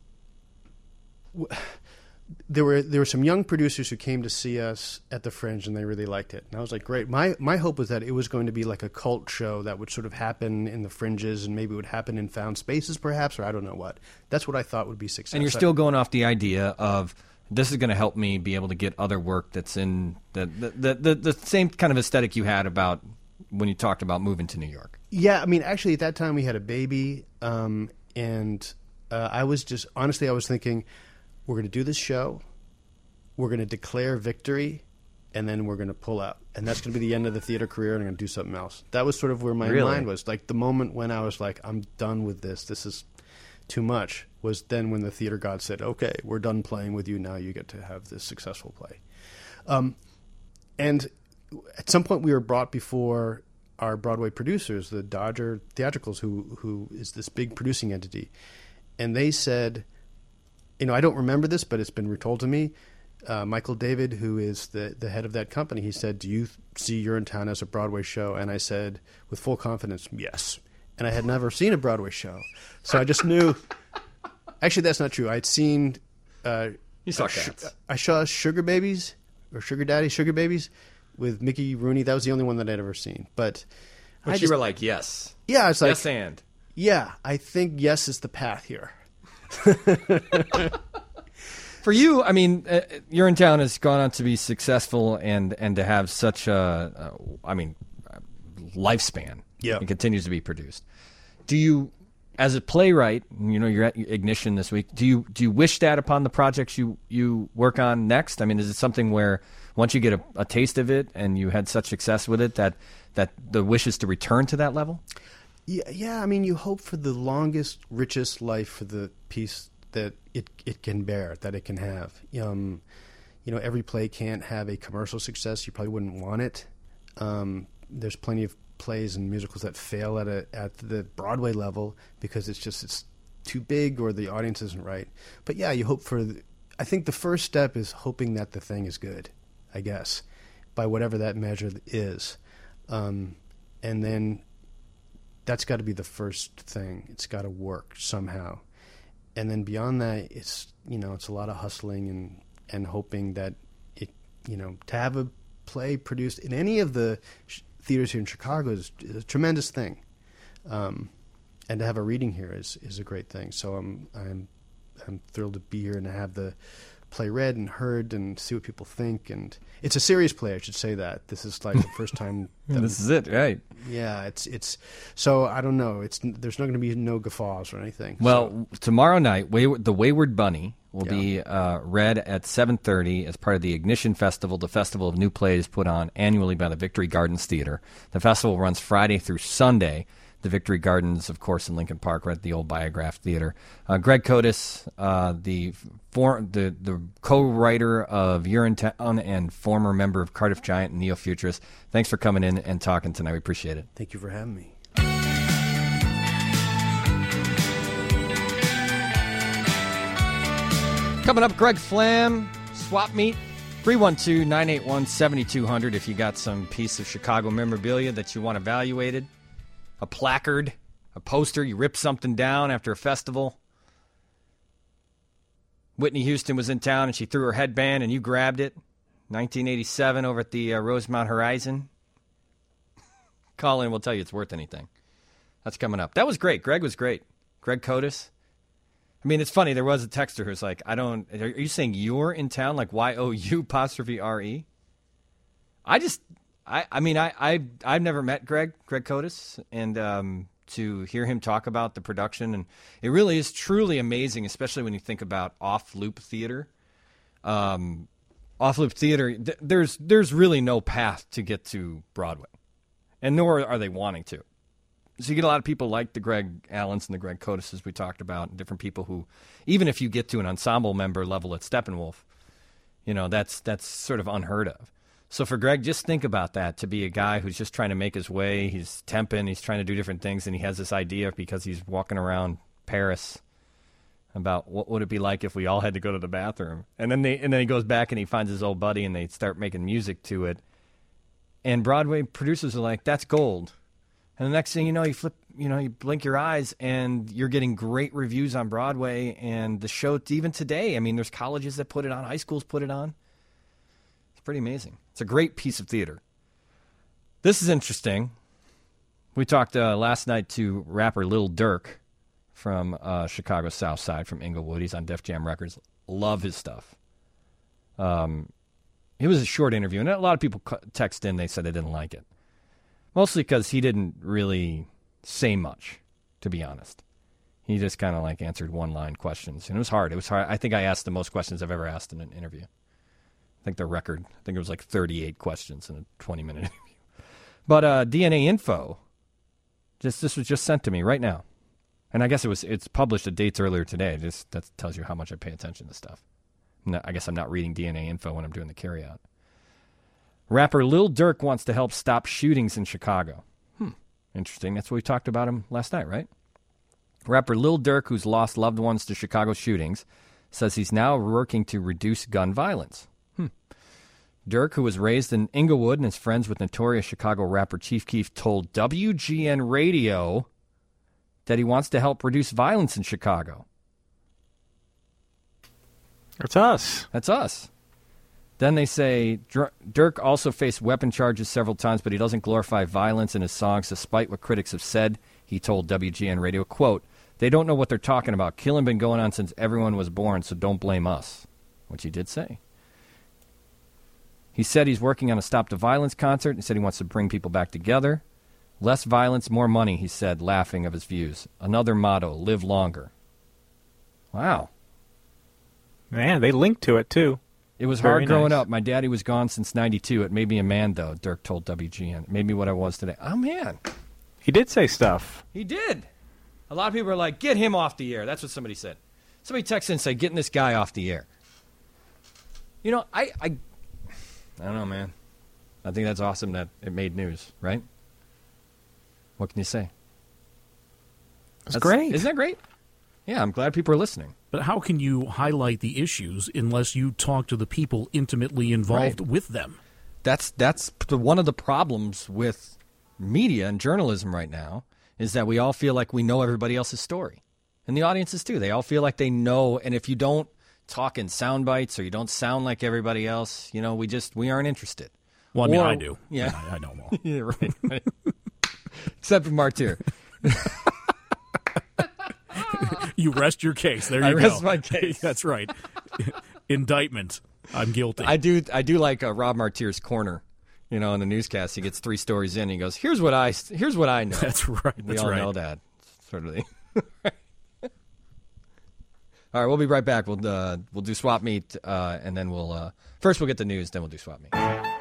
W- there were there were some young producers who came to see us at the Fringe, and they really liked it. And I was like, great. My my hope was that it was going to be like a cult show that would sort of happen in the Fringes, and maybe it would happen in found spaces, perhaps, or I don't know what. That's what I thought would be success. And you're still going off the idea of this is going to help me be able to get other work that's in the the, the the the same kind of aesthetic you had about when you talked about moving to New York? Yeah, I mean, actually, at that time we had a baby, um, and uh, I was just honestly, I was thinking, we're going to do this show, we're going to declare victory, and then we're going to pull out, and that's going to be the end of the theater career, and I'm going to do something else. That was sort of where my Really? mind was. Like the moment when I was like, I'm done with this. This is too much. Was then when the theater god said, okay, we're done playing with you. Now you get to have this successful play. Um, and at some point we were brought before our Broadway producers, the Dodger Theatricals, who who is this big producing entity. And they said, you know, I don't remember this, but it's been retold to me. Uh, Michael David, who is the, the head of that company, he said, do you th- see You're in Town as a Broadway show? And I said, with full confidence, yes. And I had never seen a Broadway show. So I just knew... Actually, that's not true. I'd seen... Uh, You saw uh, sh- Cats. I saw Sugar Babies, or Sugar Daddy, Sugar Babies, with Mickey Rooney. That was the only one that I'd ever seen. But, But I you just, were like, yes. yeah, it's like, yes and. yeah, I think yes is the path here. For you, I mean, uh, You're in Town has gone on to be successful and, and to have such a, uh, I mean, uh, lifespan. Yeah. It continues to be produced. Do you, as a playwright, you know, you're at Ignition this week, do you do you wish that upon the projects you, you work on next? I mean, is it something where once you get a, a taste of it and you had such success with it that, that the wish is to return to that level? Yeah, yeah, I mean, you hope for the longest, richest life for the piece that it it can bear, that it can have. Um, you know, every play can't have a commercial success. You probably wouldn't want it. Um, there's plenty of plays and musicals that fail at a at the Broadway level because it's just it's too big or the audience isn't right. But yeah, you hope for. The, I think the first step is hoping that the thing is good, I guess, by whatever that measure is, um, and then that's got to be the first thing. It's got to work somehow. And then beyond that, it's, you know, it's a lot of hustling and, and hoping that it, you know, to have a play produced in any of the sh- theaters here in Chicago is, is a tremendous thing. Um, and to have a reading here is, is a great thing. So I'm, I'm, I'm thrilled to be here and to have the play read and heard and see what people think. And it's a serious play, I should say that. This is like the first time that This is it, right? Yeah, it's it's. So I don't know. It's there's not going to be no guffaws or anything. Well, so. tomorrow night, Wayward, the Wayward Bunny will Yeah. be uh, read at seven thirty as part of the Ignition Festival, the festival of new plays put on annually by the Victory Gardens Theater. The festival runs Friday through Sunday. The Victory Gardens, of course, in Lincoln Park, right at the old Biograph Theater. Uh, Greg Kotis, uh, the, for, the the co-writer of You're in Town and former member of Cardiff Giant and Neo Futurist, thanks for coming in and talking tonight. We appreciate it. Thank you for having me. Coming up, Greg Flam, Swap Meet, three one two, nine eight one, seven two zero zero if you got some piece of Chicago memorabilia that you want evaluated. A placard, a poster, you ripped something down after a festival. Whitney Houston was in town and she threw her headband and you grabbed it. nineteen eighty-seven over at the uh, Rosemount Horizon. Call in, we'll tell you it's worth anything. That's coming up. That was great. Greg was great. Greg Kotis. I mean, it's funny. There was a texter who's like, I don't, are you saying you're in town? Like Y O U apostrophe R E? I just, I, I mean, I, I, I've never met Greg, Greg Kotis, and um, to hear him talk about the production, and it really is truly amazing, especially when you think about off-loop theater. Um, off-loop theater, th- there's there's really no path to get to Broadway, and nor are they wanting to. So you get a lot of people like the Greg Allens and the Greg Kotises we talked about, and different people who, even if you get to an ensemble member level at Steppenwolf, you know, that's that's sort of unheard of. So for Greg, just think about that, to be a guy who's just trying to make his way. He's temping, he's trying to do different things, and he has this idea because he's walking around Paris about what would it be like if we all had to go to the bathroom. And then they and then he goes back and he finds his old buddy and they start making music to it. And Broadway producers are like, that's gold. And the next thing you know, you flip, you know, you blink your eyes and you're getting great reviews on Broadway, and the show, even today, I mean, there's colleges that put it on, high schools put it on. Pretty amazing. It's a great piece of theater. This is interesting. We talked uh, last night to rapper Lil Durk from uh, Chicago South Side, from Inglewood. He's on Def Jam Records. Love his stuff. Um, it was a short interview, and a lot of people text in. They said they didn't like it, mostly because he didn't really say much, to be honest. He just kind of like answered one-line questions, and it was hard. It was hard. I think I asked the most questions I've ever asked in an interview. I think the record, I think it was like thirty-eight questions in a twenty-minute interview. But uh, D N A Info, just this was just sent to me right now, and I guess it was it's published at dates earlier today. Just that tells you how much I pay attention to stuff. Not, I guess I'm not reading D N A Info when I'm doing the carryout. Rapper Lil Durk wants to help stop shootings in Chicago. Hmm, interesting. That's what we talked about him last night, right? Rapper Lil Durk, who's lost loved ones to Chicago shootings, says he's now working to reduce gun violence. Hmm. Durk, who was raised in Inglewood and is friends with notorious Chicago rapper Chief Keef, told W G N Radio that he wants to help reduce violence in Chicago. That's us. That's us. Then they say Durk also faced weapon charges several times, but he doesn't glorify violence in his songs, despite what critics have said. He told W G N Radio, quote, "They don't know what they're talking about. Killing been going on since everyone was born, so don't blame us," which he did say. He said he's working on a Stop the Violence concert. He said he wants to bring people back together. Less violence, more money, he said, laughing of his views. Another motto, live longer. Wow. Man, they linked to it, too. It was Very hard growing nice. up. My daddy was gone since ninety-two. It made me a man, though, Durk told W G N. It made me what I was today. Oh, man. He did say stuff. He did. A lot of people are like, get him off the air. That's what somebody said. Somebody texted and said, getting this guy off the air. You know, I, I, I don't know, man. I think that's awesome that it made news, right? What can you say? It's great. Isn't that great? Yeah, I'm glad people are listening. But how can you highlight the issues unless you talk to the people intimately involved Right. with them? That's that's the, one of the problems with media and journalism right now is that we all feel like we know everybody else's story. And the audiences too. They all feel like they know, and if you don't talk in sound bites or you don't sound like everybody else, you know, we just we aren't interested. Well, I mean, Or- I do. Yeah. I, I know more. Yeah, right. right. Except for Martyr. You rest your case. There you I go. rest my case. That's right. Indictment. I'm guilty. I do I do like uh, Rob Martyr's corner. You know, in the newscast, he gets three stories in. And he goes, "Here's what I here's what I know." That's right. We That's all right. know that. Sort of the. All right, we'll be right back. We'll uh, we'll do swap meet, uh, and then we'll uh, first we'll get the news, then we'll do swap meet.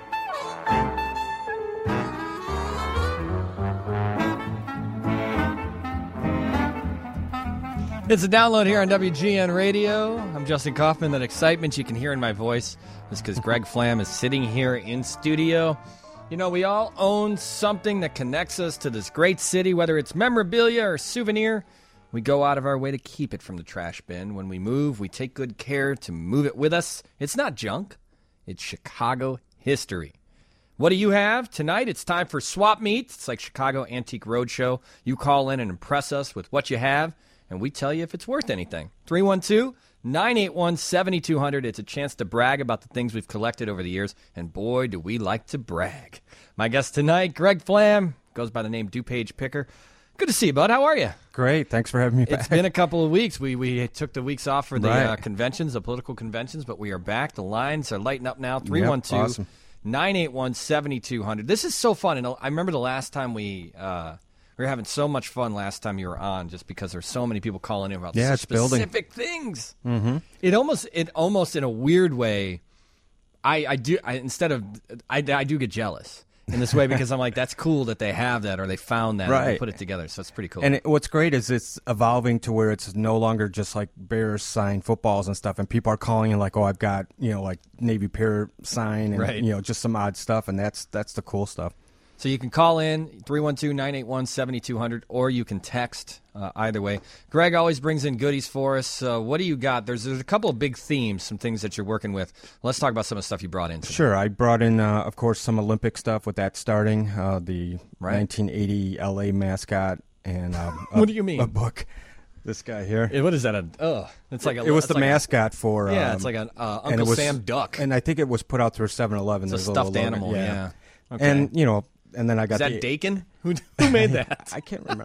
It's a download here on W G N Radio. I'm Justin Kaufman. That excitement you can hear in my voice is because Greg Flam is sitting here in studio. You know, we all own something that connects us to this great city, whether it's memorabilia or souvenir. We go out of our way to keep it from the trash bin. When we move, we take good care to move it with us. It's not junk. It's Chicago history. What do you have? Tonight, it's time for Swap Meet. It's like Chicago Antique Roadshow. You call in and impress us with what you have, and we tell you if it's worth anything. three one two, nine eight one, seven two zero zero. It's a chance to brag about the things we've collected over the years, and boy, do we like to brag. My guest tonight, Greg Flam, goes by the name DuPage Picker. Good to see you, bud. How are you? Great. Thanks for having me back. It's been a couple of weeks. We we took the weeks off for the Right. uh, conventions, the political conventions, but we are back. The lines are lighting up now. three one two, awesome. nine eight one, seven two zero zero. This is so fun. And I remember the last time we uh, we were having so much fun last time you were on, just because there's so many people calling in about Yeah, such it's building. specific things. Mm-hmm. It almost, it almost in a weird way, I, I do, I, instead of, I, I do get jealous in this way because I'm like, that's cool that they have that or they found that and they Right. put it together. So it's pretty cool. And it, what's great is it's evolving to where it's no longer just like Bears sign footballs and stuff, and people are calling in like, "Oh, I've got you know like Navy Pier sign and Right. you know just some odd stuff," and that's that's the cool stuff. So you can call in three one two, nine eight one, seven two zero zero, or you can text. Uh, either way, Greg always brings in goodies for us. Uh, what do you got? There's there's a couple of big themes, some things that you're working with. Let's talk about some of the stuff you brought in today. Sure, I brought in, uh, of course, some Olympic stuff with that starting uh, the Right. nineteen eighty L A mascot and um, a, What do you mean? a book. This guy here. Eh, What is that? A uh, it's like a, it was it's the like a- mascot for. yeah, um, it's like an uh, and it Uncle was- Sam duck. and I think it was put out through seven eleven. It's a stuffed animal. Yeah. Okay. And you know, and then I got is that the, Dakin? Who who made that? I can't remember.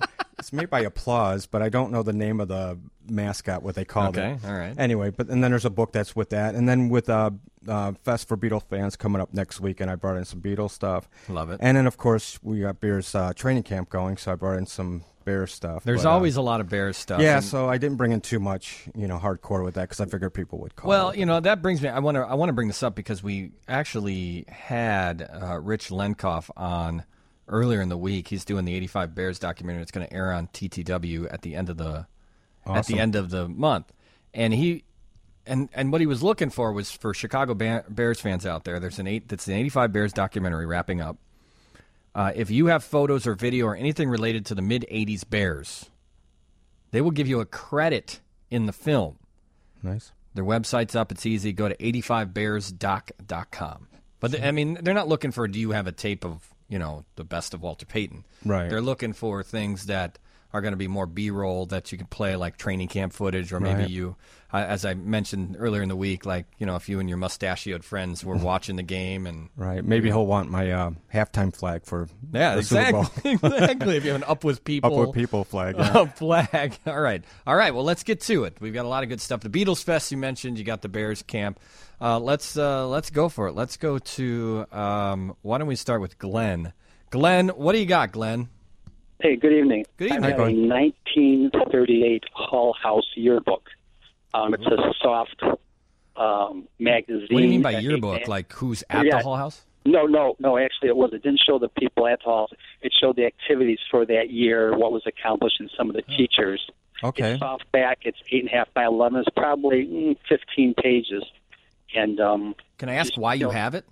It's made by Applause, but I don't know the name of the mascot, what they called okay, it. Okay, all right. Anyway, but and then there's a book that's with that. And then with uh, uh, Fest for Beatles fans coming up next week, and I brought in some Beatles stuff. Love it. And then, of course, we got Bears uh, training camp going, so I brought in some Bears stuff. There's but, always uh, a lot of Bears stuff. Yeah, and, so I didn't bring in too much, you know, hardcore with that because I figured people would call. Well, it. you know, that brings me. I want to. I want to bring this up because we actually had uh, Rich Lenkoff on earlier in the week. He's doing the eighty-five Bears documentary. It's going to air on T T W at the end of the awesome. at the end of the month, and he. And and what he was looking for was for Chicago Bears fans out there. There's an eight. That's an eighty-five Bears documentary wrapping up. Uh, if you have photos or video or anything related to the mid eighties Bears, they will give you a credit in the film. Nice. Their website's up. It's easy. Go to eighty-five bears doc dot com. But the, I mean, they're not looking for. Do you have a tape of you know the best of Walter Payton? Right. They're looking for things that are going to be more B-roll that you can play, like training camp footage, or maybe right. you, uh, as I mentioned earlier in the week, like you know, if you and your mustachioed friends were watching the game, and right, maybe he'll want my uh, halftime flag for yeah, the exactly, Super Bowl. exactly. If you have an up with people, up with people flag, yeah. a flag. All right, all right. Well, let's get to it. We've got a lot of good stuff. The Beatles Fest you mentioned. You got the Bears camp. Uh, let's uh, let's go for it. Let's go to. Um, why don't we start with Glenn? Glenn, what do you got, Glenn? Hey, good evening. Good evening. I have a nineteen thirty-eight Hull House yearbook. Um, it's a soft um, magazine. What do you mean by yearbook? Like who's at yeah. the Hull House? No, no, no. Actually, it was. It didn't show the people at the Hull House. It showed the activities for that year, what was accomplished, and some of the teachers. Okay. It's soft back. It's eight and a half by eleven. It's probably mm, fifteen pages. And um, can I ask just, why you, you know, have it?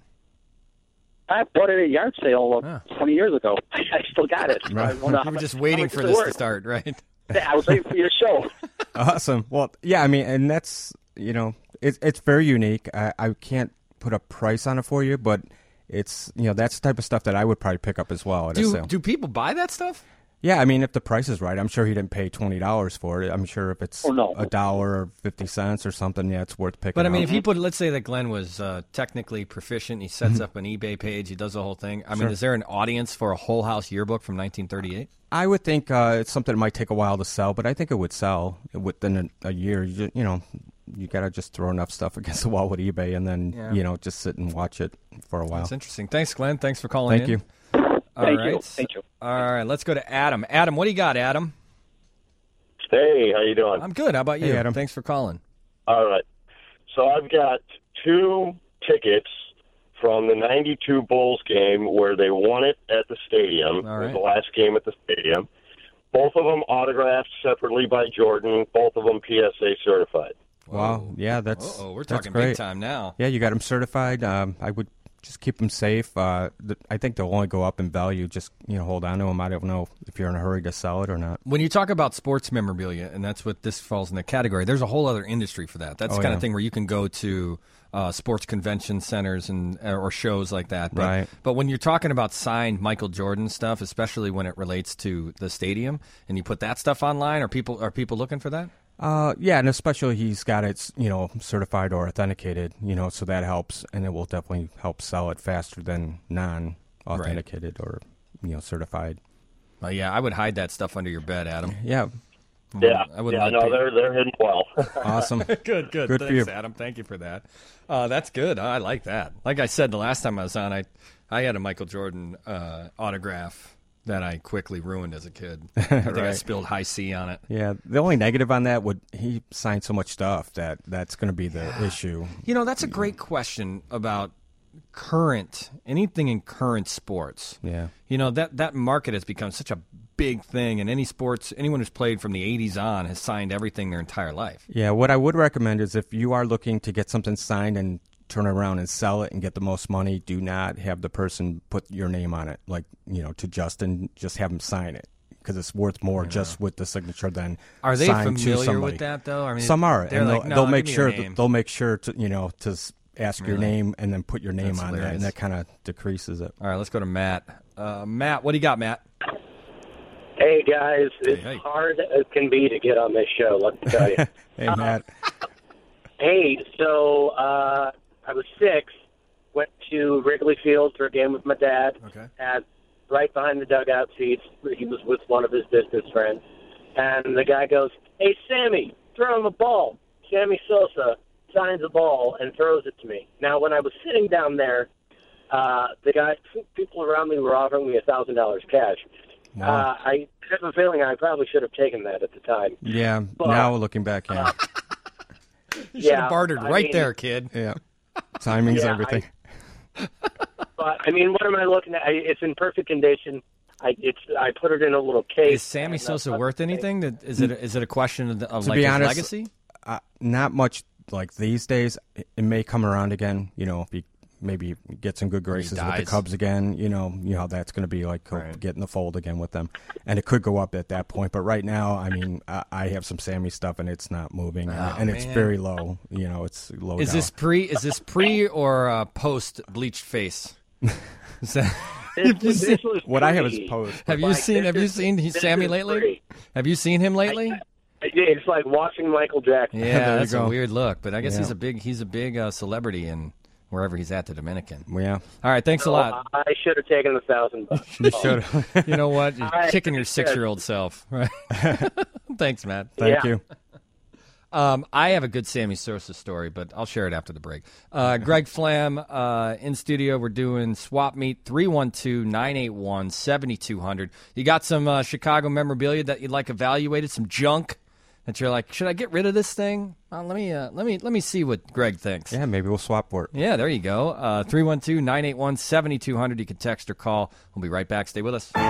I bought it at a yard sale uh, huh. twenty years ago. I still got it. Right. You were just waiting for this to start, right? Yeah, I was waiting for your show. Awesome. Well, yeah, I mean, and that's, you know, it's it's very unique. I, I can't put a price on it for you, but it's, you know, that's the type of stuff that I would probably pick up as well at do, a sale. Do people buy that stuff? Yeah, I mean, if the price is right, I'm sure he didn't pay twenty dollars for it. I'm sure if it's oh, no. a dollar or fifty cents or something, yeah, it's worth picking But, I mean, up. if he put, let's say that Glenn was uh, technically proficient, he sets Mm-hmm. up an eBay page, he does the whole thing. I Sure. mean, is there an audience for a Hull House yearbook from nineteen thirty-eight? I would think uh, it's something that might take a while to sell, but I think it would sell within a, a year. You, you know, you got to just throw enough stuff against the wall with eBay and then, Yeah. you know, just sit and watch it for a while. That's interesting. Thanks, Glenn. Thanks for calling Thank in. you. All Thank right. you. Thank you. All right, let's go to Adam. Adam, what do you got, Adam? Hey, how you doing? I'm good. How about you? Hey, Adam. Thanks for calling. All right. So I've got two tickets from the ninety-two Bulls game where they won it at the stadium. All It was right. the last game at the stadium. Both of them autographed separately by Jordan. Both of them P S A certified. Wow. Yeah, that's Oh, we're that's talking great. big time now. Yeah, you got them certified. Um, I would just keep them safe. Uh, th- I think they'll only go up in value. Just, you know, hold on to them. I don't know if you're in a hurry to sell it or not. When you talk about sports memorabilia, and that's what this falls in the category, there's a whole other industry for that. That's Oh, the kind yeah. of thing where you can go to uh, sports convention centers and or shows like that. But, Right. But when you're talking about signed Michael Jordan stuff, especially when it relates to the stadium, and you put that stuff online, are people are people looking for that? Uh, yeah, and especially he's got it, you know, certified or authenticated, you know, so that helps, and it will definitely help sell it faster than non-authenticated or, you know, certified. Uh, yeah, I would hide that stuff under your bed, Adam. Yeah. Yeah, I wouldn't yeah, let no, people- they're they're hidden well. Awesome. good, good. Good Thanks, for you. Adam. Thank you for that. Uh, that's good. I like that. Like I said the last time I was on, I I had a Michael Jordan uh, autograph that I quickly ruined as a kid. I think I Right. spilled high C on it. Yeah, the only negative on that would he signed so much stuff that that's going to be the issue. You know, that's a great question about current anything in current sports. Yeah. You know, that that market has become such a big thing, and any sports, anyone who's played from the eighties on has signed everything their entire life. Yeah, what I would recommend is if you are looking to get something signed and turn it around and sell it and get the most money, do not have the person put your name on it. Like, you know, to Justin, just have him sign it because it's worth more just with the signature than Are they signed to familiar somebody. with that, though? I mean, Some are, they're and like, they'll, "No, they'll give make me your sure name." they'll make sure to you know to s- ask your Really? name and then put your name That's on there, hilarious. and that kind of decreases it. All right, let's go to Matt. Uh, Matt, what do you got, Matt? Hey guys, it's hey. hard as can be to get on this show. Let me tell you. Hey Matt, Hey, so uh, I was six. Went to Wrigley Field for a game with my dad. Okay. Had right behind the dugout seats. He was with one of his business friends. And the guy goes, "Hey, Sammy, throw him a ball." Sammy Sosa signs the ball and throws it to me. Now, when I was sitting down there, uh, the guy, people around me were offering me a thousand dollars cash. Wow. Uh, I have a feeling I probably should have taken that at the time. Yeah, But- now looking back, yeah. You should Yeah, have bartered I right mean- there, kid. Yeah. Timing's Yeah, everything. But I mean, what am I looking at? I, it's in perfect condition. I it's I put it in a little case. Is Sammy and Sosa that's- worth anything? That- Is it is it a question of, the, of To like be his honest, legacy? Uh, not much like these days. It, it may come around again. You know, if he maybe get some good graces with the dies. Cubs again. You know, you know how that's going to be like. He'll get in the fold again with them, and it could go up at that point. But right now, I mean, I, I have some Sammy stuff, and it's not moving, Oh, and it's man. very low. You know, it's low. Is down. this pre? Is this pre or uh, post bleached face? Is that- This have you was- seen- this was What I have is pre. post. Have you Like, seen? this Have you is- seen this Sammy is lately? pre. Have you seen him lately? It's like watching Michael Jackson. Yeah, There you that's a go. weird look, but I guess Yeah. he's a big he's a big uh, celebrity in wherever he's at, the Dominican. Yeah. All right, thanks So a lot. I should have taken the thousand bucks. You should. You know what? You're I- kicking your six-year-old self. Right? Thanks, Matt. Thank Yeah. you. Um, I have a good Sammy Sosa story, but I'll share it after the break. Uh, Greg Flam uh, in studio. We're doing Swap Meet three one two, nine eight one, seven two zero zero. You got some uh, Chicago memorabilia that you'd like evaluated, some junk that you're like, should I get rid of this thing? Uh, let me uh, let me let me see what Greg thinks. Yeah, maybe we'll swap for it. Yeah, there you go. Uh, three one two, nine eight one, seven two zero zero. You can text or call. We'll be right back. Stay with us.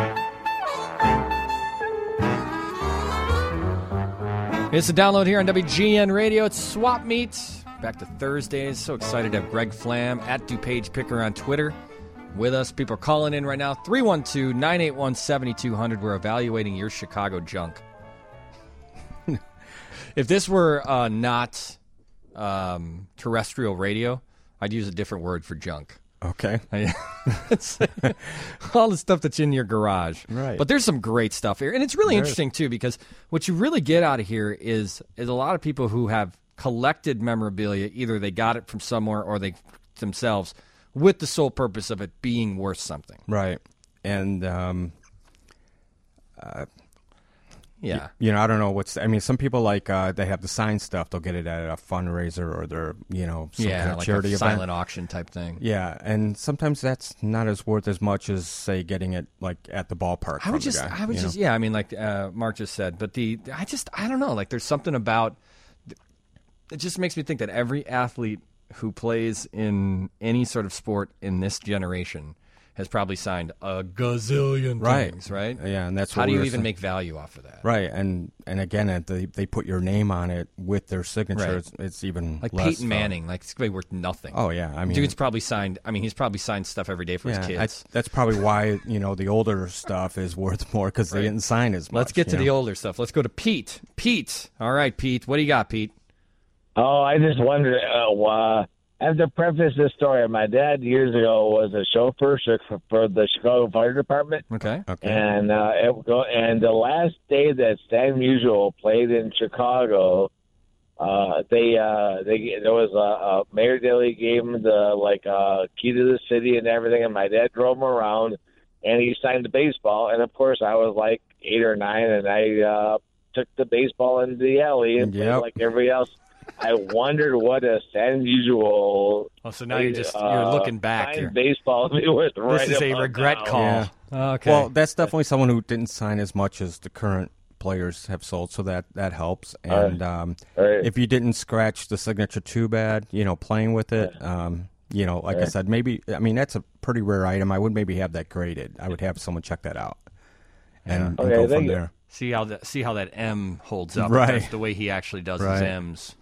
It's a download here on W G N Radio. It's Swap Meet. Back to Thursdays. So excited to have Greg Flam at DuPage Picker on Twitter with us. People are calling in right now. three one two, nine eight one, seven two zero zero. We're evaluating your Chicago junk. If this were uh, not um, terrestrial radio, I'd use a different word for junk. Okay. It's all the stuff that's in your garage. Right. But there's some great stuff here. And it's really There is. interesting, too, because what you really get out of here is is a lot of people who have collected memorabilia. Either they got it from somewhere or they themselves with the sole purpose of it being worth something. Right. And, um, uh, Yeah. you know, I don't know what's, I mean, some people like, uh, they have the signed stuff. They'll get it at a fundraiser or their, you know, some Yeah, kind of like charity a event. silent auction type thing. Yeah. And sometimes that's not as worth as much as, say, getting it like at the ballpark. I from would the just, guy, I would you just, know? yeah. I mean, like uh, Mark just said, but the, I just, I don't know. Like, there's something about. It just makes me think that every athlete who plays in any sort of sport in this generation has probably signed a gazillion Right. things, right? Yeah, and that's how what do we you were even saying. make value off of that? Right, and and again, uh, they they put your name on it with their signature. Right. It's, it's even Like less Peyton fun. Manning, like it's gonna be worth nothing. Oh yeah, I mean, dude's probably signed. I mean, he's probably signed stuff every day for yeah, his kids. That's, that's probably why you know the older stuff is worth more because Right. they didn't sign as much. Let's get to you the know? older stuff. Let's go to Pete. Pete, all right, Pete. What do you got, Pete? Oh, I just wonder. Uh, uh, I have to preface this story. My dad years ago was a chauffeur for, for the Chicago Fire Department. Okay. Okay. And uh, it go, and the last day that Stan Musial played in Chicago, uh, they uh, they there was a, a Mayor Daley gave him the like uh, key to the city and everything, and my dad drove him around, and he signed the baseball. And of course, I was like eight or nine, and I uh, took the baseball into the alley and Yep. played like everybody else. I wondered what a Stan Musial. Oh, so now you're just you're uh, looking back signed here. baseball was right This is a about regret now. call. Yeah. Okay. Well, that's definitely someone who didn't sign as much as the current players have sold, so that that helps. And um, Right. if you didn't scratch the signature too bad, you know, playing with it, um, you know, like I Right. said, maybe I mean that's a pretty rare item. I would maybe have that graded. I would have someone check that out and, and Okay, go thank from you. there. See how that see how that M holds up. Right. That's the way he actually does his Right. M's.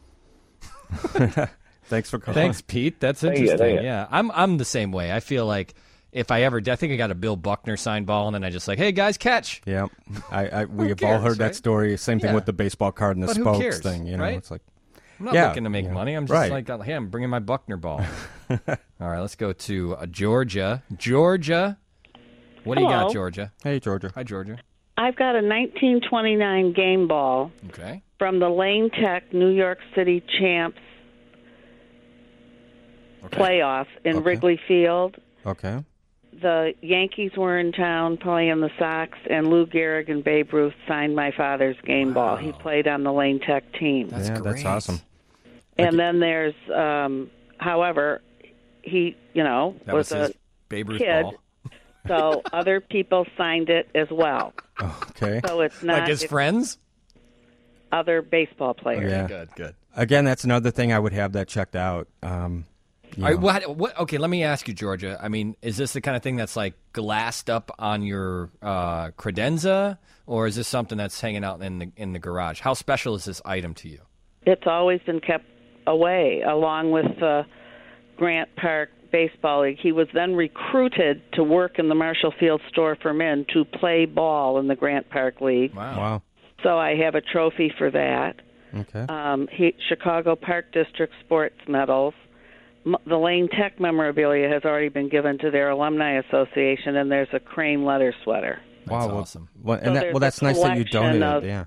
Thanks for calling. Thanks, Pete. That's Thank you, interesting. thank you. Yeah, I'm I'm the same way. I feel like if I ever, I think I got a Bill Buckner signed ball, and then I just like, hey guys, catch. Yeah, I, I we Who have all cares, heard right? that story. Same thing Yeah. with the baseball card and the But who spokes cares, thing. You know, right? it's like I'm not Yeah, looking to make yeah. money. I'm just Right. like, hey, I'm bringing my Buckner ball. All right, let's go to uh, Georgia. Georgia, what do you got, Hello. Georgia? Hey, Georgia. Hi, Georgia. I've got a nineteen twenty-nine game ball Okay. from the Lane Tech New York City Champs Okay. playoff in Okay. Wrigley Field. Okay. the Yankees were in town playing the Sox, and Lou Gehrig and Babe Ruth signed my father's game ball. He played on the Lane Tech team. That's yeah, great. That's awesome. And then there's, um, however, he, you know, that was, was a Babe Ruth kid, ball. So other people signed it as well. Okay. So it's not like his if, friends? Other baseball players. Yeah. Good, good. Again, that's another thing I would have that checked out. Um, All right, what, what, okay, let me ask you, Georgia. I mean, is this the kind of thing that's like glassed up on your uh, credenza, or is this something that's hanging out in the in the garage? How special is this item to you? It's always been kept away, along with the Grant Park Baseball League. He was then recruited to work in the Marshall Field store for men to play ball in the Grant Park League. Wow. wow. So I have a trophy for that. Okay. Um, he, Chicago Park District sports medals. M- the Lane Tech memorabilia has already been given to their alumni association, and there's a Crane leather sweater. That's wow, awesome. Well, and So that, there's well, that's a nice that you collection donated. of- yeah.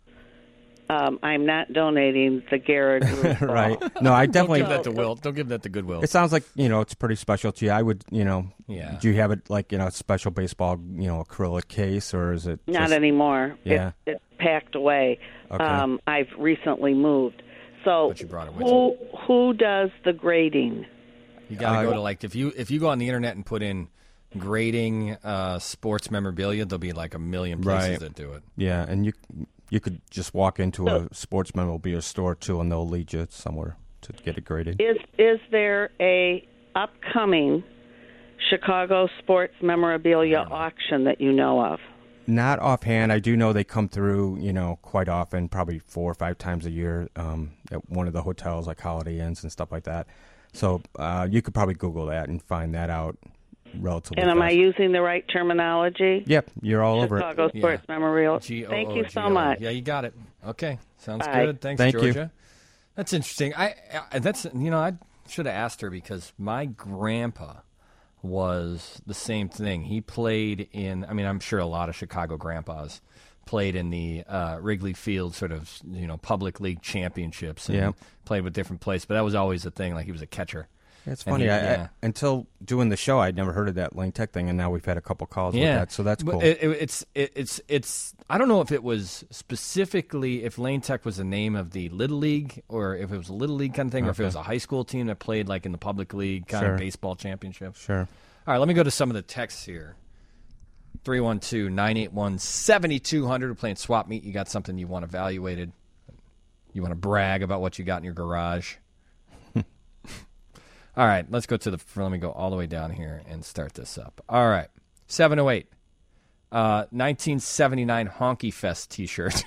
Um, I'm not donating the Garrett Ruth ball. Right. No, I definitely. Don't give that to Will. Don't give that to Goodwill. It sounds like, you know, it's pretty special to you. I would, you know, Yeah. do you have it like, you know, a special baseball, you know, acrylic case, or is it Not just- anymore. Yeah. It, it's packed away. Okay. Um, I've recently moved. So But you brought it with who who does the grading? You got to Uh, go to like if you if you go on the internet and put in grading uh, sports memorabilia, there'll be like a million places Right. that do it. Yeah, and you you could just walk into a sports memorabilia store too, and they'll lead you somewhere to get it graded. Is is there a upcoming Chicago sports memorabilia auction that you know of? Not offhand. I do know they come through, you know, quite often, probably four or five times a year um, at one of the hotels like Holiday Inns and stuff like that. So uh, you could probably Google that and find that out relatively And am fast. I using the right terminology? Yep, you're all over it. Chicago Sports Memorial. G O O Thank you G so O. much. Yeah, you got it. Okay, sounds Bye. good. Thanks, Thank you. Georgia. That's interesting. I, I that's you know I should have asked her because my grandpa was the same thing. He played in. I mean, I'm sure a lot of Chicago grandpas played in the uh, Wrigley Field sort of you know public league championships and Yeah. played with different places. But that was always the thing. Like he was a catcher. It's And funny. he- I, yeah. I, until doing the show, I'd never heard of that Lane Tech thing, and now we've had a couple calls with Yeah, that, so that's But cool. It, it, it's it, it's it's. I don't know if it was specifically if Lane Tech was the name of the Little League or if it was a Little League kind of thing, or if it Okay. was a high school team that played like in the public league kind Sure. of baseball championship. Sure. All right, let me go to some of the texts here. three one two, nine eight one, seven two zero zero. We're playing Swap Meet. You got something you want evaluated. You want to brag about what you got in your garage. All right, let's go to the. Let me go all the way down here and start this up. All right, seven oh eight, uh, nineteen seventy-nine Honky Fest T-shirt.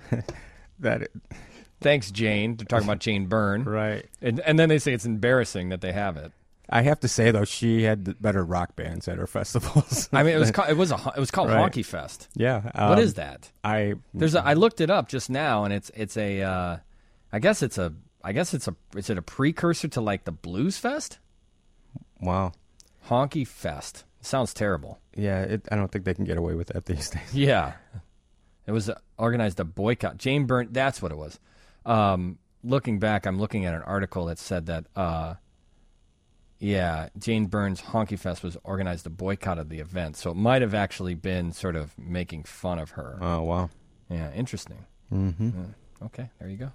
That. It, Thanks, Jane. They're talking about Jane Byrne, right? And and then they say it's embarrassing that they have it. I have to say though, she had the better rock bands at her festivals. I mean, it was called, it was a it was called Right. Honky Fest. Yeah. what um, is that? I There's a, I looked it up just now, and it's it's a uh, I guess it's a I guess it's a is it a precursor to like the Blues Fest? Wow. Honky Fest. Sounds terrible. Yeah, it, I don't think they can get away with that these days. Yeah. It was uh, organized a boycott. Jane Byrne, that's what it was. Um, looking back, I'm looking at an article that said that, uh, yeah, Jane Byrne's Honky Fest was organized a boycott of the event. So it might have actually been sort of making fun of her. Oh, wow. Yeah, interesting. Mm-hmm. Yeah, okay, there you go.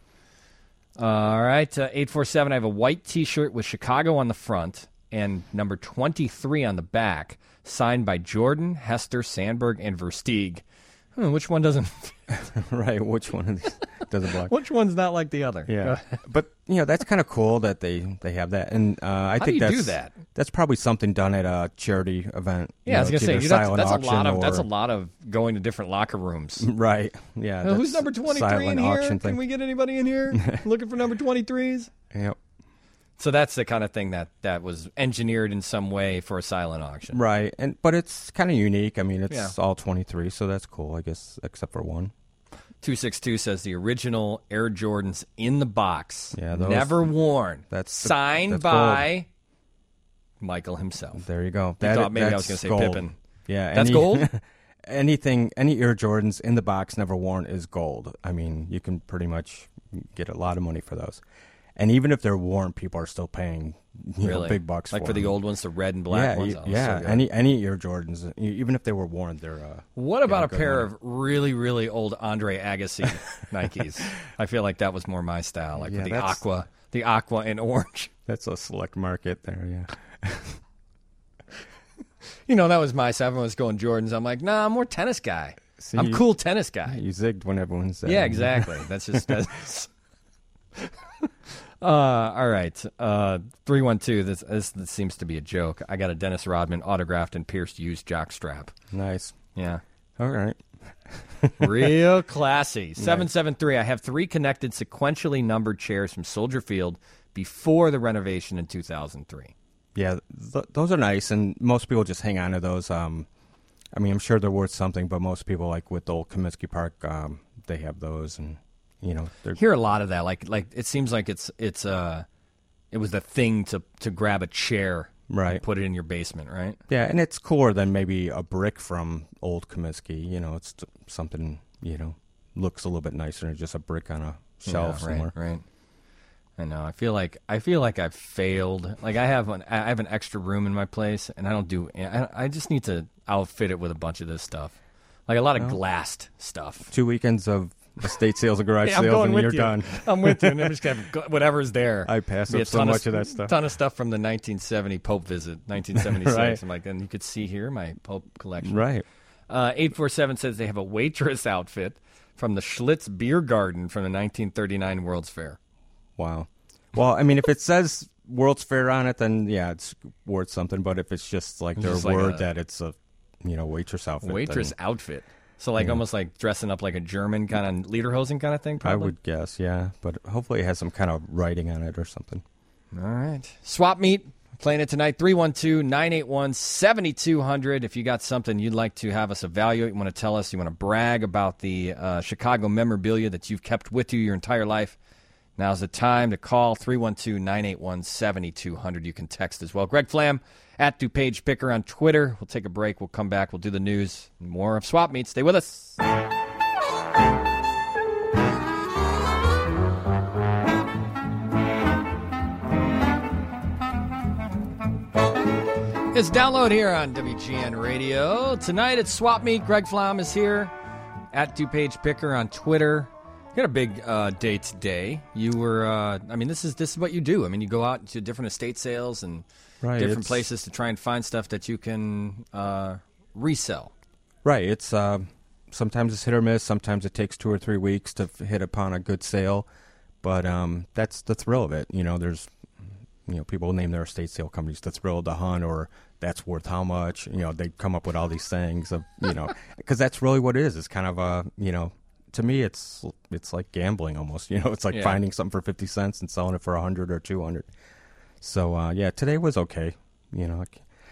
All right, uh, eight four seven, I have a white T-shirt with Chicago on the front and number twenty-three on the back, signed by Jordan, Hester, Sandberg, and Versteeg. Hmm, which one doesn't? Right, which one of these doesn't block? Which one's not like the other? Yeah, but you know that's kind of cool that they, they have that, and uh, I How think do you that's do that? that's probably something done at a charity event. Yeah, I was you know, gonna say it's you either know, silent that's a auction lot of that's or- a lot of going to different locker rooms. Right. Yeah. Uh, who's that's number twenty-three silent in here? auction Can thing. we get anybody in here looking for number twenty-threes? Yep. So that's the kind of thing that, that was engineered in some way for a silent auction. Right, and but it's kind of unique. I mean, it's Yeah. all twenty-three, so that's cool, I guess, except for one. two six two says the original Air Jordans in the box, Yeah, those- never worn, That's the- signed that's by Michael himself. There you go. You That- thought maybe I was that's going to say gold. Pippen. Yeah, That's any- gold? Anything, any Air Jordans in the box, never worn, is gold. I mean, you can pretty much get a lot of money for those. And even if they're worn, people are still paying you Really? know, big bucks Like for for the them. old ones, the red and black yeah, ones? y- Oh, yeah. so good. any any Air Jordans, e- even if they were worn, they're. Uh, What about a good pair money. of really, really old Andre Agassi Nikes? I feel like that was more my style, like Yeah, with the that's- aqua, the aqua and orange. That's a select market there, yeah. You know, that was my style. Everyone was going Jordans. I'm like, nah, I'm more tennis guy. See, I'm you- cool tennis guy. You zigged when everyone said. Yeah, exactly. That's just. That's, uh, all right. Uh, three one two. This, this this seems to be a joke. I got a Dennis Rodman autographed and pierced used jockstrap. Nice. Yeah. All right. Real classy. seven seven three. I have three connected sequentially numbered chairs from Soldier Field before the renovation in two thousand three. Yeah, th- those are nice, and most people just hang on to those. Um, I mean, I'm sure they're worth something, but most people, like with the old Comiskey Park, um, they have those, and you know, they're Hear a lot of that. Like, like it seems like it's it's uh, it was the thing to to grab a chair, right, and put it in your basement, right? yeah, and it's cooler than maybe a brick from old Comiskey. You know, it's t- something, you know, looks a little bit nicer than just a brick on a shelf Yeah, somewhere. Right, right. I know. I feel like I feel like I've failed. Like I have an I have an extra room in my place, and I don't do. I, I just need to outfit it with a bunch of this stuff, like a lot of Well, glassed stuff. Two weekends of estate sales and garage Hey, I'm sales, going and with you're you. done. I'm with you, and I'm just gonna have go- whatever's there. I pass Be up a so ton much of that stuff. Ton of stuff from the nineteen seventy Pope visit, nineteen seventy-six. Right. I'm like, and you could see here my Pope collection. Right. Uh, eight four seven says they have a waitress outfit from the Schlitz Beer Garden from the nineteen thirty-nine World's Fair. Wow. Well, I mean, if it says World's Fair on it, then yeah, it's worth something. But if it's just like It's their just like word a- that it's a, you know, waitress outfit, Waitress then outfit. So like Yeah. almost like dressing up like a German kind of lederhosen kind of thing. I Probably. would guess, yeah. But hopefully it has some kind of writing on it or something. All right. Swap meet. Playing it tonight, three one two, nine eight one, seven two zero zero. If you got something you'd like to have us evaluate, you want to tell us, you want to brag about the uh, Chicago memorabilia that you've kept with you your entire life, now's the time to call three one two, nine eight one, seven two zero zero. You can text as well. Greg Flam at DuPage Picker on Twitter. We'll take a break. We'll come back. We'll do the news. More of Swap Meet. Stay with us. It's Download here on W G N Radio. Tonight it's Swap Meet. Greg Flom is here at DuPage Picker on Twitter. You had a big uh, day today. You were, uh, I mean, this is this is what you do. I mean, you go out to different estate sales and Right, different it's- places to try and find stuff that you can uh, resell. Right. It's uh, sometimes it's hit or miss. Sometimes it takes two or three weeks to f- hit upon a good sale. But um, that's the thrill of it. You know, there's, you know, people name their estate sale companies the thrill of the hunt, or that's worth how much. You know, they come up with all these things of, you know, because that's really what it is. It's kind of a, you know, to me, it's it's like gambling almost. You know, it's like Yeah. finding something for fifty cents and selling it for a hundred or two hundred. So uh, yeah, today was okay. You know,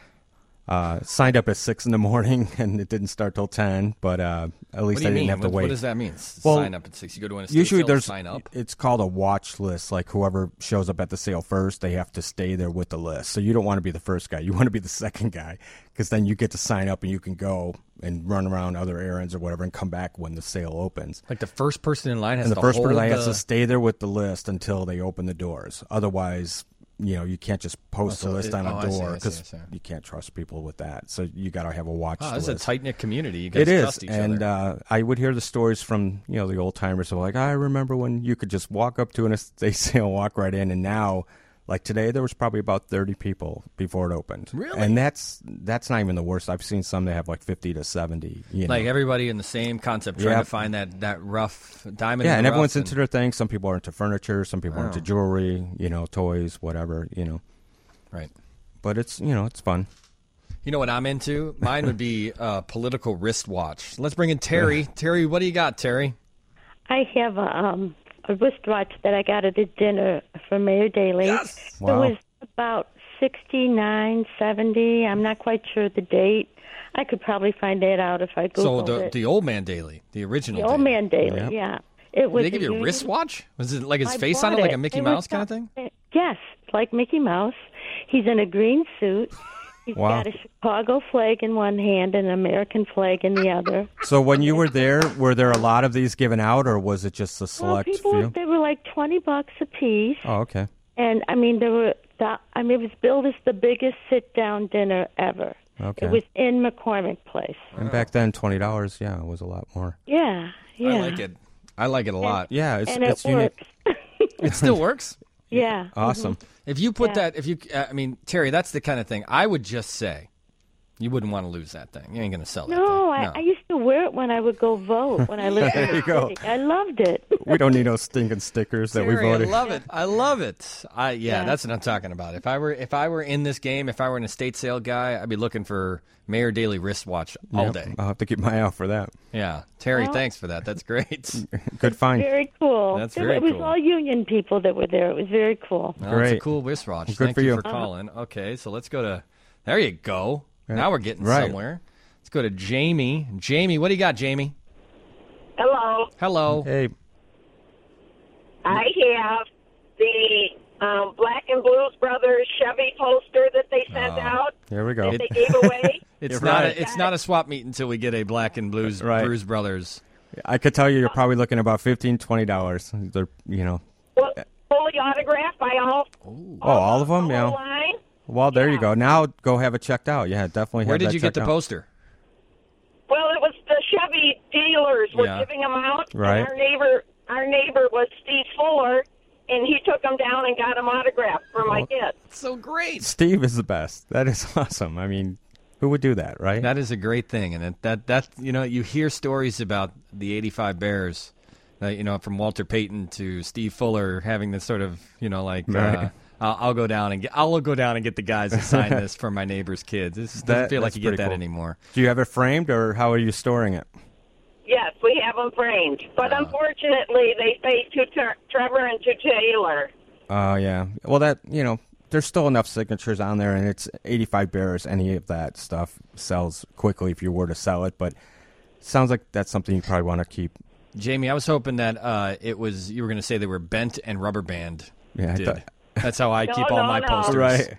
uh, signed up at six in the morning and it didn't start till ten. But uh, at least What do you I didn't mean? have to What- wait. what does that mean? S- Well, sign up at six. You go to an estate usually sale to there's sign up? It's called a watch list. Like whoever shows up at the sale first, they have to stay there with the list. So you don't want to be the first guy. You want to be the second guy, because then you get to sign up and you can go and run around other errands or whatever and come back when the sale opens. Like the first person in line has and the to first person hold has the- to stay there with the list until they open the doors. Otherwise, you know, you can't just post Oh, so a list it- on oh, a I see, door I see, I because see. you can't trust people with that. So you got to have a watch Wow, list. this is a tight-knit community. You guys It is, trust each and other. uh, I would hear the stories from, you know, the old timers of like, I remember when you could just walk up to an estate sale, walk right in, and now, like today, there was probably about thirty people before it opened. Really? And that's that's not even the worst. I've seen some that have like fifty to seventy. You know? Like everybody in the same concept, trying Yep. to find that, that rough diamond. Yeah, in and the everyone's rough into their thing. Some people are into furniture. Some people are into Oh. jewelry. You know, toys, whatever. You know. Right. But it's you know it's fun. You know what I'm into? Mine would be uh, political wristwatch. Let's bring in Terry. Terry, what do you got, Terry? I have a, um, a wristwatch that I got at a dinner from Mayor Daley. Yes. Wow. It was about sixty-nine, seventy. I'm not quite sure the date. I could probably find that out if I Googled So the it. the old man daily, the original. The old Daily. man Daily, yeah. It was Did they give a you a union- wristwatch? Was it like his I face on it, bought like a Mickey It was Mouse kind of thing? some- Yes, like Mickey Mouse. He's in a green suit. He's Wow. got a Chicago flag in one hand and an American flag in the other. So when you were there, were there a lot of these given out, or was it just a Well, select people, few? they were like twenty bucks a piece. Oh, okay. And I mean, there were do- I mean, it was billed as the biggest sit-down dinner ever. Okay. It was in McCormick Place. And back then, twenty dollars, yeah, it was a lot more. Yeah, yeah. I like it. I like it a lot. Yeah, it's and it's it unique. works. It still works. Yeah. Awesome. Mhm. If you put Yeah. that, if you, uh, I mean, Terry, that's the kind of thing I would just say. You wouldn't want to lose that thing. You ain't going to sell it. No, I, I used to wear it when I would go vote when I lived in There the you go. city. I loved it. We don't need those stinking stickers that we Terry, voted. I love it. I love it. I yeah, Yeah. that's what I'm talking about. If I were if I were in this game, if I were an estate sale guy, I'd be looking for Mayor Daley wristwatch all Yep, day. I'll have to keep my eye out for that. Yeah, Terry, Well- thanks for that. That's great. Good find. Very cool. That's It- very it was cool. all union people that were there. It was very cool. Well, it's a Great. cool wristwatch. Good Thank for you you. for calling. Okay, so let's go to. There you go. Yeah. Now we're getting Right. somewhere. Let's go to Jamie. Jamie, what do you got, Jamie? Hello. Hello. Hey. I have the um, Black and Blues Brothers Chevy poster that they sent Oh. out. There we go. That they gave away. It's You're not. right. A, it's not a swap meet until we get a Black and Blues Right. Blues Brothers. I could tell you you're probably looking about fifteen, twenty dollars. They're, you know. Well, fully autographed by all. Oh, all of them? the Yeah. whole line. Well, there you go. Now go have it checked out. Yeah, definitely. Where have did that you get checked the out. poster? Well, it was the Chevy dealers were Yeah. giving them out. and Right. our neighbor, our neighbor was Steve Fuller, and he took them down and got them autographed for my kids. So great. Steve is the best. That is awesome. I mean, who would do that, right? That is a great thing, and it, that that you know you hear stories about the eighty-five Bears, uh, you know, from Walter Payton to Steve Fuller having this sort of you know like. Right. Uh, I'll, I'll go down and get. I'll go down and get the guys to sign this for my neighbor's kids. This doesn't That- feel like that's you get pretty that cool. anymore. Do you have it framed, or how are you storing it? Yes, we have them framed, but unfortunately, they say to Ter- Trevor and to Taylor. Oh, yeah. Well, that, you know, there's still enough signatures on there, and it's eighty-five Bears. Any of that stuff sells quickly if you were to sell it, but it sounds like that's something you probably want to keep. Jamie, I was hoping that uh, it was you were going to say they were bent and rubber band. Yeah, I did. thought- That's how I No, keep all no, my no. posters. Right.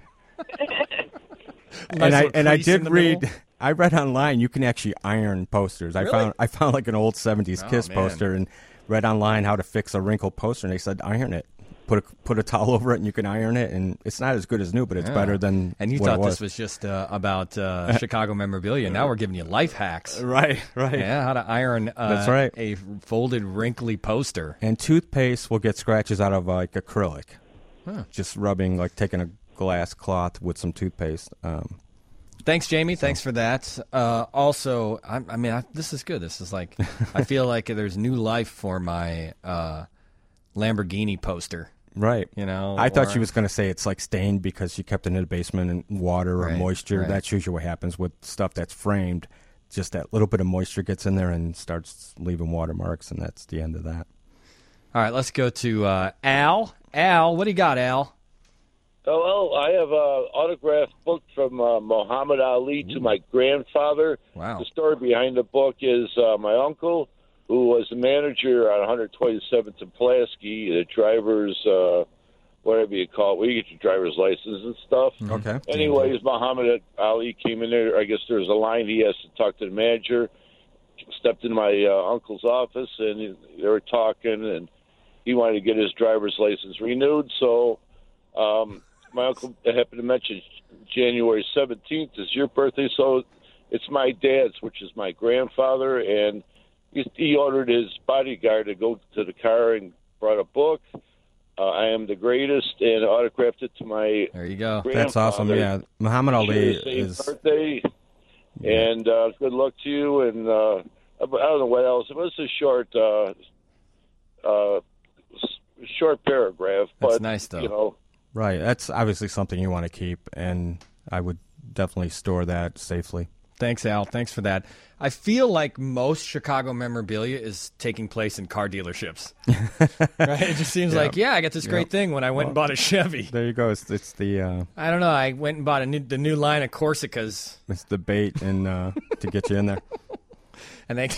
Nice and I little and I crease in did the read. middle. I read online you can actually iron posters. I Really? found I found like an old seventies Oh, Kiss man. poster and read online how to fix a wrinkled poster, and they said iron it. Put a put a towel over it, and you can iron it. And it's not as good as new, but it's Yeah. better than. And you what it thought was. this was just uh, about uh, Chicago memorabilia. Now we're giving you life hacks. Right, right. Yeah, how to iron uh, That's right. a folded, wrinkly poster. And toothpaste will get scratches out of uh, like acrylic. Huh. Just rubbing, like taking a glass cloth with some toothpaste. Um, Thanks, Jamie. Thanks for that. Uh, also, I, I mean, I, this is good. This is like, I feel like there's new life for my uh, Lamborghini poster. right. You know, I thought or- she was going to say it's like stained because she kept it in the basement and water or Right, moisture. right. That's usually what happens with stuff that's framed. Just that little bit of moisture gets in there and starts leaving watermarks, and that's the end of that. All right, let's go to uh, Al. Al, what do you got, Al? Oh, well, I have an autographed book from uh, Muhammad Ali to my grandfather. Wow. The story behind the book is uh, my uncle, who was the manager on one twenty-seventh and Pulaski, the driver's, uh, whatever you call it, where you get your driver's license and stuff. Okay. Anyways, Muhammad Ali came in there. I guess there was a line he has to talk to the manager. Stepped into my uh, uncle's office, and he, they were talking, and he wanted to get his driver's license renewed. So um, my uncle happened to mention January seventeenth is your birthday, so it's my dad's, which is my grandfather, and he, he ordered his bodyguard to go to the car and brought a book. Uh, I am the greatest, and autographed it to my. There you go. That's awesome. Yeah, Muhammad Ali Same is. birthday, and uh, good luck to you. And uh, I don't know what else. It was a short, uh, uh, s- short paragraph, That's but nice, though. you know, Right. That's obviously something you want to keep, and I would definitely store that safely. Thanks, Al. Thanks for that. I feel like most Chicago memorabilia is taking place in car dealerships. Right? It just seems Yeah. like, yeah, I got this great Yeah. thing when I went and Well, bought a Chevy. There you go. It's, it's the uh, I don't know. I went and bought a new, the new line of Corsicas. it's the bait and uh, to get you in there. And they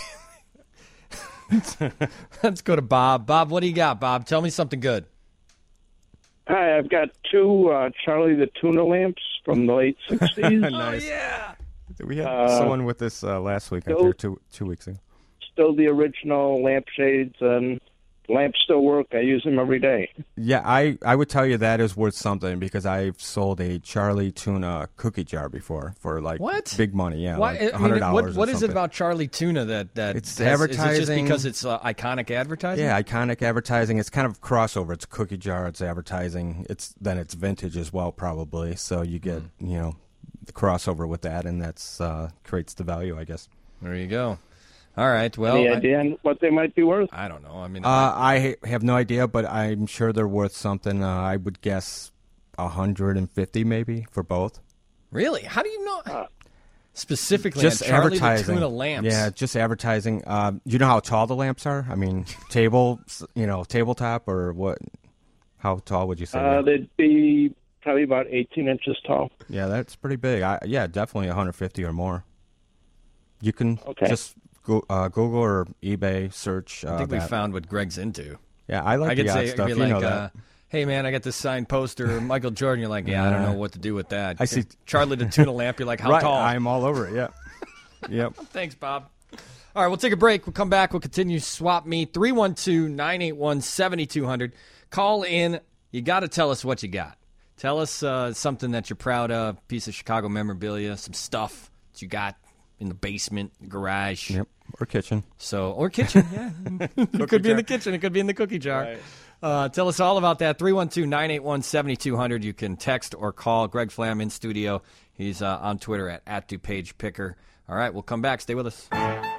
let's go to Bob. Bob, what do you got, Bob? Tell me something good. Hi, I've got two uh, Charlie the Tuna lamps from the late sixties. Nice. Oh, yeah. We had Uh, someone with this uh, last week, I so- think, or two two weeks ago. Still the original lampshades and lamps still work. I use them every day. Yeah, I, I would tell you that is worth something because I've sold a Charlie Tuna cookie jar before for like What? big money. Yeah, Why, like I mean, one hundred dollars what, or what is it something. about Charlie Tuna that that It's has- advertising. Is it just because it's uh, iconic advertising? Yeah, iconic advertising. It's kind of crossover. It's a cookie jar. It's advertising. It's then it's vintage as well, probably. So you get Hmm. you know the crossover with that, and that's uh, creates the value, I guess. There you go. All right. Well, Any I- idea on what they might be worth? I don't know. I mean, Uh, I ha- have no idea, but I'm sure they're worth something. Uh, I would guess a hundred and fifty, maybe for both. really? How do you know? Specifically, Just on Charlie the advertising. Tuna lamps. Yeah, just advertising. Um, you know how tall the lamps are? I mean, table, you know, tabletop or what? How tall would you say? Uh, they'd be probably about eighteen inches tall. Yeah, that's pretty big. I, yeah, definitely one hundred fifty or more. You can Okay. just go, uh, Google or eBay search. Uh, I think we that. found what Greg's into. Yeah, I like I the could odd say, stuff. Be You like, know that. uh, hey man, I got this signed poster, of Michael Jordan. You're like, yeah, I don't know what to do with that. I see- Charlie the Tuna lamp. You're like, how right, tall? I'm all over it. Yeah. Yep. Thanks, Bob. All right, we'll take a break. We'll come back. We'll continue Swap Meet. three one two, nine eight one, seven two zero zero. Call in. You got to tell us what you got. Tell us uh, something that you're proud of, piece of Chicago memorabilia, some stuff that you got in the basement, garage. Yep. Or kitchen. So, or kitchen, yeah. It could be in the kitchen. It could be in the cookie jar. Right. Uh, tell us all about that. three one two, nine eight one, seven two zero zero. You can text or call Greg Flam in studio. He's uh, on Twitter at, at DuPagePicker. All right, we'll come back. Stay with us.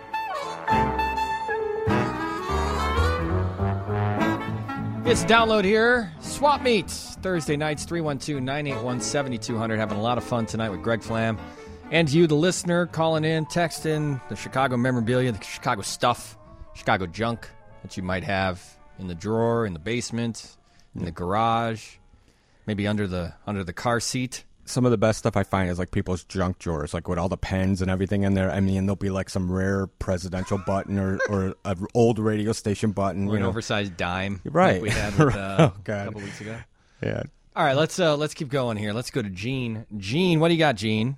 It's download here. Swap Meet. Thursday nights, three one two, nine eight one, seven two zero zero. Having a lot of fun tonight with Greg Flam. And you, the listener, calling in, texting the Chicago memorabilia, the Chicago stuff, Chicago junk that you might have in the drawer, in the basement, in the garage, maybe under the under the car seat. Some of the best stuff I find is like people's junk drawers, like with all the pens and everything in there. I mean, there'll be like some rare presidential button or, or an old radio station button. Or you an know. oversized dime, right? Like we had with, uh, oh, God. a couple weeks ago. Yeah. All right, let's uh, let's keep going here. Let's go to Gene. Gene, what do you got, Gene?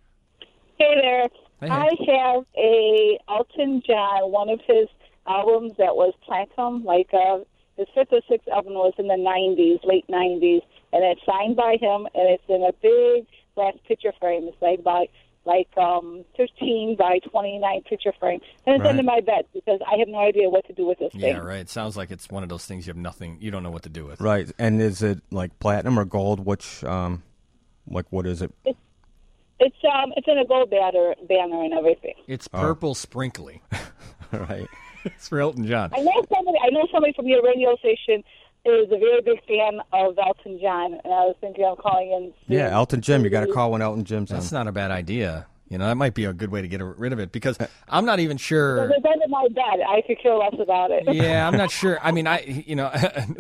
Hey there. Hey, hey. I have a Elton John, one of his albums that was platinum, like uh, his fifth or sixth album was in the nineties, late nineties, and it's signed by him, and it's in a big glass picture frame. It's like by like um, fifteen by twenty-nine picture frame, and it's Right. under my bed because I have no idea what to do with this Yeah, thing. right. It sounds like it's one of those things you have nothing, you don't know what to do with. Right. And is it like platinum or gold? Which, um, like, what is it? It's it's um it's in a gold banner banner and everything. It's Oh. purple sprinkly. Right. It's for Elton John. I know somebody. I know somebody from your radio station is a very big fan of Elton John, and I was thinking of calling in. Yeah, Elton Jim. You got to call when Elton Jim's That's on. not a bad idea. You know, that might be a good way to get rid of it because I'm not even sure. It's under my bed. I could care less about it. Yeah, I'm not sure. I mean, I you know,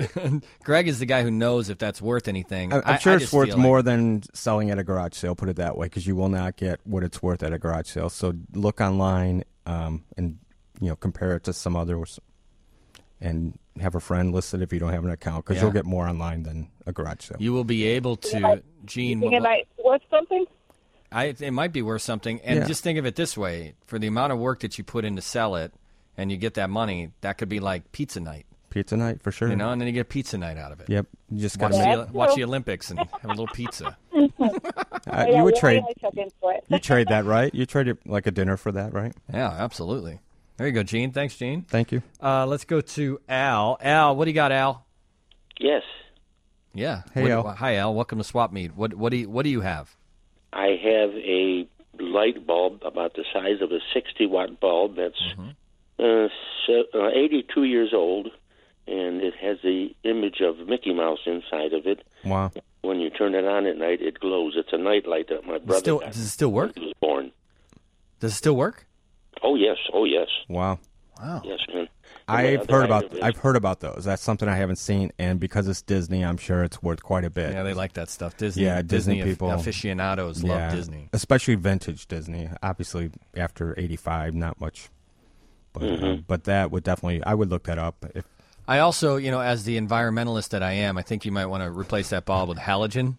Greg is the guy who knows if that's worth anything. I- I'm I- sure I it's just worth feel like- more than selling at a garage sale. Put it that way, because you will not get what it's worth at a garage sale. So look online um, and you know compare it to some others, and have a friend listed if you don't have an account, because Yeah. you'll get more online than a garage sale. You will be able to, Gene. You think what- it might worth something? I, it might be worth something. And Yeah. just think of it this way: for the amount of work that you put in to sell it, and you get that money, that could be like pizza night. Pizza night for sure. You know, and then you get pizza night out of it. Yep. You just watch, got the, to watch the Olympics and have a little pizza. Uh, Yeah, you would we'll trade. really check into it. You trade that, right? You trade it like a dinner for that, right? Yeah, absolutely. There you go, Gene. Thanks, Gene. Thank you. Uh, let's go to Al. Al, what do you got, Al? Yes, Yeah. Hey, What- Al. Hi, Al. Welcome to Swap Meet. What what do you what do you have? I have a light bulb about the size of a sixty watt bulb that's uh, se- uh, eighty-two years old, and it has the image of Mickey Mouse inside of it. Wow. When you turn it on at night, it glows. It's a night light that my brother Still, got does it still work? when he was born. Does it still work? Oh yes, oh yes, Wow. Wow. yes, man. I've other heard about item is- I've heard about those. That's something I haven't seen, and because it's Disney, I'm sure it's worth quite a bit. Yeah, they like that stuff. Disney. Yeah, Disney, Disney people aficionados yeah, love Disney. especially vintage Disney. Obviously, after eighty-five, not much, but uh, Mhm. but that would definitely I would look that up. If I also, you know, as the environmentalist that I am, I think you might want to replace that bulb with halogen.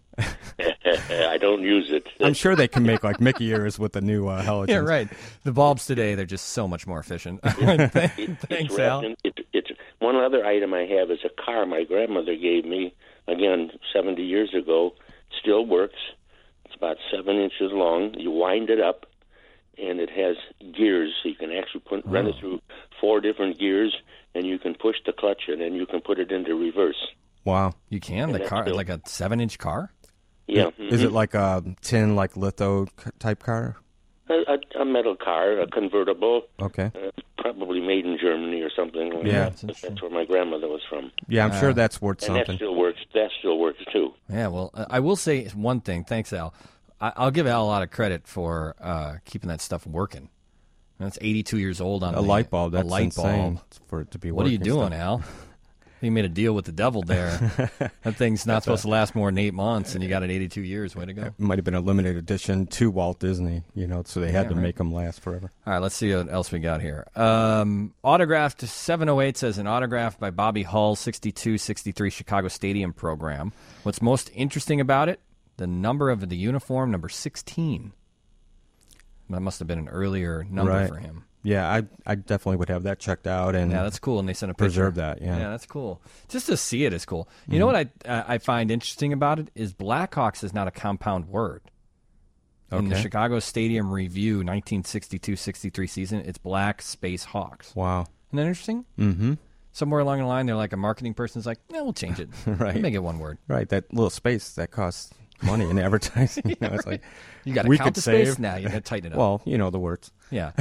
I don't use it. I'm sure they can make like Mickey ears with the new uh, halogens. Yeah, right. The bulbs today, they're just so much more efficient. It- Thanks, it's Al. wrapped in, it, it's One other item I have is a car my grandmother gave me, again, seventy years ago. Still works. It's about seven inches long. You wind it up, and it has gears, so you can actually put, oh. run it through four different gears, and you can push the clutch, and then you can put it into reverse. Wow. You can? The car, like a seven-inch car? Yeah. Is, mm-hmm. is it like a tin, like litho type car? A, a, a metal car, a convertible. Okay. Uh, probably made in Germany or something. Like yeah. That. That's, that's where my grandmother was from. Yeah, I'm uh, sure that's worth and something. that still works. That still works, too. Yeah, well, uh, I will say one thing. Thanks, Al. I, I'll give Al a lot of credit for uh, keeping that stuff working. That's eighty-two years old on a the, light bulb. That's a light insane bulb. For it to be what working. What are you doing, stuff. Al? You made a deal with the devil there. That thing's not That's supposed a, to last more than eight months, and you got it eighty-two years. Way to go. It might have been a limited edition to Walt Disney, you know, so they had yeah, to right. make them last forever. All right, let's see what else we got here. Um, autographed seven oh eight says, an autograph by Bobby Hull, sixty-two sixty-three Chicago Stadium program. What's most interesting about it? The number of the uniform, number sixteen. That must have been an earlier number right. for him. Yeah, I I definitely would have that checked out and yeah, that's cool. And they sent a picture. Preserve that. Yeah, yeah, that's cool. Just to see it is cool. You mm-hmm. know what I uh, I find interesting about it is Blackhawks is not a compound word. Okay. In the Chicago Stadium Review, nineteen sixty-two sixty-three season, it's Black Space Hawks. Wow, isn't that interesting? Mm-hmm. Somewhere along the line, they're like a marketing person's like, no, we'll change it. right, we'll make it one word. Right, that little space that costs money in advertising. You know, it's like you got to count the save. space now. You got to tighten it up. Well, you know the words. Yeah.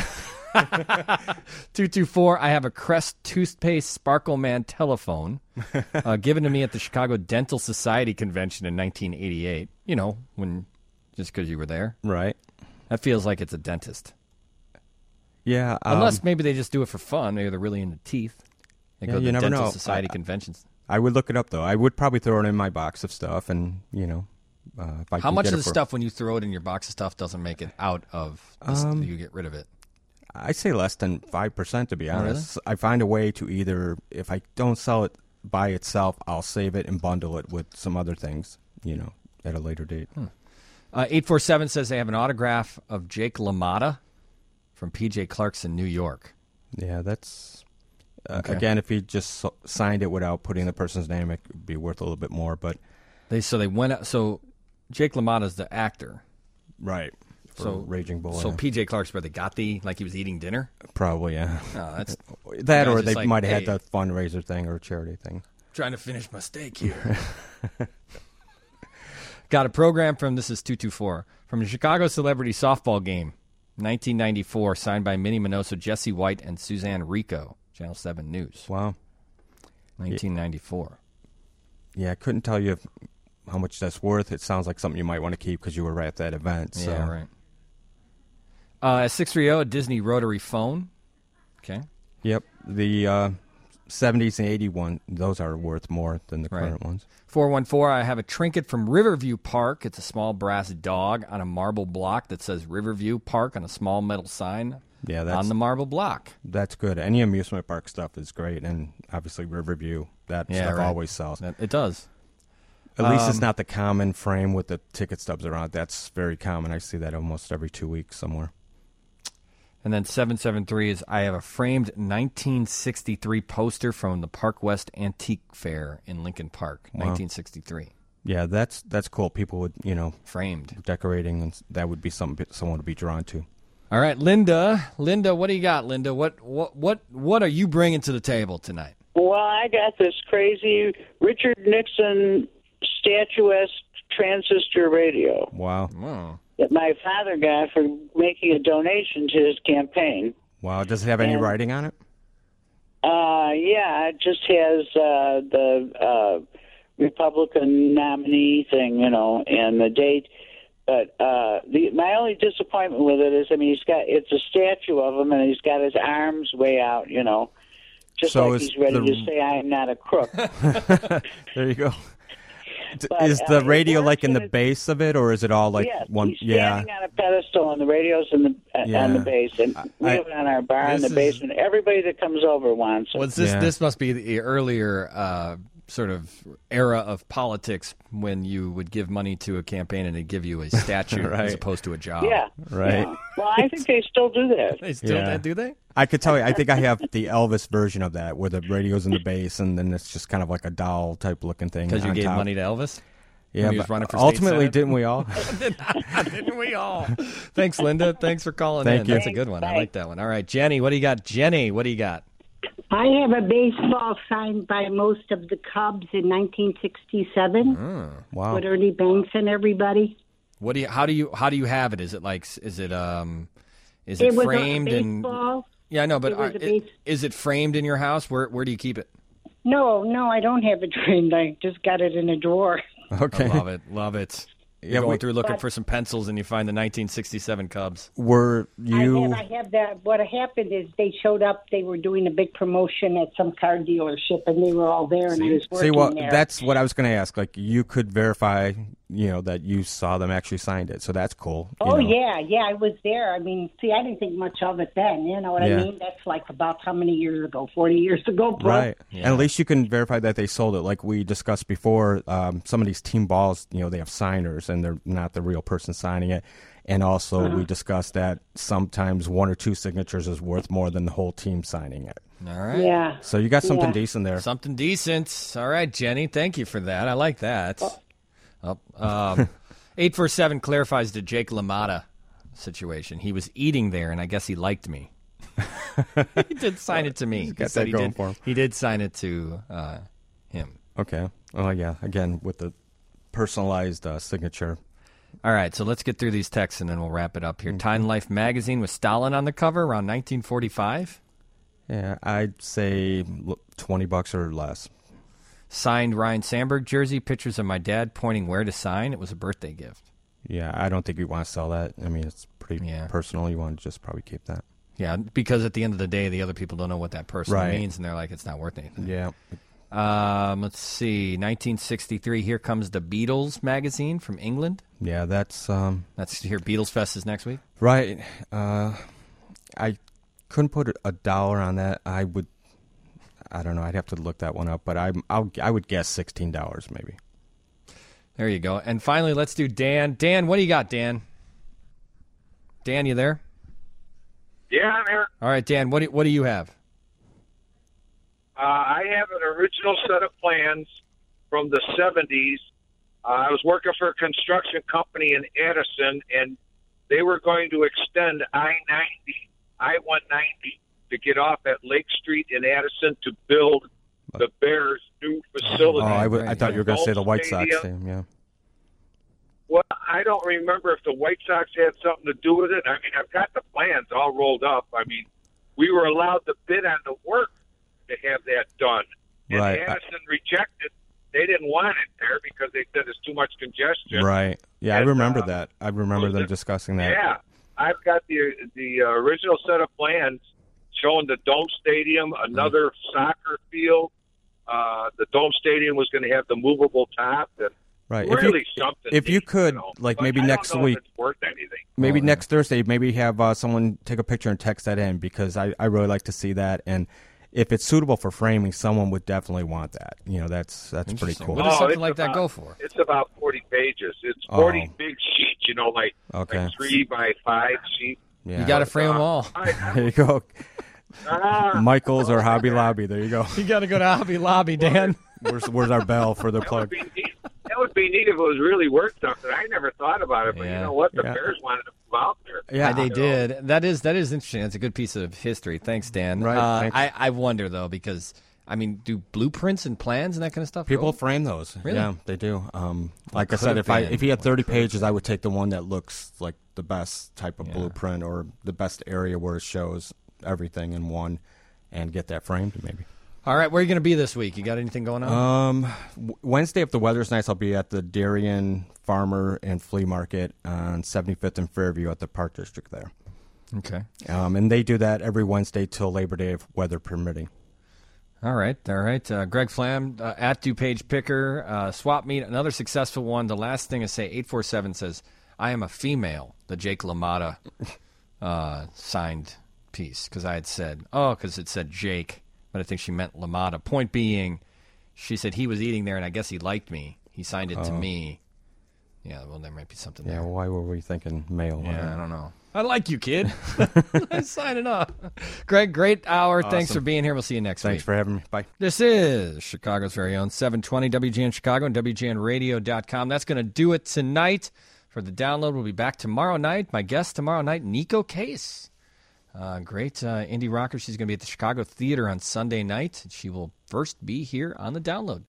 two two four, I have a Crest Toothpaste Sparkle Man telephone uh, given to me at the Chicago Dental Society convention in nineteen eighty-eight. You know, when just because you were there. Right. That feels like it's a dentist. Yeah. Um, Unless maybe they just do it for fun. Maybe they're really into teeth. They yeah, go to you the never Dental know. Society I, conventions. I would look it up, though. I would probably throw it in my box of stuff and, you know. Uh, if I How much get of the for, stuff when you throw it in your box of stuff doesn't make it out of this, um, you get rid of it? I say less than five percent, to be honest. Oh, really? I find a way to either, if I don't sell it by itself, I'll save it and bundle it with some other things, you know, at a later date. Hmm. Uh, eight four seven says they have an autograph of Jake LaMotta from P J Clarkson, New York. Yeah, that's... Uh, Okay. Again, if he just so- signed it without putting the person's name, it would be worth a little bit more, but... They So they went out... So Jake LaMotta's the actor. Right. For So Raging Bull. So yeah. P J Clark's where they got the... Like he was eating dinner? Probably, yeah. Oh, that's... that the or guy's they just like, might have hey, had the fundraiser thing or a charity thing. Trying to finish my steak here. Got a program from, this is two two four, from the Chicago Celebrity Softball Game, nineteen ninety-four, signed by Minnie Minoso, Jesse White, and Suzanne Rico, Channel seven News. Wow. nineteen ninety-four. Yeah, I couldn't tell you if, how much that's worth. It sounds like something you might want to keep because you were at that event. So. Yeah, right. Uh, six three zero, a Disney rotary phone. Okay. Yep. The uh, seventies and eighty-one, those are worth more than the Right. current ones. four one four, I have a trinket from Riverview Park. It's a small brass dog on a marble block that says Riverview Park on a small metal sign Yeah, that's, on the marble block. That's good. Any amusement park stuff is great, and obviously Riverview, that Yeah, stuff right. always sells. That- It does. At least Um, it's not the common frame with the ticket stubs around it. That's very common. I see that almost every two weeks somewhere. And then seven seven three is I have a framed nineteen sixty-three poster from the Park West Antique Fair in Lincoln Park, Wow. nineteen sixty-three. Yeah, that's that's cool. People would, you know, framed decorating, and that would be something someone would be drawn to. All right, Linda. Linda, what do you got, Linda? What what what what are you bringing to the table tonight? Well, I got this crazy Richard Nixon statuesque transistor radio Wow. Wow. that my father got for making a donation to his campaign. Wow. Does it have any And- writing on it? Uh, yeah, it just has uh, the uh, Republican nominee thing, you know, and the date. But uh, the, my only disappointment with it is, I mean, he's got it's a statue of him, and he's got his arms way out, you know, just So like is he's ready the- to say, "I am not a crook." There you go. D- But, is uh, the it radio works like in and the it- base of it, or is it all like yes, one? he's Yeah. standing on a pedestal, and the radio's in the uh, Yeah. on the base, and we I- have it on our bar in This the is- basement. Everybody that comes over wants it. Well, this Yeah. this must be the earlier uh, sort of era of politics when you would give money to a campaign and they'd give you a statue Right. as opposed to a job. Yeah. Right. Yeah. Well, I think they still do that. They still Yeah. do they? I could tell you. I think I have the Elvis version of that, where the radio's in the bass, and then it's just kind of like a doll type looking thing. Because you on gave top. money to Elvis? Yeah, When he was but running for state ultimately, senate? didn't we all? Didn't we all? Thanks, Linda. Thanks for calling Thank in. you. That's a good one. I like that one. All right, Jenny, what do you got? Jenny, what do you got? I have a baseball signed by most of the Cubs in nineteen sixty-seven. Mm, wow. With Ernie Banks and everybody. What do you? How do you? How do you have it? Is it like? Is it um? Is it, It was a framed and? baseball. Yeah, I know, but It was are- a base- is it framed in your house? Where Where do you keep it? No, no, I don't have it framed. I just got it in a drawer. Okay. I love it. Love it. You're Yeah, going we- through looking but- for some pencils, and you find the nineteen sixty-seven Cubs. Were you? I have, I have that. What happened is they showed up. They were doing a big promotion at some car dealership, and they were all there, and I was working See, well, there. that's what I was going to ask. Like, you could verify, you know, that you saw them actually signed it, so that's cool. you Oh know. yeah, yeah, I was there. I mean, see, I didn't think much of it then. You know what Yeah. I mean? That's like about how many years ago? Forty years ago, bro. Right. And at least you can verify that they sold it. Like we discussed before, um, some of these team balls, you know, they have signers and they're not the real person signing it. And also Uh-huh. we discussed that sometimes one or two signatures is worth more than the whole team signing it. All right. Yeah. So you got something Yeah. decent there. Something decent. All right, Jenny. Thank you for that. I like that. Oh, um, eight four seven clarifies the Jake LaMotta situation. He was eating there, and I guess he liked me. He did sign it to me. He's got He said that he going did, for him. He did sign it to uh, him. Okay. Oh, yeah. Again, with the personalized uh, signature. All right, so let's get through these texts, and then we'll wrap it up here. Time Life magazine with Stalin on the cover around nineteen forty-five. Yeah, I'd say look, twenty bucks or less. Signed Ryan Sandberg jersey, pictures of my dad pointing where to sign. It was a birthday gift. Yeah, I don't think you want to sell that. I mean, it's pretty personal. You want to just probably keep that. Yeah, because at the end of the day, the other people don't know what that person Right. means, and they're like, it's not worth anything. Yeah. Um, let's see, nineteen sixty-three. Here comes the Beatles magazine from England. Yeah, that's um, That's here. Beatles Fest is next week. right. Uh, I couldn't put a dollar on that. I would. I don't know. I'd have to look that one up, but I I'll, I would guess sixteen dollars maybe. There you go. And finally, let's do Dan. Dan, what do you got, Dan? Dan, you there? Yeah, I'm here. All right, Dan. What do, what do you have? Uh, I have an original set of plans from the seventies. Uh, I was working for a construction company in Addison, and they were going to extend I ninety, I one ninety, to get off at Lake Street in Addison to build the Bears' new facility. Oh, I, w- I thought you were going to say the White Sox Stadium. team. Yeah. Well, I don't remember if the White Sox had something to do with it. I mean, I've got the plans all rolled up. I mean, we were allowed to bid on the work to have that done. And Right. Addison rejected. They didn't want it there because they said it's too much congestion. Right. Yeah, I And, remember uh, that. I remember them discussing that. Yeah, I've got the the uh, original set of plans showing the Dome Stadium, another soccer field. Uh, the Dome Stadium was going to have the movable top. And Right. If Really you, something. if you neat, could, know, like but maybe I don't next know if week, it's worth anything. maybe Oh, next Thursday, maybe have uh, someone take a picture and text that in because I, I really like to see that. And if it's suitable for framing, someone would definitely want that. You know, that's that's pretty cool. What does something it's like that about- go for? It's about forty pages. It's forty Oh. big sheets, you know, like, Okay. like three by five sheets. Yeah. You got to frame them all. There you go. Ah. Michael's or Hobby Lobby. There you go. You got to go to Hobby Lobby, Dan. Where's where's our bell for the plug? That would be neat if it was really worth something. I never thought about it, but Yeah. you know what? The Yeah. Bears wanted to move out there. Yeah, they You know? did. That is that is interesting. That's a good piece of history. Thanks, Dan. Right, Uh, thanks. I I wonder though because I mean, do blueprints and plans and that kind of stuff? People go? frame those. Really? Yeah, they do. Um, like I could said, have if I been. if he had thirty pages, I would take the one that looks like the best type of blueprint or the best area where it shows everything in one, and get that framed maybe. All right, where are you going to be this week? You got anything going on? Um, w- Wednesday, if the weather's nice, I'll be at the Darien Farmer and Flea Market on seventy-fifth and Fairview at the Park District there. Okay. Um, and they do that every Wednesday till Labor Day, if weather permitting. All right, all right. Uh, Greg Flam, uh, at DuPage Picker, uh, swap meet, another successful one. The last thing I say, eight four seven says, I am a female, the Jake LaMotta uh, signed piece, because I had said, oh, because it said Jake, but I think she meant LaMotta. Point being, she said he was eating there, and I guess he liked me. He signed it to Oh. me. Yeah, well, there might be something Yeah, there. well, why were we thinking male? Yeah, I don't know. I like you, kid. Signing off. Greg, great hour. Awesome. Thanks for being here. We'll see you next Thanks week. for having me. Bye. This is Chicago's very own seven twenty W G N Chicago and W G N radio dot com. That's going to do it tonight for the download. We'll be back tomorrow night. My guest tomorrow night, Nico Case. Uh, great uh, indie rocker. She's going to be at the Chicago Theater on Sunday night. She will first be here on the download.